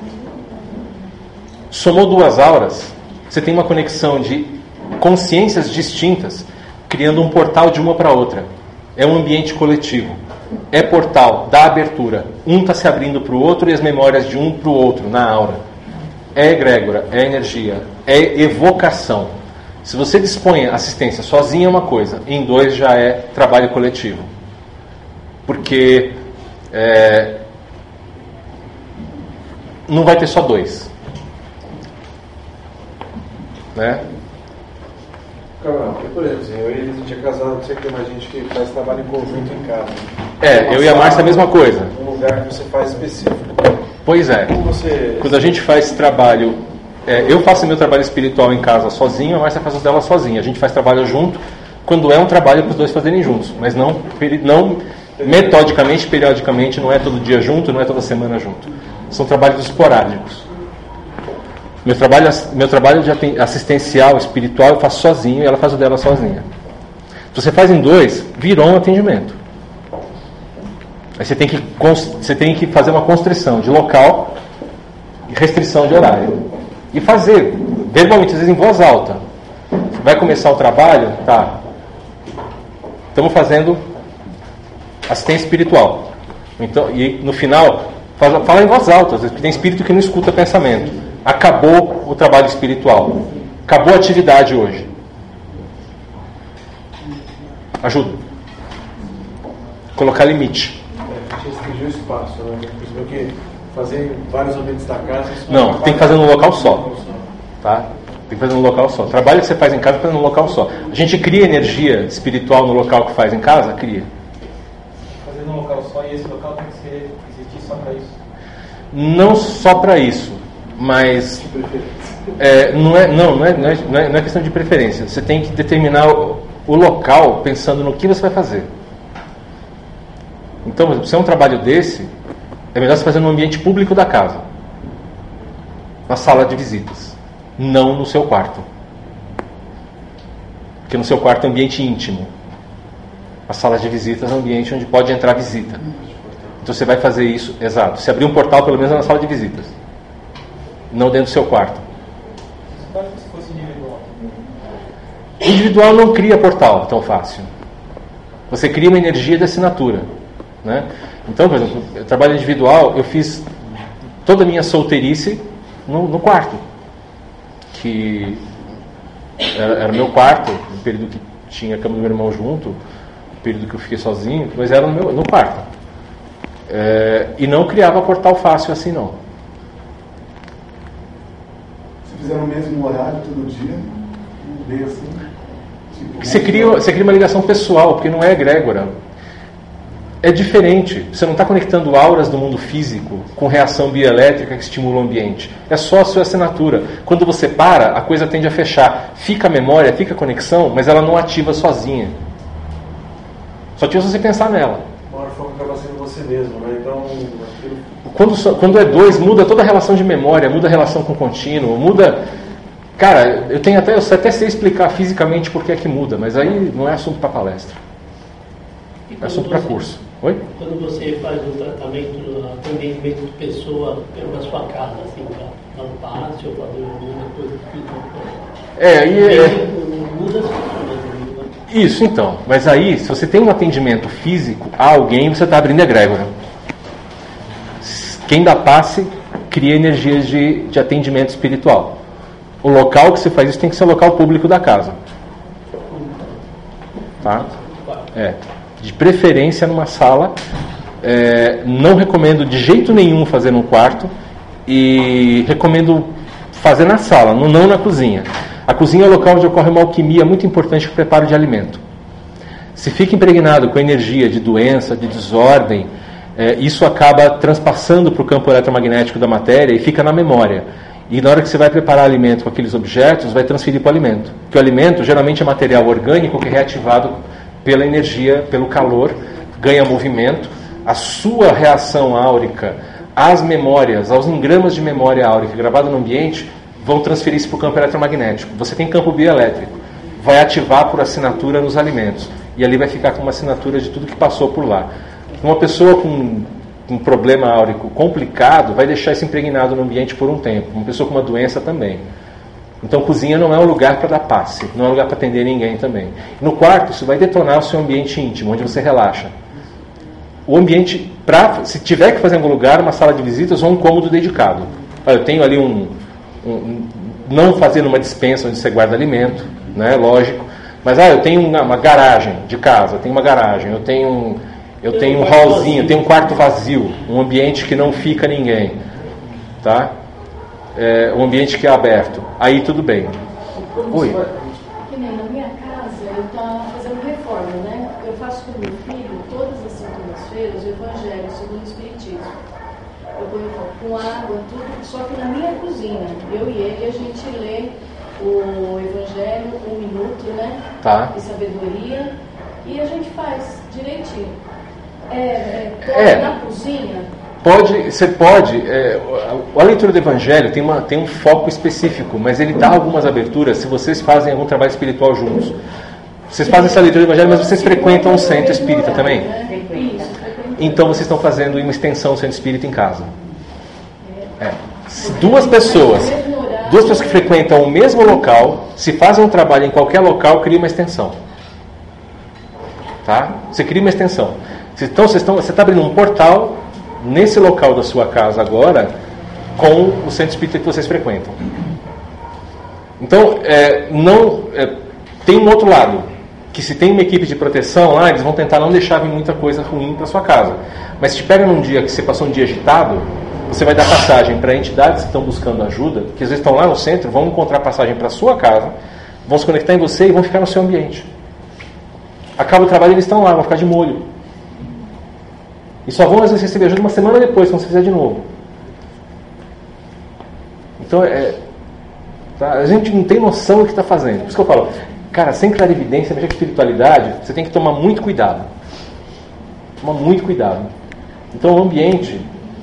Somou 2 auras, você tem uma conexão de consciências distintas, criando um portal de uma para outra. É um ambiente coletivo. É portal, dá abertura. Um está se abrindo para o outro e as memórias de um para o outro, na aura. É egrégora, é energia, é evocação. Se você dispõe assistência sozinho é uma coisa, em 2 já é trabalho coletivo. Porque não vai ter só 2. Né? Não, porque, por exemplo, eu e ele, a gente é casado, sei que tem mais gente que faz trabalho em conjunto em casa. Eu e a Márcia é a mesma coisa. Um lugar que você faz específico. Pois é. Quando a gente faz trabalho, eu faço meu trabalho espiritual em casa sozinho, a Márcia faz o dela sozinha. A gente faz trabalho junto, quando é um trabalho para os 2 fazerem juntos, mas não metodicamente, periodicamente, não é todo dia junto, não é toda semana junto. São trabalhos esporádicos. Meu trabalho de assistencial, espiritual, eu faço sozinho e ela faz o dela sozinha. Se você faz em 2, virou um atendimento. Aí você tem que fazer uma constrição de local e restrição de horário. E fazer, verbalmente, às vezes em voz alta. Vai começar o trabalho? Tá. Estamos fazendo assistência espiritual. Então, e no final, fala em voz alta, às vezes, porque tem espírito que não escuta pensamento. Acabou o trabalho espiritual. Acabou a atividade hoje. Ajuda. Colocar limite. A gente restringiu o espaço, né? Percebeu que fazer em vários ambientes da casa... Não, tem que fazer num local só. Tá? Tem que fazer num local só. O trabalho que você faz em casa, faz num local só. A gente cria energia espiritual no local que faz em casa? Cria. Fazer num local só e esse local tem que existir só para isso? Não só para isso. Mas não é questão de preferência. Você tem que determinar o local pensando no que você vai fazer. Então, se é um trabalho desse, é melhor você fazer no ambiente público da casa, na sala de visitas, não no seu quarto, porque no seu quarto é um ambiente íntimo. A sala de visitas é um ambiente onde pode entrar visita. Então você vai fazer isso, exato. Se abrir um portal, pelo menos é na sala de visitas, não dentro do seu quarto. Se fosse individual? Individual não cria portal tão fácil. Você cria uma energia de assinatura, né? Então, por exemplo, eu trabalho individual, eu fiz toda a minha solteirice no quarto, que era meu quarto, no período que tinha a cama do meu irmão junto, no período que eu fiquei sozinho, mas era no quarto. E não criava portal fácil assim, não. Fizer no mesmo horário todo dia, bem assim. Tipo, Você cria uma ligação pessoal, porque não é egrégora. É diferente. Você não está conectando auras do mundo físico com reação bioelétrica que estimula o ambiente. É só a sua assinatura. Quando você para, a coisa tende a fechar. Fica a memória, fica a conexão, mas ela não ativa sozinha. Só ativa se você pensar nela. Uma hora o foco acaba sendo você mesmo, né? Então, Quando é 2, muda toda a relação de memória, muda a relação com o contínuo, muda... Cara, eu até sei explicar fisicamente por que é que muda, mas aí não é assunto para palestra. É assunto para curso. Oi? Quando você faz o tratamento, atendimento de pessoa pela sua casa, assim, para dar um passe ou fazer alguma coisa que muda Isso, então. Mas aí, se você tem um atendimento físico a alguém, você está abrindo egrégora. Quem dá passe cria energias de atendimento espiritual. O local que você faz isso tem que ser o local público da casa. Tá? De preferência numa sala. Não recomendo de jeito nenhum fazer num quarto. E recomendo fazer na sala, não na cozinha. A cozinha é o local onde ocorre uma alquimia muito importante para o preparo de alimento. Se fica impregnado com energia de doença, de desordem, isso acaba transpassando para o campo eletromagnético da matéria e fica na memória. E na hora que você vai preparar alimento com aqueles objetos, vai transferir para o alimento. Porque o alimento geralmente é material orgânico que é reativado pela energia, pelo calor, ganha movimento. A sua reação áurica, as memórias, aos engramas de memória áurica gravada no ambiente, vão transferir isso para o campo eletromagnético. Você tem campo bioelétrico, vai ativar por assinatura nos alimentos. E ali vai ficar com uma assinatura de tudo que passou por lá. Uma pessoa com um problema áurico complicado vai deixar isso impregnado no ambiente por um tempo. Uma pessoa com uma doença também. Então, cozinha não é um lugar para dar passe, não é um lugar para atender ninguém também. No quarto, isso vai detonar o seu ambiente íntimo, onde você relaxa. O ambiente, se tiver que fazer em algum lugar, uma sala de visitas ou um cômodo dedicado. Eu tenho ali não fazendo uma despensa onde você guarda alimento, né, lógico. Mas eu tenho uma garagem de casa, tenho uma garagem, eu tenho um hallzinho, eu tenho um quarto vazio, um ambiente que não fica ninguém, tá? Um ambiente que é aberto. Aí tudo bem. Oi. Que nem na minha casa, eu estou fazendo reforma, né? Eu faço com meu filho, todas as segundas-feiras, o Evangelho segundo o Espiritismo. Eu ponho com água, tudo, só que na minha cozinha, eu e ele, a gente lê o Evangelho, 1 minuto, né? Tá. De sabedoria, e a gente faz direitinho. Na cozinha. Você pode. A leitura do Evangelho tem um foco específico, mas ele dá algumas aberturas se vocês fazem algum trabalho espiritual juntos. Vocês fazem essa leitura do Evangelho, mas vocês frequentam um centro espírita também? Então vocês estão fazendo uma extensão do centro espírita em casa. Duas pessoas que frequentam o mesmo local, se fazem um trabalho em qualquer local, cria uma extensão. Tá? Você cria uma extensão. Então você está abrindo um portal nesse local da sua casa agora com o centro espírita que vocês frequentam. Então, tem um outro lado, que se tem uma equipe de proteção lá, eles vão tentar não deixar vir muita coisa ruim para sua casa. Mas se te pega num dia que você passou um dia agitado, você vai dar passagem para entidades que estão buscando ajuda, que às vezes estão lá no centro, vão encontrar passagem para sua casa, vão se conectar em você e vão ficar no seu ambiente. Acaba o trabalho e eles estão lá, vão ficar de molho. E só vão às vezes receber ajuda uma semana depois, quando você fizer de novo. Então, a gente não tem noção do que está fazendo. Por isso que eu falo, cara, sem clarividência, mexer com espiritualidade, você tem que tomar muito cuidado. Tomar muito cuidado. Então, o ambiente...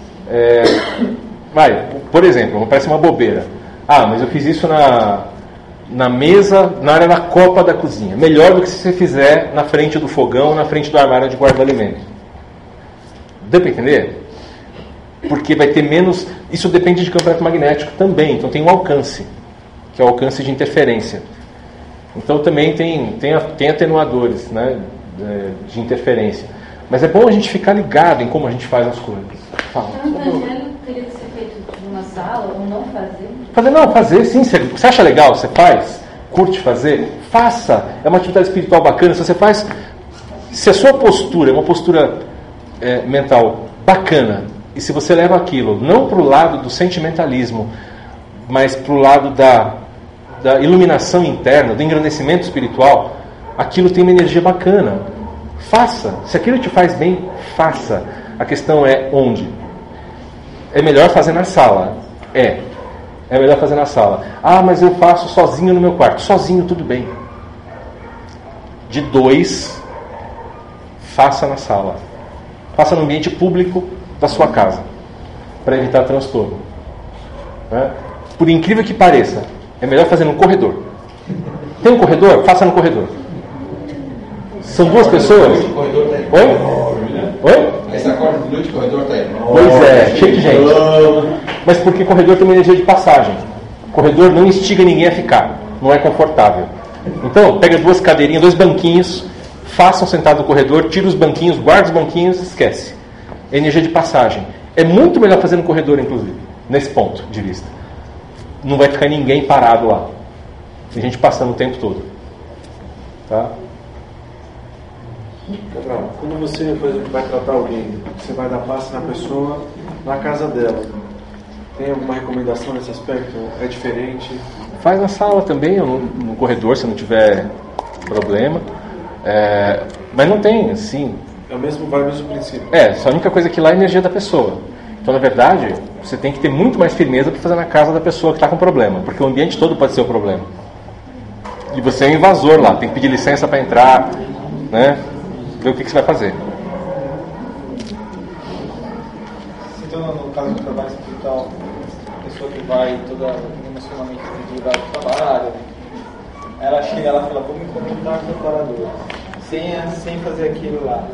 por exemplo, parece uma bobeira. Mas eu fiz isso na mesa, na área da copa da cozinha. Melhor do que se você fizer na frente do fogão, na frente do armário de guarda-alimento. Deu para entender? Porque vai ter menos... Isso depende de campo eletromagnético também. Então tem um alcance, que é o alcance de interferência. Então também tem atenuadores, né, de interferência. Mas é bom a gente ficar ligado em como a gente faz as coisas. Fala. O Evangelho teria que ser feito numa sala ou não fazer? Fazer sim. Você acha legal? Você faz? Curte fazer? Faça. É uma atividade espiritual bacana. Se você faz... Se a sua postura é uma postura mental bacana, e se você leva aquilo não para o lado do sentimentalismo, mas para o lado da iluminação interna, do engrandecimento espiritual, aquilo tem uma energia bacana. Faça. Se aquilo te faz bem, faça. A questão é onde. É melhor fazer na sala. É melhor fazer na sala. Mas eu faço sozinho no meu quarto. Sozinho, tudo bem. De 2, faça na sala. Faça no ambiente público da sua casa, para evitar transtorno. Né? Por incrível que pareça, é melhor fazer no corredor. Tem um corredor? Faça no corredor. São duas pessoas? Oi? Essa corda de noite, o corredor está aí. Pois é, cheio de gente. Mas porque corredor tem uma energia de passagem. Corredor não instiga ninguém a ficar. Não é confortável. Então, pega 2 cadeirinhas, 2 banquinhos, façam sentado no corredor, tira os banquinhos, guarda os banquinhos, esquece. É energia de passagem. É muito melhor fazer no corredor, inclusive, nesse ponto de vista. Não vai ficar ninguém parado lá. Tem gente passando o tempo todo. Tá? Quando você, por exemplo, vai tratar alguém, você vai dar passe na pessoa na casa dela. Tem alguma recomendação nesse aspecto? É diferente? Faz na sala também, ou no corredor, se não tiver problema. Mas não tem, assim... Vai o mesmo princípio. Só a única coisa que lá é a energia da pessoa. Então, na verdade, você tem que ter muito mais firmeza para fazer na casa da pessoa que está com problema, porque o ambiente todo pode ser o problema. E você é um invasor lá, tem que pedir licença para entrar, né? Ver o que você vai fazer. Então, no caso do trabalho espiritual, a pessoa que vai toda emocionalmente desligada do trabalho, ela chega e ela fala, vou me conectar com o preparador, sem fazer aquilo lá.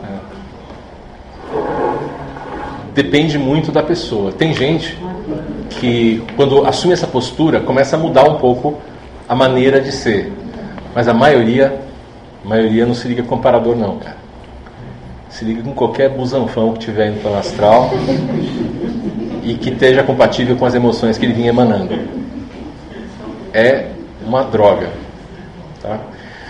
Depende muito da pessoa. Tem gente que, quando assume essa postura, começa a mudar um pouco a maneira de ser. Mas a maioria não se liga com comparador, não, cara. Se liga com qualquer busanfão que tiver indo pelo astral e que esteja compatível com as emoções que ele vinha emanando. É uma droga. Tá?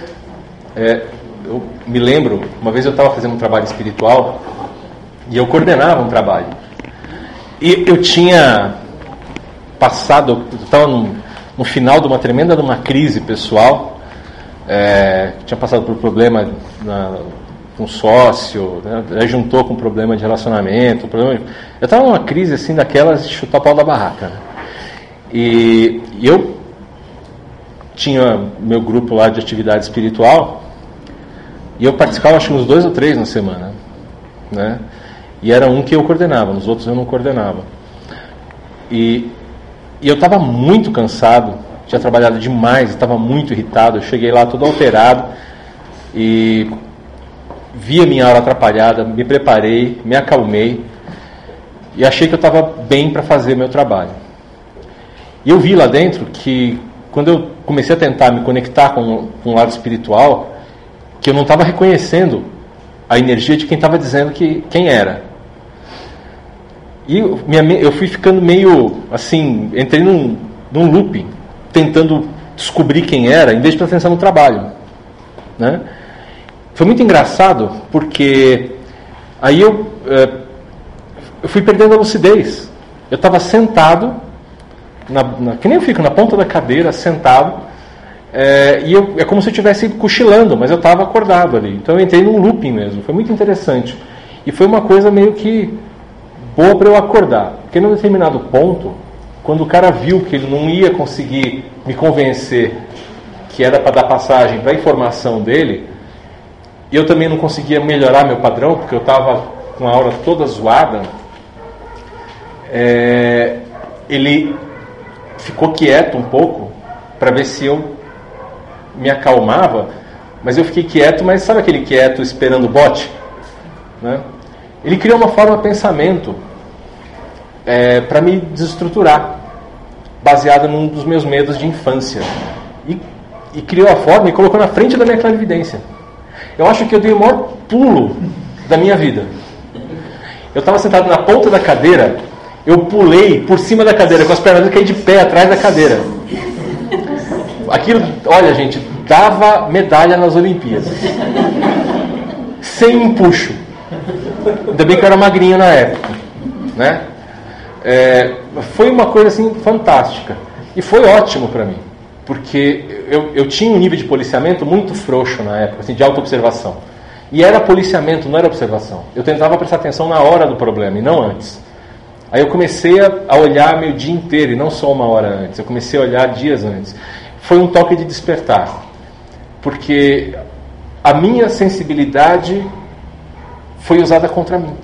Eu me lembro, uma vez eu estava fazendo um trabalho espiritual e eu coordenava um trabalho. E eu tinha passado, eu estava no final de uma tremenda de uma crise pessoal, tinha passado por problema com sócio, né, juntou com problema de relacionamento, eu estava numa crise assim daquelas de chutar o pau da barraca. Né? E eu tinha meu grupo lá de atividade espiritual e eu participava acho que uns 2 ou 3 na semana, né? E era um que eu coordenava, nos outros eu não coordenava. E eu estava muito cansado, tinha trabalhado demais, estava muito irritado. Eu cheguei lá todo alterado e vi a minha aura atrapalhada, me preparei, me acalmei e achei que eu estava bem para fazer meu trabalho. E eu vi lá dentro que, quando eu comecei a tentar me conectar com o lado espiritual, que eu não estava reconhecendo a energia de quem estava dizendo quem era. E eu fui ficando meio assim, entrei num looping, tentando descobrir quem era, em vez de prestar atenção no trabalho, né? Foi muito engraçado, porque aí eu fui perdendo a lucidez. Eu estava sentado, que nem eu fico, na ponta da cadeira, sentado, e é como se eu estivesse cochilando, mas eu estava acordado ali. Então eu entrei num looping mesmo, foi muito interessante. E foi uma coisa meio que boa para eu acordar, porque num determinado ponto, quando o cara viu que ele não ia conseguir me convencer que era para dar passagem para a informação dele, e eu também não conseguia melhorar meu padrão, porque eu estava com a aura toda zoada, ele ficou quieto um pouco para ver se eu me acalmava, mas eu fiquei quieto, mas sabe aquele quieto esperando o bote? Né? Ele criou uma forma de pensamento para me desestruturar, baseada num dos meus medos de infância, e criou a forma e colocou na frente da minha clarividência. Eu acho que eu dei o maior pulo da minha vida. Eu estava sentado na ponta da cadeira, eu pulei por cima da cadeira com as pernas e caí de pé atrás da cadeira. Aquilo, olha gente, dava medalha nas Olimpíadas, sem empuxo. Ainda bem que eu era magrinha na época, né? Foi uma coisa assim fantástica e foi ótimo para mim, porque eu tinha um nível de policiamento muito frouxo na época, assim, de autoobservação, e era policiamento, não era observação. Eu tentava prestar atenção na hora do problema e não antes. Aí eu comecei a olhar meu dia inteiro e não só uma hora antes, eu comecei a olhar dias antes. Foi um toque de despertar, porque a minha sensibilidade foi usada contra mim,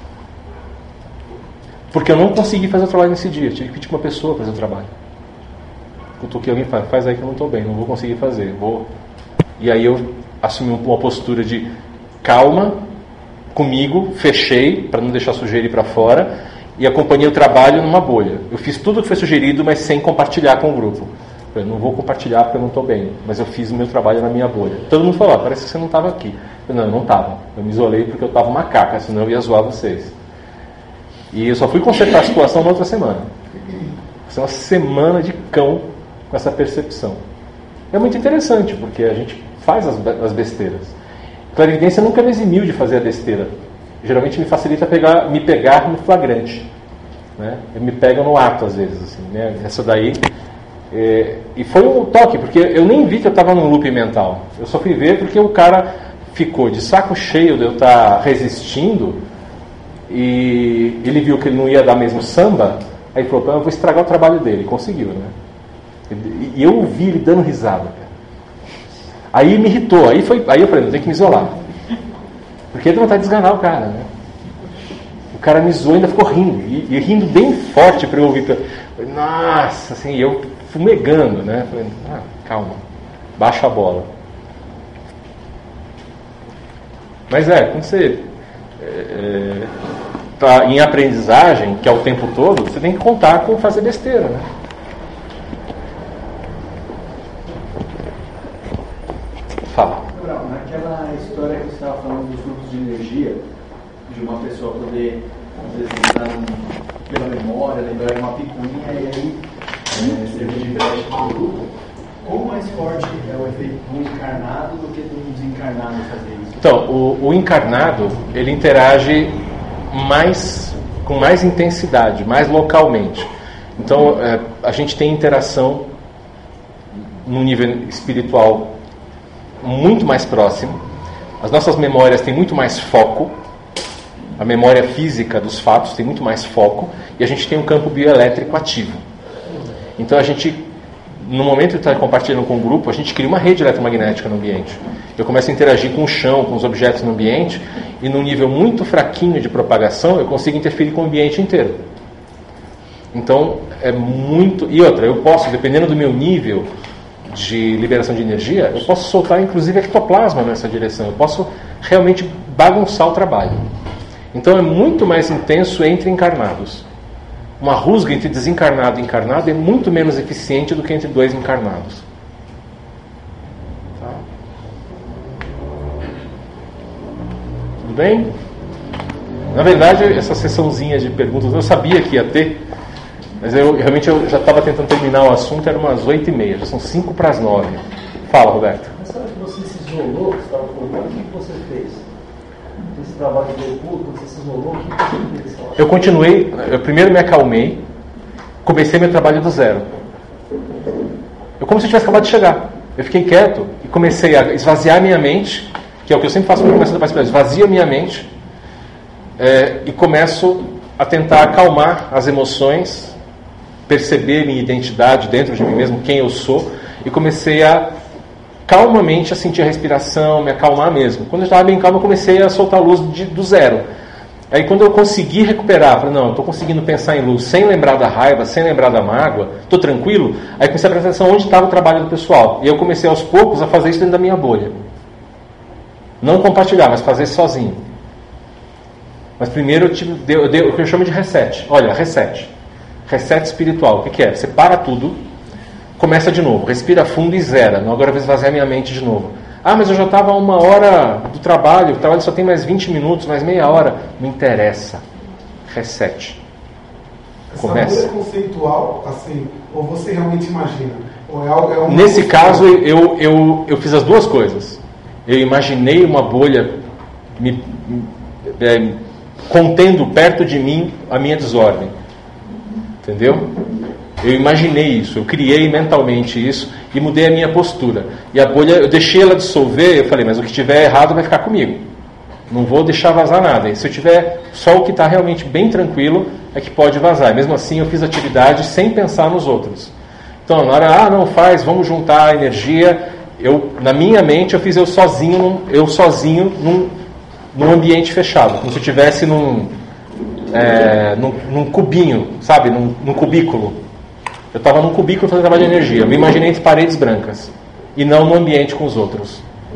porque eu não consegui fazer o trabalho nesse dia. Eu tive que pedir para uma pessoa fazer o trabalho. Eu toquei alguém, faz aí que eu não estou bem, não vou conseguir fazer, E aí eu assumi uma postura de calma comigo, fechei para não deixar sujeira ir para fora e acompanhei o trabalho numa bolha. Eu fiz tudo o que foi sugerido, mas sem compartilhar com o grupo. Eu não vou compartilhar porque eu não estou bem, mas eu fiz o meu trabalho na minha bolha. Todo mundo falou, parece que você não estava aqui. Eu não estava. Eu me isolei porque eu estava macaca, senão eu ia zoar vocês. E eu só fui consertar a situação na outra semana. Foi uma semana de cão com essa percepção. É muito interessante, porque a gente faz as besteiras. Clarividência nunca me eximiu de fazer a besteira. Geralmente me facilita me pegar no flagrante, né? Me pega no ato às vezes, assim, né? Essa daí... E foi um toque, porque eu nem vi que eu estava num loop mental. Eu só fui ver porque o cara ficou de saco cheio de eu estar resistindo, e ele viu que ele não ia dar mesmo samba, aí falou, eu vou estragar o trabalho dele. E conseguiu, né? E eu ouvi ele dando risada, cara. Aí me irritou, aí eu falei, não tem que me isolar, porque ele não vontade de esganar o cara, né? O cara me zoou e ainda ficou rindo, e rindo bem forte para eu ouvir. Falei, nossa, assim, eu fumegando, né? Falei, calma, baixa a bola. Mas quando você está em aprendizagem, que é o tempo todo, você tem que contar com fazer besteira, né? Fala. Naquela história que você estava falando dos grupos de energia, de uma pessoa poder, às vezes, entrar pela memória, lembrar de uma picuinha e aí servir de brecha para o grupo, quão mais forte é o efeito do encarnado do que do desencarnado fazer isso? Então, o encarnado, ele interage com mais intensidade, mais localmente. Então, a gente tem interação no nível espiritual muito mais próximo. As nossas memórias têm muito mais foco. A memória física dos fatos tem muito mais foco. E a gente tem um campo bioelétrico ativo. Então, a gente, no momento de estar compartilhando com o grupo, a gente cria uma rede eletromagnética no ambiente. Eu começo a interagir com o chão, com os objetos no ambiente, e num nível muito fraquinho de propagação, eu consigo interferir com o ambiente inteiro. Então, é muito... E outra, eu posso, dependendo do meu nível de liberação de energia, eu posso soltar inclusive ectoplasma nessa direção. Eu posso realmente bagunçar o trabalho. Então, é muito mais intenso entre encarnados. Uma rusga entre desencarnado e encarnado é muito menos eficiente do que entre dois encarnados. Tá? Tudo bem? Na verdade, essa sessãozinha de perguntas eu sabia que ia ter, mas eu já estava tentando terminar o assunto, era umas 8h30, já são 8:55. Fala, Roberto. Nessa hora que você se isolou, que você estava colocando, o que você fez? Esse trabalho de oculto, você se isolou, o que você fez? Eu continuei, eu primeiro me acalmei, comecei meu trabalho do zero. Como se eu tivesse acabado de chegar. Eu fiquei quieto e comecei a esvaziar minha mente, que é o que eu sempre faço quando começo a participar, esvazio a minha mente e começo a tentar acalmar as emoções, perceber minha identidade dentro de mim mesmo, quem eu sou, e comecei a calmamente a sentir a respiração, me acalmar mesmo. Quando eu estava bem calmo, eu comecei a soltar a luz do zero. Aí quando eu consegui recuperar, falei, não, eu estou conseguindo pensar em luz sem lembrar da raiva, sem lembrar da mágoa, estou tranquilo, aí comecei a prestar atenção onde estava o trabalho do pessoal. E eu comecei aos poucos a fazer isso dentro da minha bolha. Não compartilhar, mas fazer sozinho. Mas primeiro eu dei o que eu chamo de reset. Olha, reset. Reset espiritual. O que é? Você para tudo, começa de novo, respira fundo e zera. Agora eu vou esvaziar minha mente de novo. Ah, mas eu já estava 1 hora do trabalho, o trabalho só tem mais 20 minutos, mais meia hora. Não interessa. Reset. Começa. Essa bolha conceitual, assim, ou você realmente imagina? Ou é uma Nesse caso, eu fiz as duas coisas. Eu imaginei uma bolha contendo perto de mim a minha desordem. Entendeu? Eu imaginei isso, eu criei mentalmente isso e mudei a minha postura. E a bolha, eu deixei ela dissolver, eu falei, mas o que estiver errado vai ficar comigo. Não vou deixar vazar nada. E se eu tiver só o que está realmente bem tranquilo, é que pode vazar. E mesmo assim eu fiz atividade sem pensar nos outros. Então na hora, não faz, vamos juntar a energia. Na minha mente eu fiz eu sozinho num ambiente fechado, como se eu estivesse num cubinho, sabe, num cubículo. Eu estava num cubículo fazendo trabalho de energia. Eu me imaginei entre paredes brancas e não no ambiente com os outros.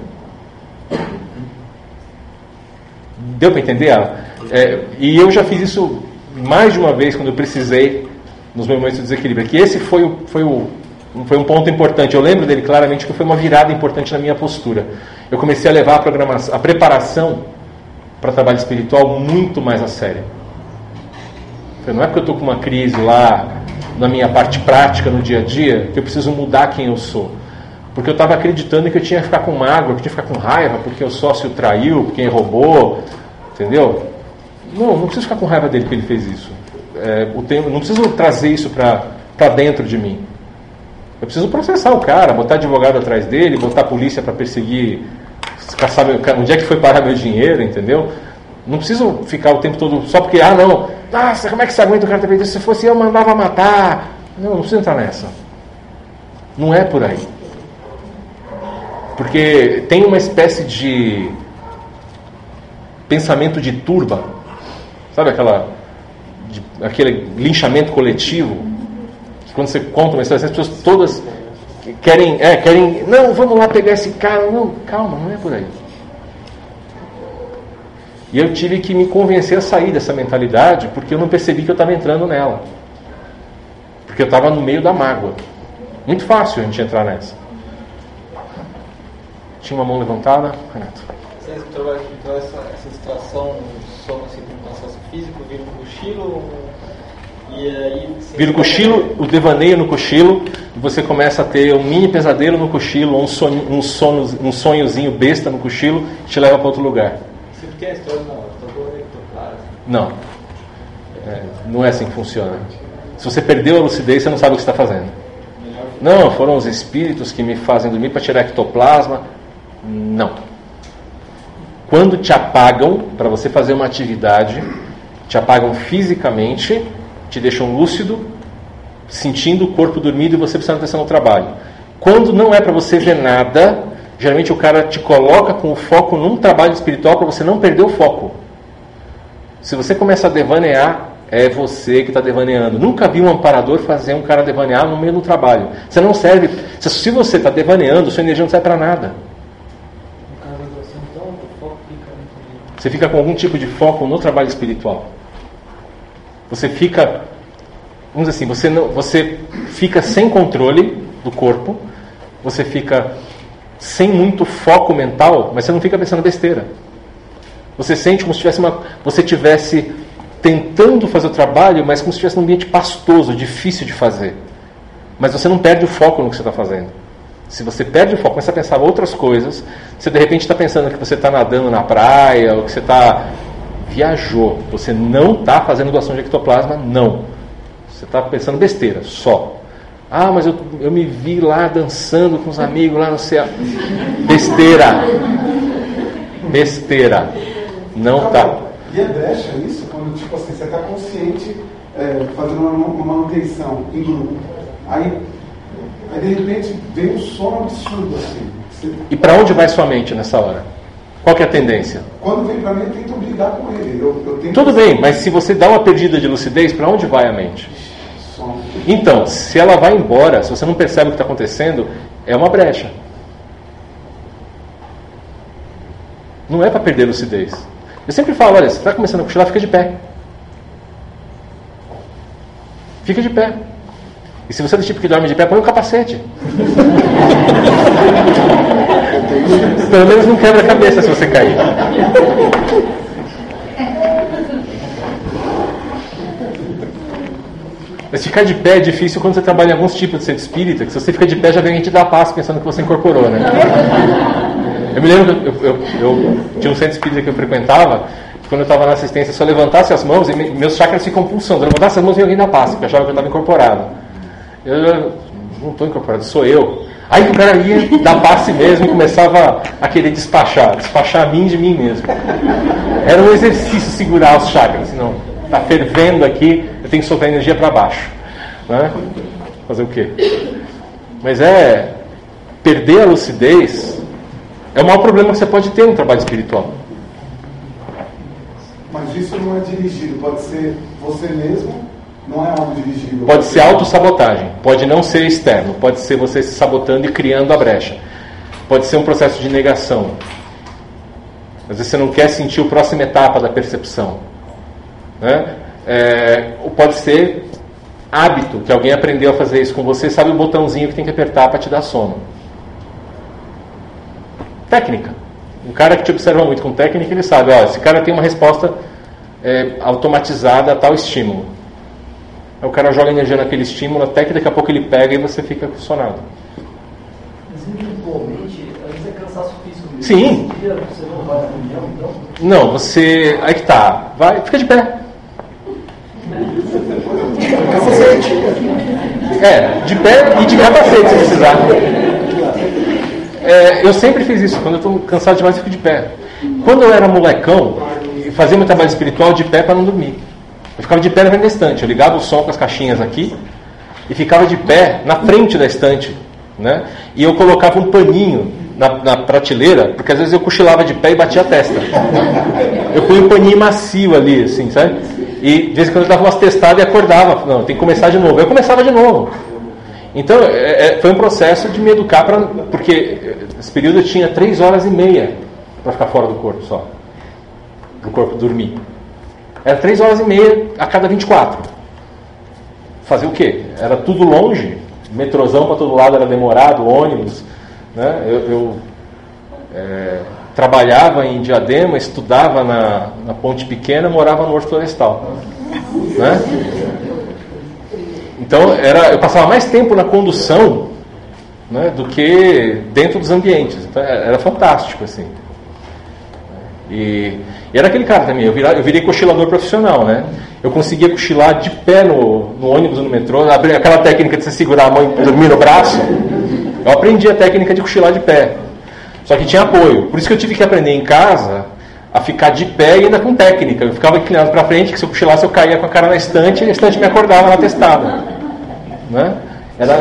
Deu para entender? E eu já fiz isso mais de uma vez quando eu precisei nos meus momentos de desequilíbrio. Que esse foi um ponto importante. Eu lembro dele claramente, que foi uma virada importante na minha postura. Eu comecei a levar a preparação para trabalho espiritual muito mais a sério. Não é porque eu estou com uma crise lá na minha parte prática, no dia a dia, que eu preciso mudar quem eu sou. Porque eu estava acreditando que eu tinha que ficar com mágoa, que eu tinha que ficar com raiva, porque o sócio traiu, porque ele roubou, entendeu? Não preciso ficar com raiva dele porque ele fez isso. Não preciso trazer isso para dentro de mim. Eu preciso processar o cara, botar advogado atrás dele, botar a polícia para perseguir Ficar sabendo onde é que foi parar meu dinheiro, entendeu? Não preciso ficar o tempo todo só porque, não, nossa, como é que você aguenta o cara ter feito isso? Se fosse eu, mandava matar. Não preciso entrar nessa. Não é por aí. Porque tem uma espécie de pensamento de turba, sabe aquele linchamento coletivo, que quando você conta uma história, as pessoas todas querem, não, vamos lá pegar esse cara. Não, calma, não é por aí. E eu tive que me convencer a sair dessa mentalidade, porque eu não percebi que eu estava entrando nela. Porque eu estava no meio da mágoa. Muito fácil a gente entrar nessa. Tinha uma mão levantada, Renato. Você trabalha então essa extração do sono assim, com cansaço físico, vira um cochilo, e aí... Vira o cochilo, o devaneio no cochilo, e você começa a ter um mini pesadelo no cochilo, ou um sonhozinho besta no cochilo, que te leva para outro lugar. Você tem a história ectoplasma? Não. Não é assim que funciona. Se você perdeu a lucidez, você não sabe o que está fazendo. Não, foram os espíritos que me fazem dormir para tirar ectoplasma. Não. Quando te apagam para você fazer uma atividade, te apagam fisicamente, te deixam lúcido, sentindo o corpo dormido e você prestando atenção no trabalho. Quando não é para você ver nada, geralmente o cara te coloca com o foco num trabalho espiritual para você não perder o foco. Se você começa a devanear, é você que está devaneando. Nunca vi um amparador fazer um cara devanear no meio do trabalho. Você não serve. Se você está devaneando, sua energia não serve para nada. Você fica com algum tipo de foco no trabalho espiritual. Você fica, vamos dizer assim, você fica sem controle do corpo, você fica sem muito foco mental, mas você não fica pensando besteira. Você sente como se você tivesse tentando fazer o trabalho, mas como se estivesse num ambiente pastoso, difícil de fazer. Mas você não perde o foco no que você está fazendo. Se você perde o foco, começa a pensar outras coisas, você de repente está pensando que você está nadando na praia, ou que você viajou. Você não está fazendo doação de ectoplasma, não. Você está pensando besteira, só. Mas eu me vi lá dançando com os amigos lá no céu. Besteira. Besteira. Não tá. E é brecha isso, quando tipo assim, você está consciente fazendo uma manutenção em grupo. Aí de repente vem um sono absurdo assim. E para onde vai sua mente nessa hora? Qual que é a tendência? Quando vem para mim, eu tento brigar com ele. Tudo bem, mas se você dá uma perdida de lucidez, para onde vai a mente? Sono. Então, se ela vai embora, se você não percebe o que está acontecendo, é uma brecha. Não é para perder lucidez. Eu sempre falo, olha, você está começando a cochilar, fica de pé. Fica de pé. E se você é do tipo que dorme de pé, põe um capacete. Pelo menos não quebra a cabeça se você cair. Mas ficar de pé é difícil quando você trabalha em alguns tipos de centro espírita, que se você fica de pé já vem a gente dar paz pensando que você incorporou, né? Eu me lembro que eu tinha um centro espírita que eu frequentava, que quando eu estava na assistência, se eu levantasse as mãos, e meus chakras ficam pulsando. Eu levantasse as mãos e alguém dar paz, porque eu achava que eu estava incorporado. Eu não estou incorporado, sou eu. Aí o cara ia dar passe mesmo e começava a querer despachar a mim de mim mesmo. Era um exercício segurar os chakras, senão está fervendo aqui, eu tenho que soltar energia para baixo, né? Fazer o quê? Mas perder a lucidez é o maior problema que você pode ter no trabalho espiritual. Mas isso não é dirigido, pode ser você mesmo. Não é algo dirigido. Pode ser autossabotagem, pode não ser externo, pode ser você se sabotando e criando a brecha. Pode ser um processo de negação. Às vezes você não quer sentir a próxima etapa da percepção, né? Ou pode ser hábito, que alguém aprendeu a fazer isso com você, sabe o botãozinho que tem que apertar para te dar sono. Técnica. Um cara que te observa muito com técnica, ele sabe, esse cara tem uma resposta automatizada a tal estímulo. Aí o cara joga energia naquele estímulo até que daqui a pouco ele pega e você fica sonado. Mas individualmente, às vezes é cansaço físico mesmo. Sim. Você não vai na reunião, então? Não, você... Aí que tá. Vai, fica de pé. De pé e de capacete se precisar. eu sempre fiz isso. Quando eu estou cansado demais, eu fico de pé. Quando eu era molecão, eu fazia meu trabalho espiritual de pé para não dormir. Eu ficava de pé na frente da estante. Eu ligava o som com as caixinhas aqui e ficava de pé na frente da estante, né? E eu colocava um paninho na prateleira, porque às vezes eu cochilava de pé e batia a testa. Eu punha um paninho macio ali, assim, sabe? E de vez em quando eu dava umas testadas e acordava. Não, tem que começar de novo. Eu começava de novo. Então, foi um processo de me educar, porque nesse período eu tinha 3 horas e meia para ficar fora do corpo só. Do corpo dormir. Era 3 horas e meia a cada 24. Fazer o quê? Era tudo longe, metrozão para todo lado era demorado, ônibus, né? Eu trabalhava em Diadema, estudava na Ponte Pequena, morava no Horto Florestal, né? Então eu passava mais tempo na condução, né, do que dentro dos ambientes. Então era fantástico, assim. E era aquele cara também, eu virei cochilador profissional, né? Eu conseguia cochilar de pé no ônibus, no metrô, aquela técnica de você segurar a mão e dormir no braço. Eu aprendi a técnica de cochilar de pé. Só que tinha apoio. Por isso que eu tive que aprender em casa a ficar de pé e ainda com técnica. Eu ficava inclinado para frente, que se eu cochilasse eu caía com a cara na estante e a estante me acordava na testada, né? Era...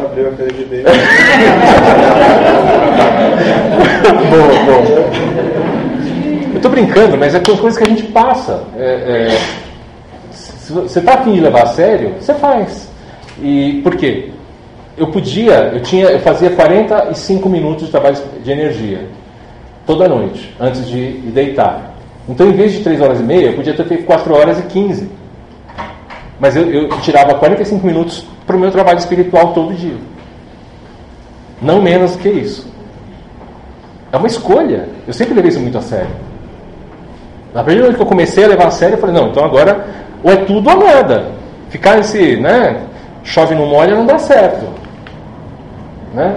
Bom. Eu estou brincando, mas é com coisas que a gente passa. Se você está afim de levar a sério, você faz. E por quê? Eu fazia 45 minutos de trabalho de energia toda noite, antes de ir deitar. Então, em vez de 3 horas e meia, eu podia ter feito 4 horas e 15. Mas eu tirava 45 minutos para o meu trabalho espiritual todo dia. Não menos do que isso. É uma escolha. Eu sempre levei isso muito a sério. Na primeira vez que eu comecei a levar a sério, eu falei, não, então agora ou é tudo ou nada. Ficar nesse, né, chove não molha não dá certo. Né?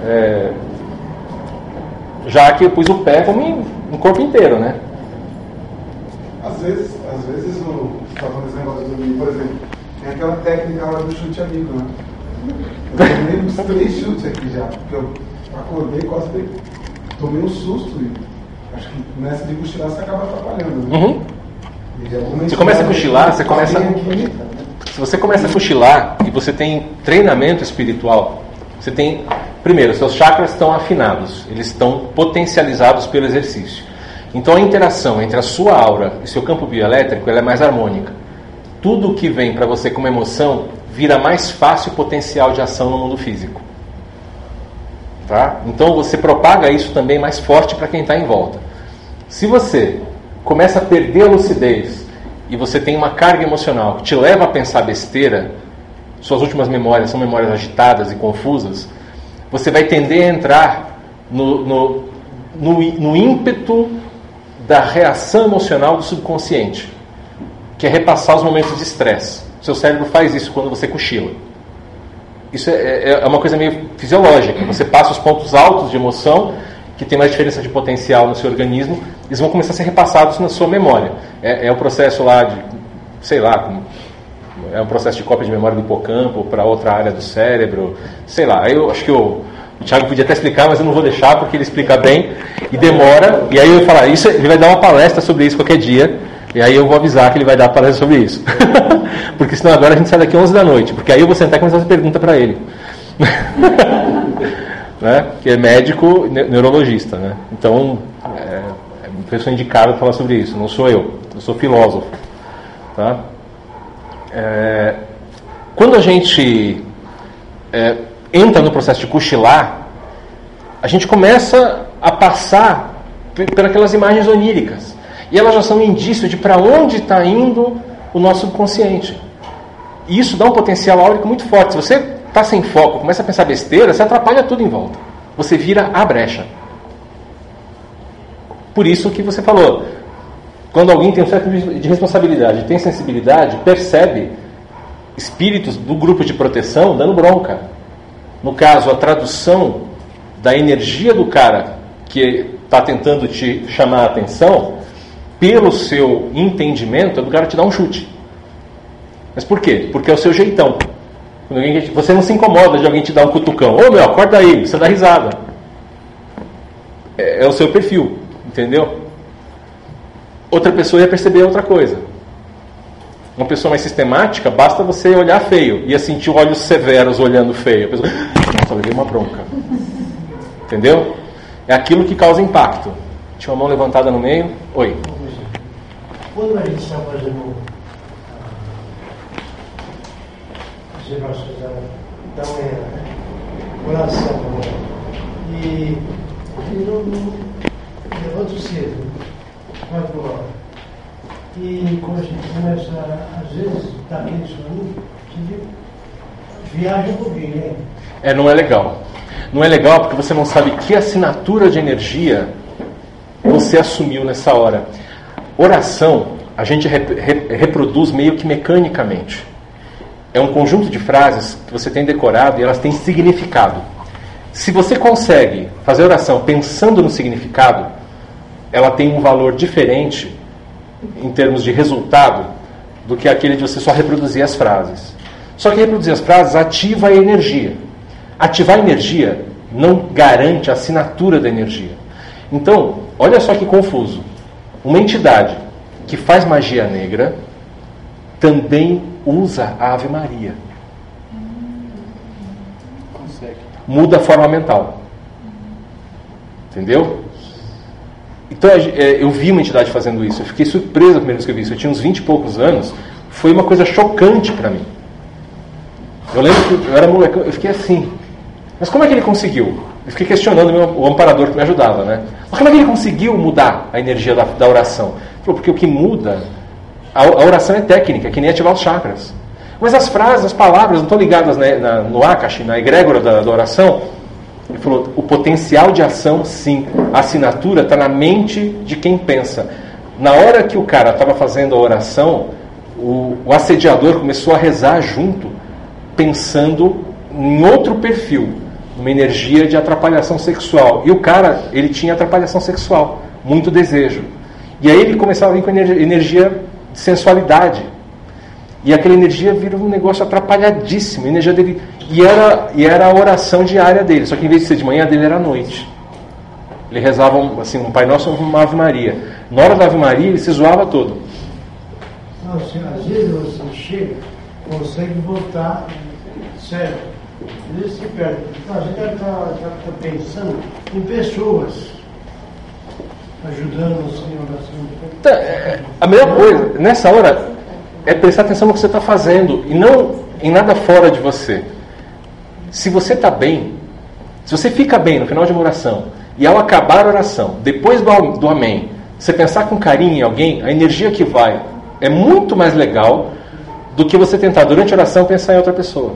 Já que eu pus o pé como um corpo inteiro, né? Às vezes você está falando esse negócio do dormir, por exemplo, tem aquela técnica lá do chute amigo, né? Eu tomei uns 3 chutes aqui já, porque eu acordei, quase tomei um susto e acho que nessa de cochilar você acaba atrapalhando, né? Uhum. Você começa a cochilar, se você começa a cochilar e você tem treinamento espiritual, você tem, primeiro, seus chakras estão afinados, eles estão potencializados pelo exercício. Então a interação entre a sua aura e seu campo bioelétrico, ela é mais harmônica. Tudo que vem para você como emoção vira mais fácil potencial de ação no mundo físico. Tá? Então você propaga isso também mais forte para quem está em volta. Se você começa a perder a lucidez e você tem uma carga emocional que te leva a pensar besteira, suas últimas memórias são memórias agitadas e confusas, você vai tender a entrar no ímpeto da reação emocional do subconsciente, que é repassar os momentos de estresse. O seu cérebro faz isso quando você cochila. Isso é uma coisa meio fisiológica. Você passa os pontos altos de emoção, que tem mais diferença de potencial no seu organismo, eles vão começar a ser repassados na sua memória. É o processo lá de, sei lá, é um processo de cópia de memória do hipocampo para outra área do cérebro, sei lá. Eu acho que o Thiago podia até explicar, mas eu não vou deixar porque ele explica bem e demora. E aí eu vou falar, ele vai dar uma palestra sobre isso qualquer dia. E aí eu vou avisar que ele vai dar palestra sobre isso. Porque senão agora a gente sai daqui 11 da noite. Porque aí eu vou sentar e começar a fazer pergunta para ele. Né? Que é médico neurologista. Né? Então, é uma pessoa indicada para falar sobre isso. Não sou eu sou filósofo. Tá? Quando a gente entra no processo de cochilar, a gente começa a passar por aquelas imagens oníricas. E elas já são um indício de para onde está indo o nosso subconsciente. E isso dá um potencial áurico muito forte. Se você está sem foco, começa a pensar besteira, você atrapalha tudo em volta. Você vira a brecha. Por isso que você falou, quando alguém tem um certo de responsabilidade, tem sensibilidade, percebe espíritos do grupo de proteção dando bronca. No caso, a tradução da energia do cara que está tentando te chamar a atenção, pelo seu entendimento, é do cara te dar um chute. Mas por quê? Porque é o seu jeitão. Você não se incomoda de alguém te dar um cutucão. Ô meu, acorda aí, você dá risada. é o seu perfil, entendeu? Outra pessoa ia perceber outra coisa. Uma pessoa mais sistemática, basta você olhar feio, ia sentir olhos severos olhando feio. A pessoa, nossa, eu levei uma bronca. Entendeu? É aquilo que causa impacto. Tinha uma mão levantada no meio. Oi. Quando a gente está fazendo as orações da manhã, oração, e não levanto cedo, 4 horas. E quando a gente começa, às vezes, está aquele soninho, a gente viaja um pouquinho, né? Não é legal. Não é legal porque você não sabe que assinatura de energia você assumiu nessa hora. Oração, a gente reproduz meio que mecanicamente. É um conjunto de frases que você tem decorado e elas têm significado. Se você consegue fazer oração pensando no significado, ela tem um valor diferente em termos de resultado do que aquele de você só reproduzir as frases. Só que reproduzir as frases ativa a energia. Ativar a energia não garante a assinatura da energia. Então, olha só que confuso. Uma entidade que faz magia negra também usa a Ave Maria. Consegue. Muda a forma mental. Entendeu? Então, eu vi uma entidade fazendo isso. Eu fiquei surpreso a primeira vez que eu vi isso. Eu tinha uns 20 e poucos anos. Foi uma coisa chocante para mim. Eu lembro que eu era molecão, eu fiquei assim. Mas como é que ele conseguiu? Eu fiquei questionando o amparador que me ajudava, né? Mas como é que ele conseguiu mudar a energia da oração? Ele falou, porque o que muda, a oração é técnica, é que nem ativar os chakras. Mas as frases, as palavras não estão ligadas no Akashi, na egrégora da oração. Ele falou, o potencial de ação, sim. A assinatura está na mente de quem pensa. Na hora que o cara estava fazendo a oração, o assediador começou a rezar junto, pensando em outro perfil, uma energia de atrapalhação sexual. E o cara, ele tinha atrapalhação sexual, muito desejo. E aí ele começava a vir com energia de sensualidade. E aquela energia vira um negócio atrapalhadíssimo. A energia dele, e era a oração diária dele, só que em vez de ser de manhã, dele era à noite. Ele rezava um Pai Nosso, uma Ave Maria. Na hora da Ave Maria, ele se zoava todo. Não, às vezes você chega, consegue voltar certo. Às vezes se perde. Então, a gente está pensando em pessoas ajudando assim, em oração. Então, a melhor coisa, nessa hora, é prestar atenção no que você está fazendo e não em nada fora de você. Se você está bem, se você fica bem no final de uma oração e ao acabar a oração, depois do amém, você pensar com carinho em alguém, a energia que vai é muito mais legal do que você tentar durante a oração pensar em outra pessoa.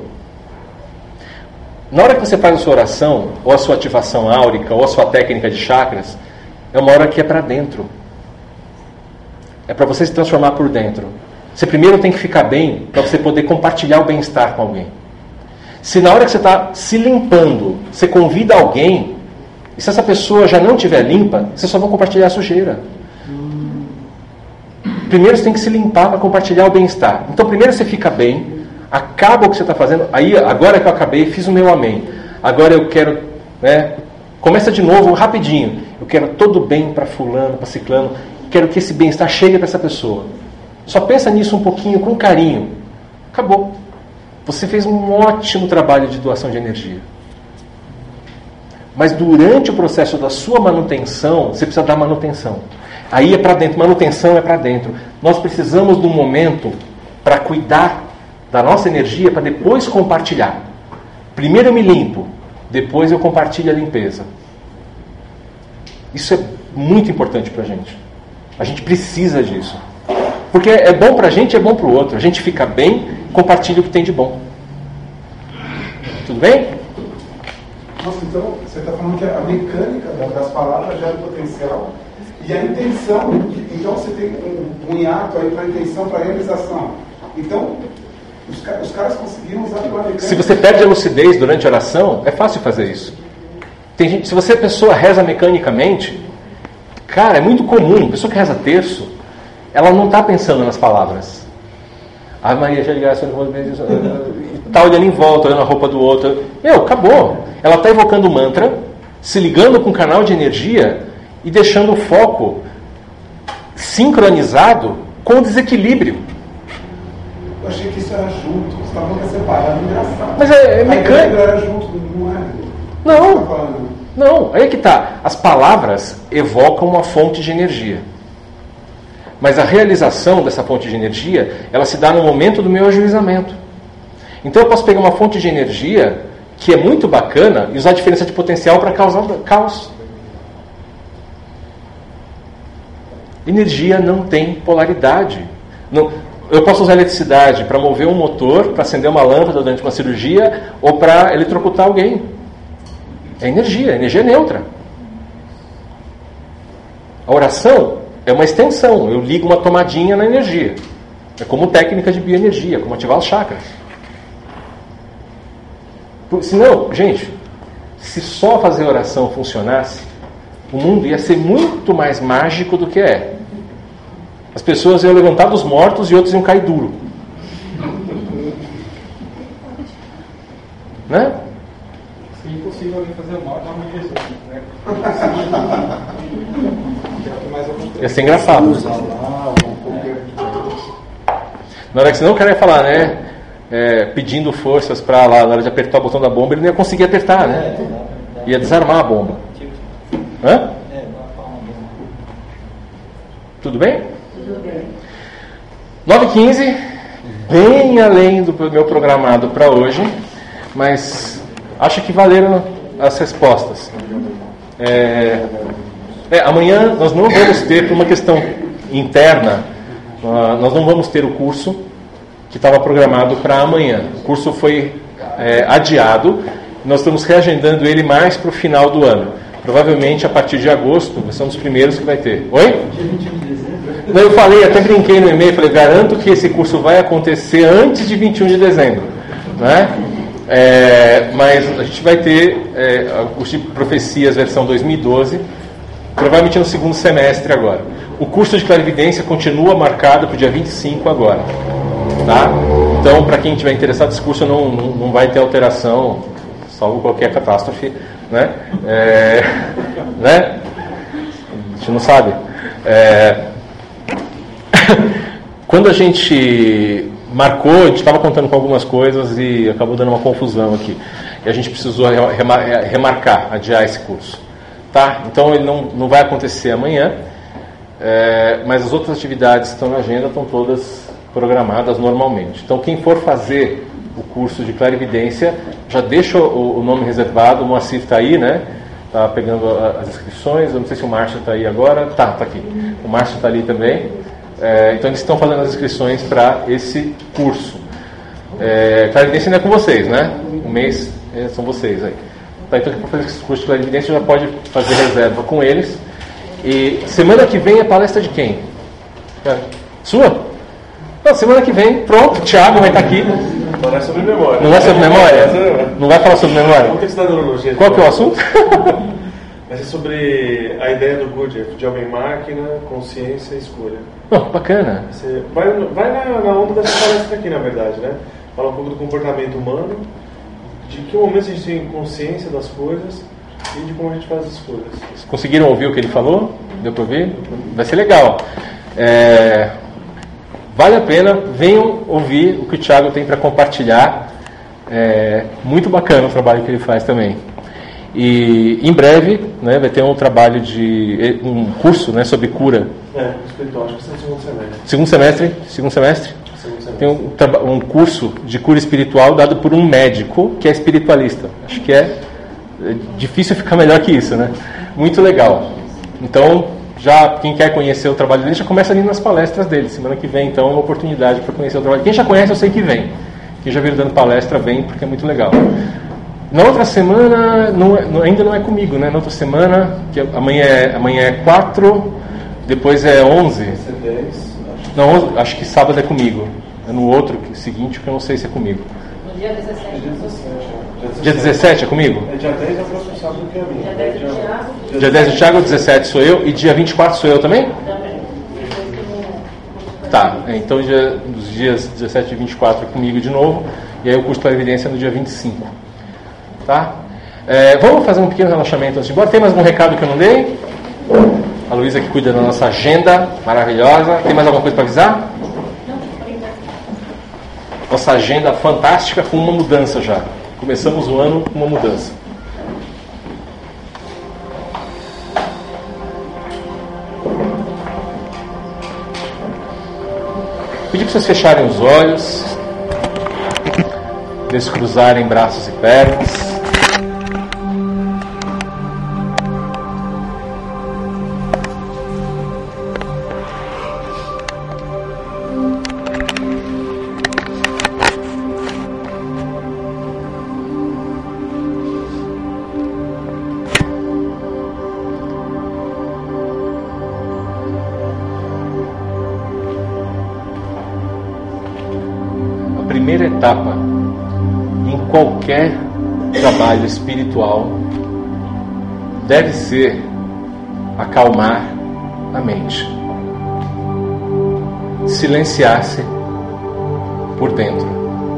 Na hora que você faz a sua oração, ou a sua ativação áurica, ou a sua técnica de chakras, é uma hora que é para dentro. É para você se transformar por dentro. Você primeiro tem que ficar bem para você poder compartilhar o bem-estar com alguém. Se na hora que você está se limpando, você convida alguém, e se essa pessoa já não estiver limpa, você só vai compartilhar a sujeira. Primeiro você tem que se limpar para compartilhar o bem-estar. Então primeiro você fica bem, acaba o que você está fazendo, aí agora que eu acabei, fiz o meu amém. Agora eu quero, começa de novo, rapidinho. Eu quero todo bem para fulano, para ciclano, quero que esse bem-estar chegue para essa pessoa. Só pensa nisso um pouquinho, com carinho. Acabou. Você fez um ótimo trabalho de doação de energia. Mas durante o processo da sua manutenção, você precisa dar manutenção. Aí é para dentro, manutenção é para dentro. Nós precisamos de um momento para cuidar da nossa energia, para depois compartilhar. Primeiro eu me limpo, depois eu compartilho a limpeza. Isso é muito importante para a gente. A gente precisa disso. Porque é bom para a gente e é bom para o outro. A gente fica bem, compartilha o que tem de bom. Tudo bem? Nossa, então você está falando que a mecânica das palavras gera potencial e a intenção. Então você tem um hiato aí para a intenção, para a realização. Então, os caras conseguiram usar a mecânica. Se você perde a lucidez durante a oração, é fácil fazer isso. Tem gente, se você a pessoa reza mecanicamente, cara, é muito comum. A pessoa que reza terço, ela não está pensando nas palavras. A Maria já ligasse, está olhando em volta, olhando a roupa do outro. Acabou. Ela está evocando o mantra, se ligando com um canal de energia e deixando o foco sincronizado com o desequilíbrio. Eu achei que isso era junto, você estava falando separado, engraçado. Mas é mecânico. Era junto, não é? Não, aí é que tá. As palavras evocam uma fonte de energia. Mas a realização dessa fonte de energia, ela se dá no momento do meu ajuizamento. Então eu posso pegar uma fonte de energia que é muito bacana e usar a diferença de potencial para causar caos. Energia não tem polaridade. Eu posso usar eletricidade para mover um motor, para acender uma lâmpada durante uma cirurgia ou para eletrocutar alguém. É energia é neutra. A oração é uma extensão. Eu ligo uma tomadinha na energia. É como técnica de bioenergia, como ativar os chakras. Senão, gente, se só fazer oração funcionasse, o mundo ia ser muito mais mágico do que é. As pessoas iam levantar dos mortos e outros iam cair duro. Né? Seria impossível alguém fazer o mal em nome de Jesus, né? Ia ser engraçado. Na hora que senão o cara ia falar, né? Pedindo forças para lá, na hora de apertar o botão da bomba, ele não ia conseguir apertar, né? Ia desarmar a bomba. Hã? Tudo bem? Tudo bem. 9h15, bem além do meu programado para hoje, mas acho que valeram as respostas. Amanhã nós não vamos ter, por uma questão interna, nós não vamos ter o curso que estava programado para amanhã. O curso foi adiado, nós estamos reagendando ele mais para o final do ano. Provavelmente a partir de agosto, vai ser um dos primeiros que vai ter. Oi? Eu falei, até brinquei no e-mail, falei, garanto que esse curso vai acontecer antes de 21 de dezembro. Né? Mas a gente vai ter o curso de Profecias versão 2012, provavelmente no segundo semestre agora. O curso de Clarividência continua marcado para o dia 25 agora. Tá? Então, para quem estiver interessado, esse curso não vai ter alteração, salvo qualquer catástrofe. Né? Né? A gente não sabe. Quando a gente marcou, a gente estava contando com algumas coisas e acabou dando uma confusão aqui. E a gente precisou remarcar, adiar esse curso. Tá? Então ele não vai acontecer amanhã, mas as outras atividades que estão na agenda estão todas programadas normalmente. Então quem for fazer o curso de Clarividência, já deixa o nome reservado. O Moacir está aí, né? Está pegando as inscrições. Eu não sei se o Márcio está aí agora. Tá aqui. O Márcio está ali também. Então eles estão fazendo as inscrições para esse curso. Clarividência não é com vocês, né? O mês são vocês aí. Tá, então quem for fazer esse curso de Clarividência já pode fazer reserva com eles. E semana que vem é palestra de quem? Sua? Não, semana que vem, pronto, o Thiago vai estar aqui. Não é sobre memória. Não é sobre memória? Não vai falar sobre memória? Vamos ter que estudar neurologia. Qual que é o assunto? Vai ser sobre a ideia do Gurdjieff, de homem-máquina, consciência e escolha. Bacana. Você vai na onda dessa palestra aqui, na verdade, né? Fala um pouco do comportamento humano, de que momento a gente tem consciência das coisas e de como a gente faz as escolhas. Vocês conseguiram ouvir o que ele falou? Deu para ouvir? Vai ser legal. Vale a pena, venham ouvir o que o Thiago tem para compartilhar. Muito bacana o trabalho que ele faz também. E em breve, né, vai ter um trabalho um curso, né, sobre cura. Espiritual, acho que é no segundo semestre. Segundo semestre? Tem um curso de cura espiritual dado por um médico que é espiritualista. Acho que é difícil ficar melhor que isso, né? Muito legal. Então, quem quer conhecer o trabalho dele, já começa ali nas palestras dele. Semana que vem, então, é uma oportunidade para conhecer o trabalho. Quem já conhece, eu sei que vem. Quem já viu dando palestra, vem, porque é muito legal. Na outra semana, ainda não é comigo, né? Na outra semana, que amanhã é 4, depois é 11. Vai ser 10, acho. Não, acho que sábado é comigo. É no outro seguinte, que eu não sei se é comigo. No dia 17. Dia 17 é comigo? Dia 10 é o próximo sábado que é a minha. Dia 10 do Thiago. Dia 10 do Thiago, 17 sou eu. E dia 24 sou eu também? Também. Tá, então nos dias 17 e 24 é comigo de novo. E aí o curso de Clarividência é no dia 25. Tá? Vamos fazer um pequeno relaxamento antes de ir embora. Tem mais algum recado que eu não dei? A Luísa que cuida da nossa agenda maravilhosa. Tem mais alguma coisa para avisar? Nossa agenda fantástica com uma mudança já. Começamos o ano com uma mudança. Pedir para vocês fecharem os olhos, descruzarem braços e pernas. Primeira etapa em qualquer trabalho espiritual deve ser acalmar a mente, silenciar-se por dentro.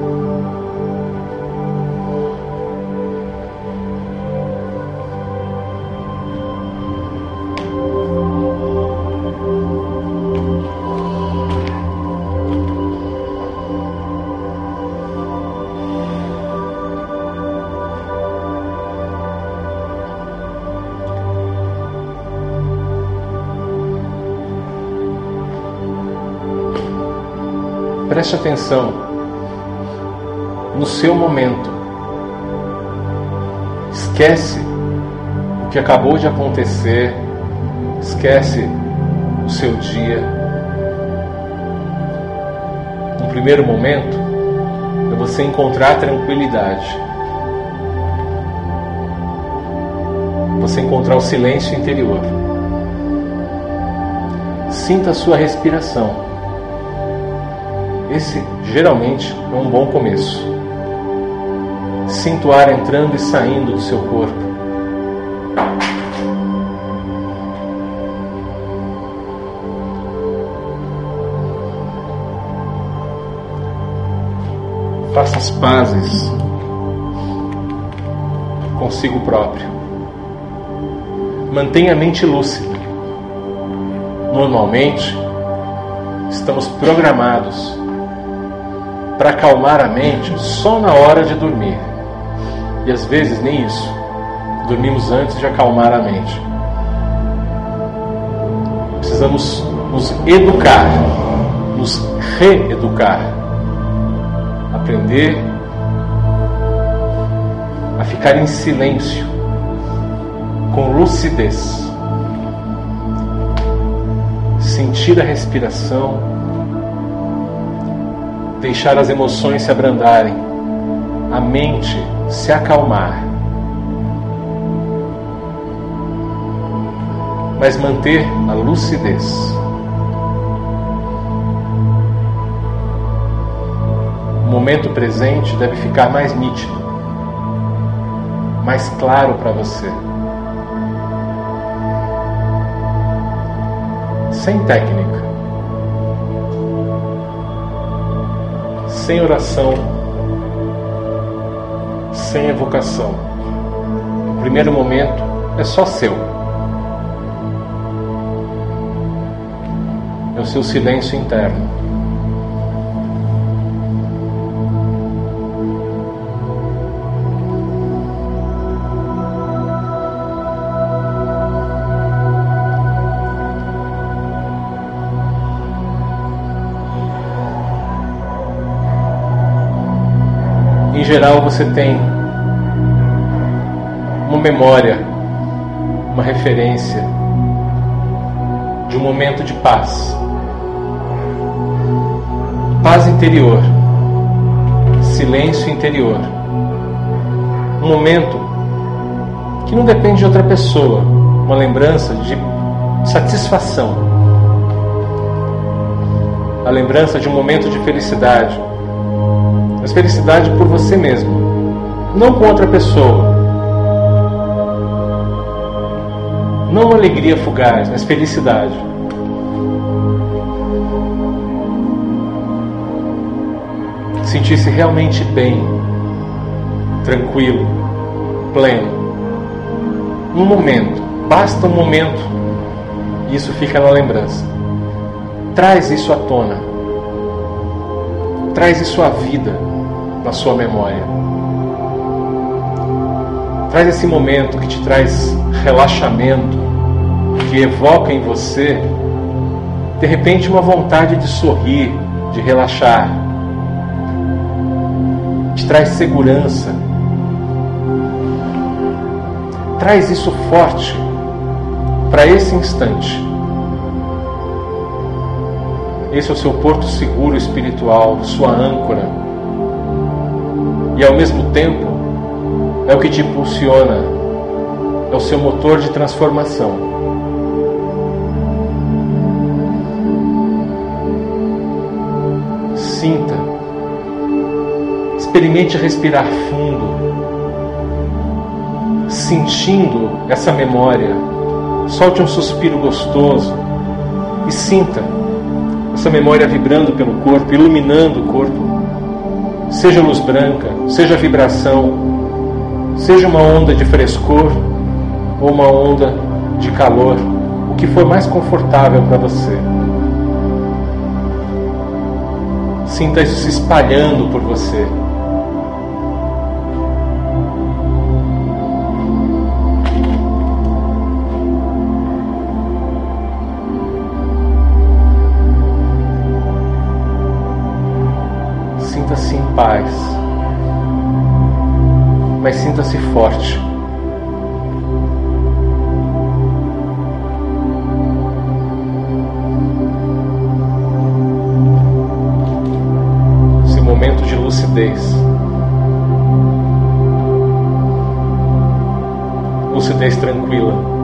Preste atenção no seu momento. Esquece o que acabou de acontecer. Esquece o seu dia. No primeiro momento, é você encontrar tranquilidade. Você encontrar o silêncio interior. Sinta a sua respiração. Esse, geralmente, é um bom começo. Sinta o ar entrando e saindo do seu corpo. Faça as pazes consigo próprio. Mantenha a mente lúcida. Normalmente, estamos programados para acalmar a mente só na hora de dormir. E às vezes nem isso. Dormimos antes de acalmar a mente. Precisamos nos educar, nos reeducar. Aprender a ficar em silêncio, com lucidez. Sentir a respiração. Deixar as emoções se abrandarem, a mente se acalmar, mas manter a lucidez. O momento presente deve ficar mais nítido, mais claro para você. Sem técnica. Sem oração, sem evocação. O primeiro momento é só seu. É o seu silêncio interno. Em geral, você tem uma memória, uma referência de um momento de paz. Paz interior, silêncio interior. Um momento que não depende de outra pessoa, uma lembrança de satisfação. A lembrança de um momento de felicidade. Mas felicidade por você mesmo, não com outra pessoa. Não uma alegria fugaz, mas felicidade. Sentir-se realmente bem, tranquilo, pleno. Um momento, basta um momento, e isso fica na lembrança. Traz isso à tona. Traz isso à vida na sua memória. Traz esse momento que te traz relaxamento, que evoca em você, de repente, uma vontade de sorrir, de relaxar. Te traz segurança. Traz isso forte para esse instante. Esse é o seu porto seguro espiritual, sua âncora. E ao mesmo tempo, é o que te impulsiona, é o seu motor de transformação. Sinta, experimente respirar fundo, sentindo essa memória. Solte um suspiro gostoso e sinta essa memória vibrando pelo corpo, iluminando o corpo. Seja luz branca, seja vibração, seja uma onda de frescor ou uma onda de calor, o que for mais confortável para você. Sinta isso se espalhando por você. Sinta-se em paz, mas sinta-se forte. Esse momento de lucidez. Lucidez tranquila.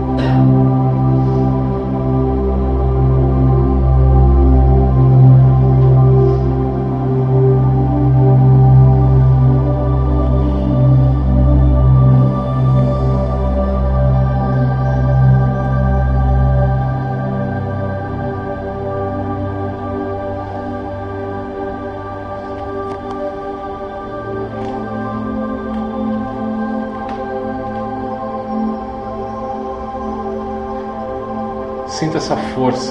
Sinta essa força,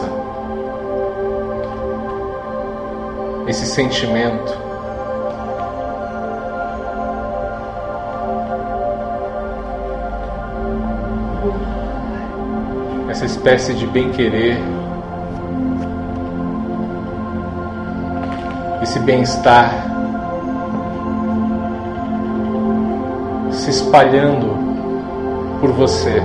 esse sentimento. Essa espécie de bem-querer, esse bem-estar se espalhando por você.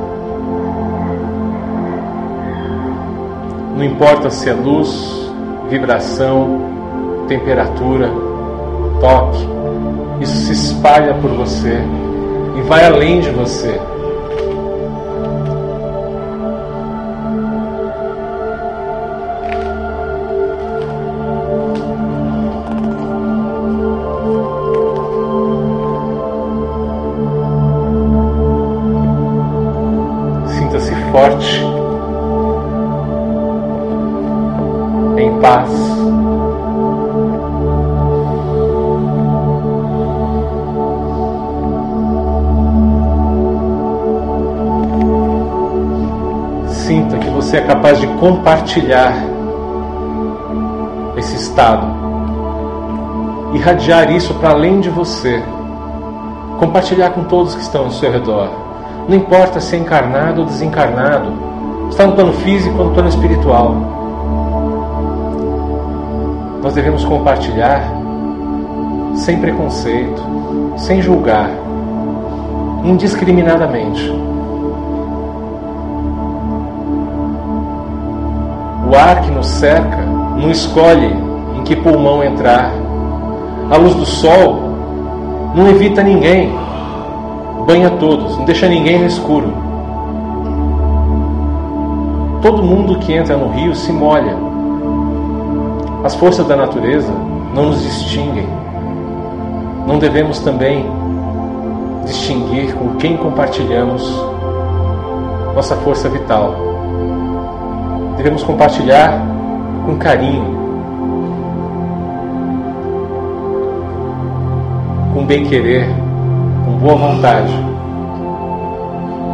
Não importa se é luz, vibração, temperatura, toque, isso se espalha por você e vai além de você. Sinta-se forte, em paz. Sinta que você é capaz de compartilhar esse estado, irradiar isso para além de você, compartilhar com todos que estão ao seu redor. Não importa se é encarnado ou desencarnado, está no plano físico ou no plano espiritual. Nós devemos compartilhar sem preconceito, sem julgar, indiscriminadamente. O ar que nos cerca não escolhe em que pulmão entrar. A luz do sol não evita ninguém, banha todos, não deixa ninguém no escuro. Todo mundo que entra no rio se molha. As forças da natureza não nos distinguem. Não devemos também distinguir com quem compartilhamos nossa força vital. Devemos compartilhar com carinho, com bem-querer, com boa vontade.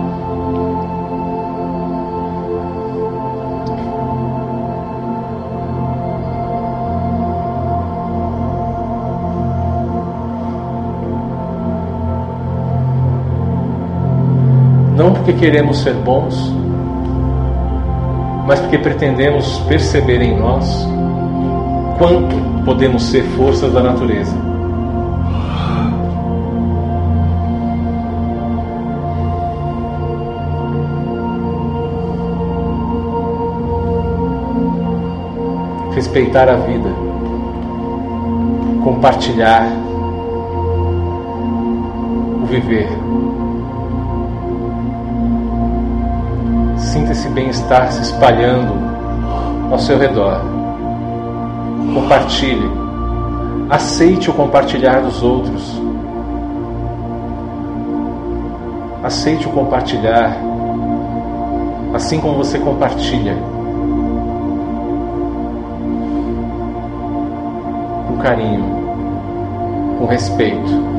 não porque queremos ser bons, mas porque pretendemos perceber em nós quanto podemos ser forças da natureza. Respeitar a vida, compartilhar o viver. Sinta esse bem-estar se espalhando ao seu redor. Compartilhe. Aceite o compartilhar dos outros. Aceite o compartilhar, assim como você compartilha. Com carinho, com respeito.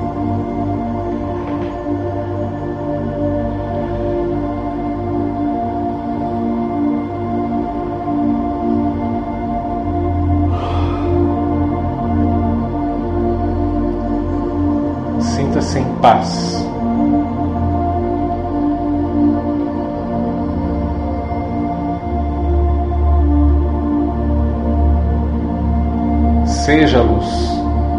Sinta-se em paz. Seja a luz.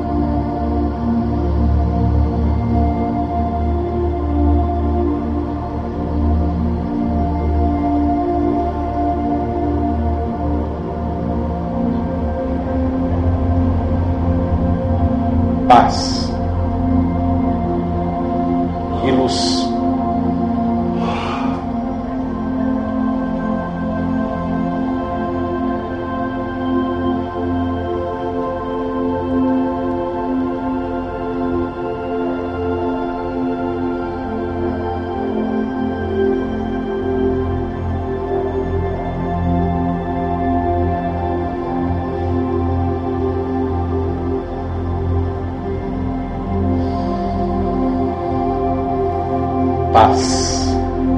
Paz e luz. Paz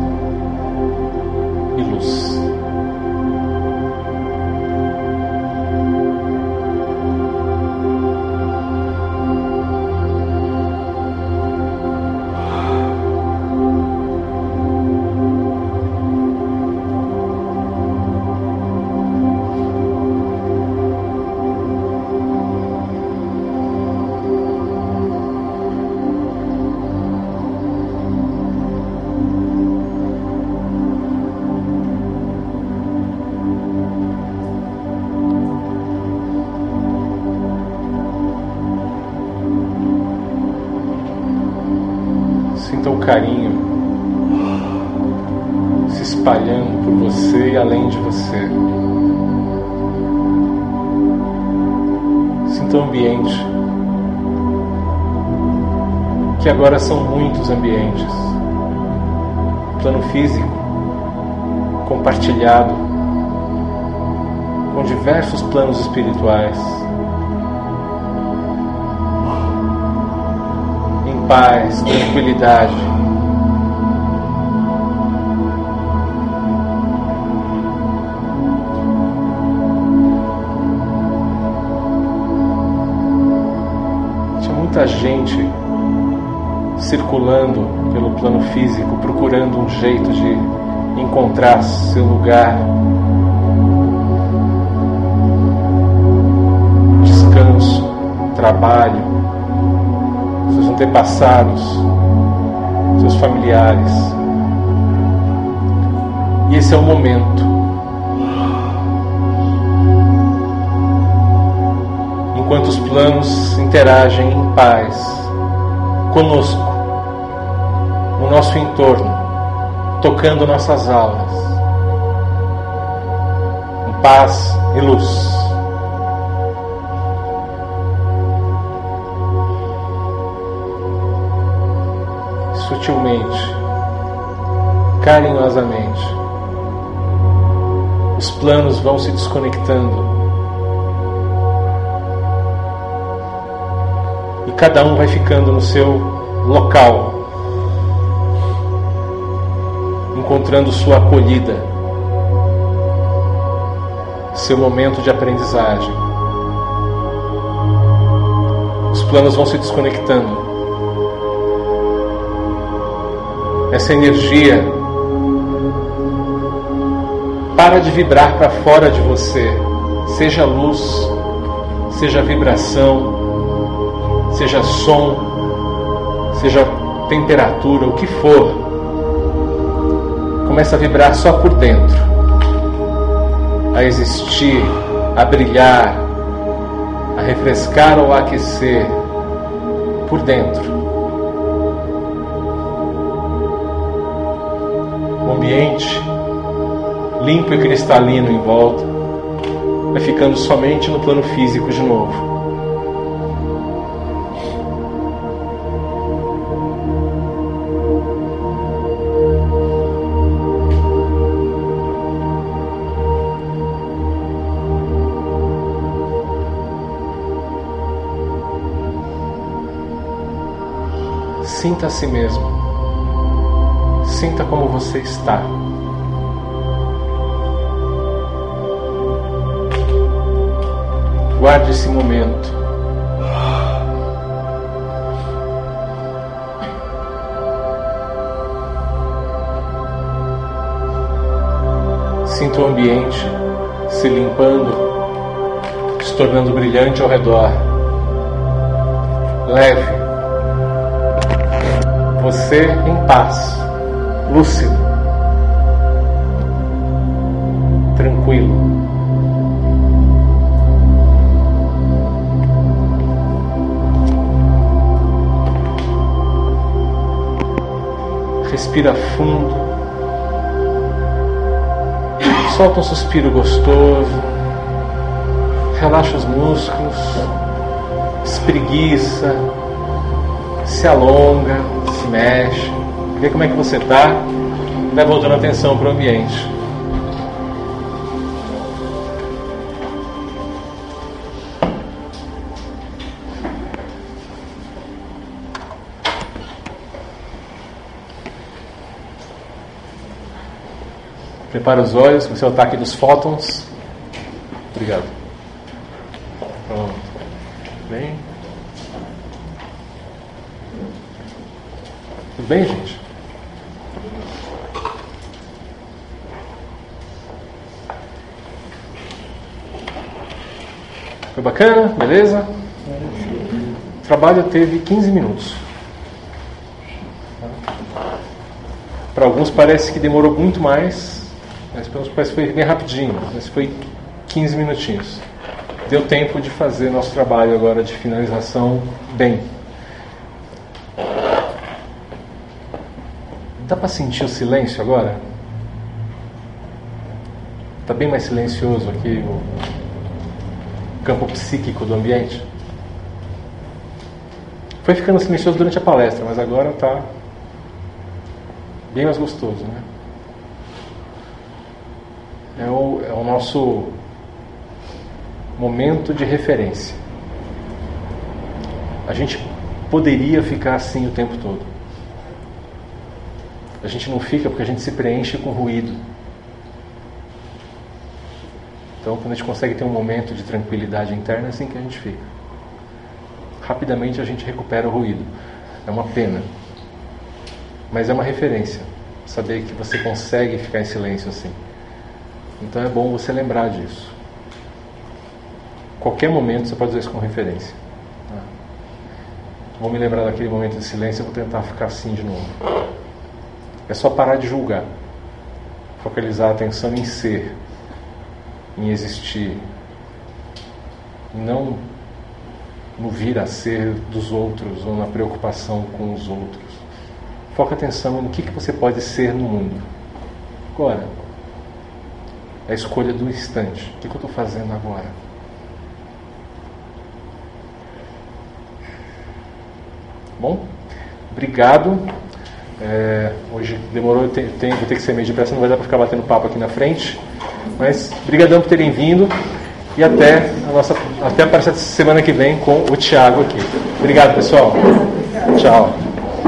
e luz. Sinta o carinho se espalhando por você e além de você. Sinta o ambiente, que agora são muitos ambientes. Plano físico, compartilhado, com diversos planos espirituais. Paz, tranquilidade. Tinha muita gente circulando pelo plano físico, procurando um jeito de encontrar seu lugar. Descanso, trabalho. Seus antepassados, seus familiares. E esse é o momento. Enquanto os planos interagem em paz conosco, no nosso entorno, tocando nossas auras, em paz e luz. Sutilmente, carinhosamente, os planos vão se desconectando e cada um vai ficando no seu local, encontrando sua acolhida, seu momento de aprendizagem. Os planos vão se desconectando essa energia para de vibrar para fora de você, seja luz, seja vibração, seja som, seja temperatura, o que for. Começa a vibrar só por dentro, a existir, a brilhar, a refrescar ou a aquecer por dentro. O ambiente limpo e cristalino em volta vai ficando somente no plano físico de novo. Sinta a si mesmo. Sinta como você está. Guarde esse momento. Sinta o ambiente se limpando, se tornando brilhante ao redor. Leve. Você em paz, lúcido, tranquilo. Respira fundo. Solta um suspiro gostoso. Relaxa os músculos. Espreguiça. Se alonga. Se mexe. Vê como é que você está. Vai voltando a atenção para o ambiente. Prepara os olhos, comece o ataque dos fótons. Obrigado. Pronto. Bem. Tudo bem, gente? Foi bacana? Beleza? O trabalho teve 15 minutos. Para alguns parece que demorou muito mais. Mas parece que foi bem rapidinho, mas foi 15 minutinhos. Deu tempo de fazer nosso trabalho agora de finalização bem. Dá para sentir o silêncio agora? Está bem mais silencioso aqui o campo psíquico do ambiente? Foi ficando silencioso durante a palestra, mas agora está bem mais gostoso, né? É o nosso momento de referência. A gente poderia ficar assim o tempo todo. A gente não fica porque a gente se preenche com ruído. Então, quando a gente consegue ter um momento de tranquilidade interna, é assim que a gente fica. Rapidamente a gente recupera o ruído. É uma pena. Mas é uma referência. Saber que você consegue ficar em silêncio assim. Então é bom você lembrar disso. Qualquer momento você pode usar isso como referência. Vou me lembrar daquele momento de silêncio e vou tentar ficar assim de novo. É só parar de julgar. Focalizar a atenção em ser, em existir. Não no vir a ser dos outros ou na preocupação com os outros. Foca a atenção no que você pode ser no mundo. Agora. É a escolha do instante. O que eu estou fazendo agora? Bom, obrigado. Hoje demorou, vou ter que ser meio depressa, não vai dar para ficar batendo papo aqui na frente. Mas brigadão por terem vindo e até a semana que vem com o Thiago aqui. Obrigado, pessoal. Tchau.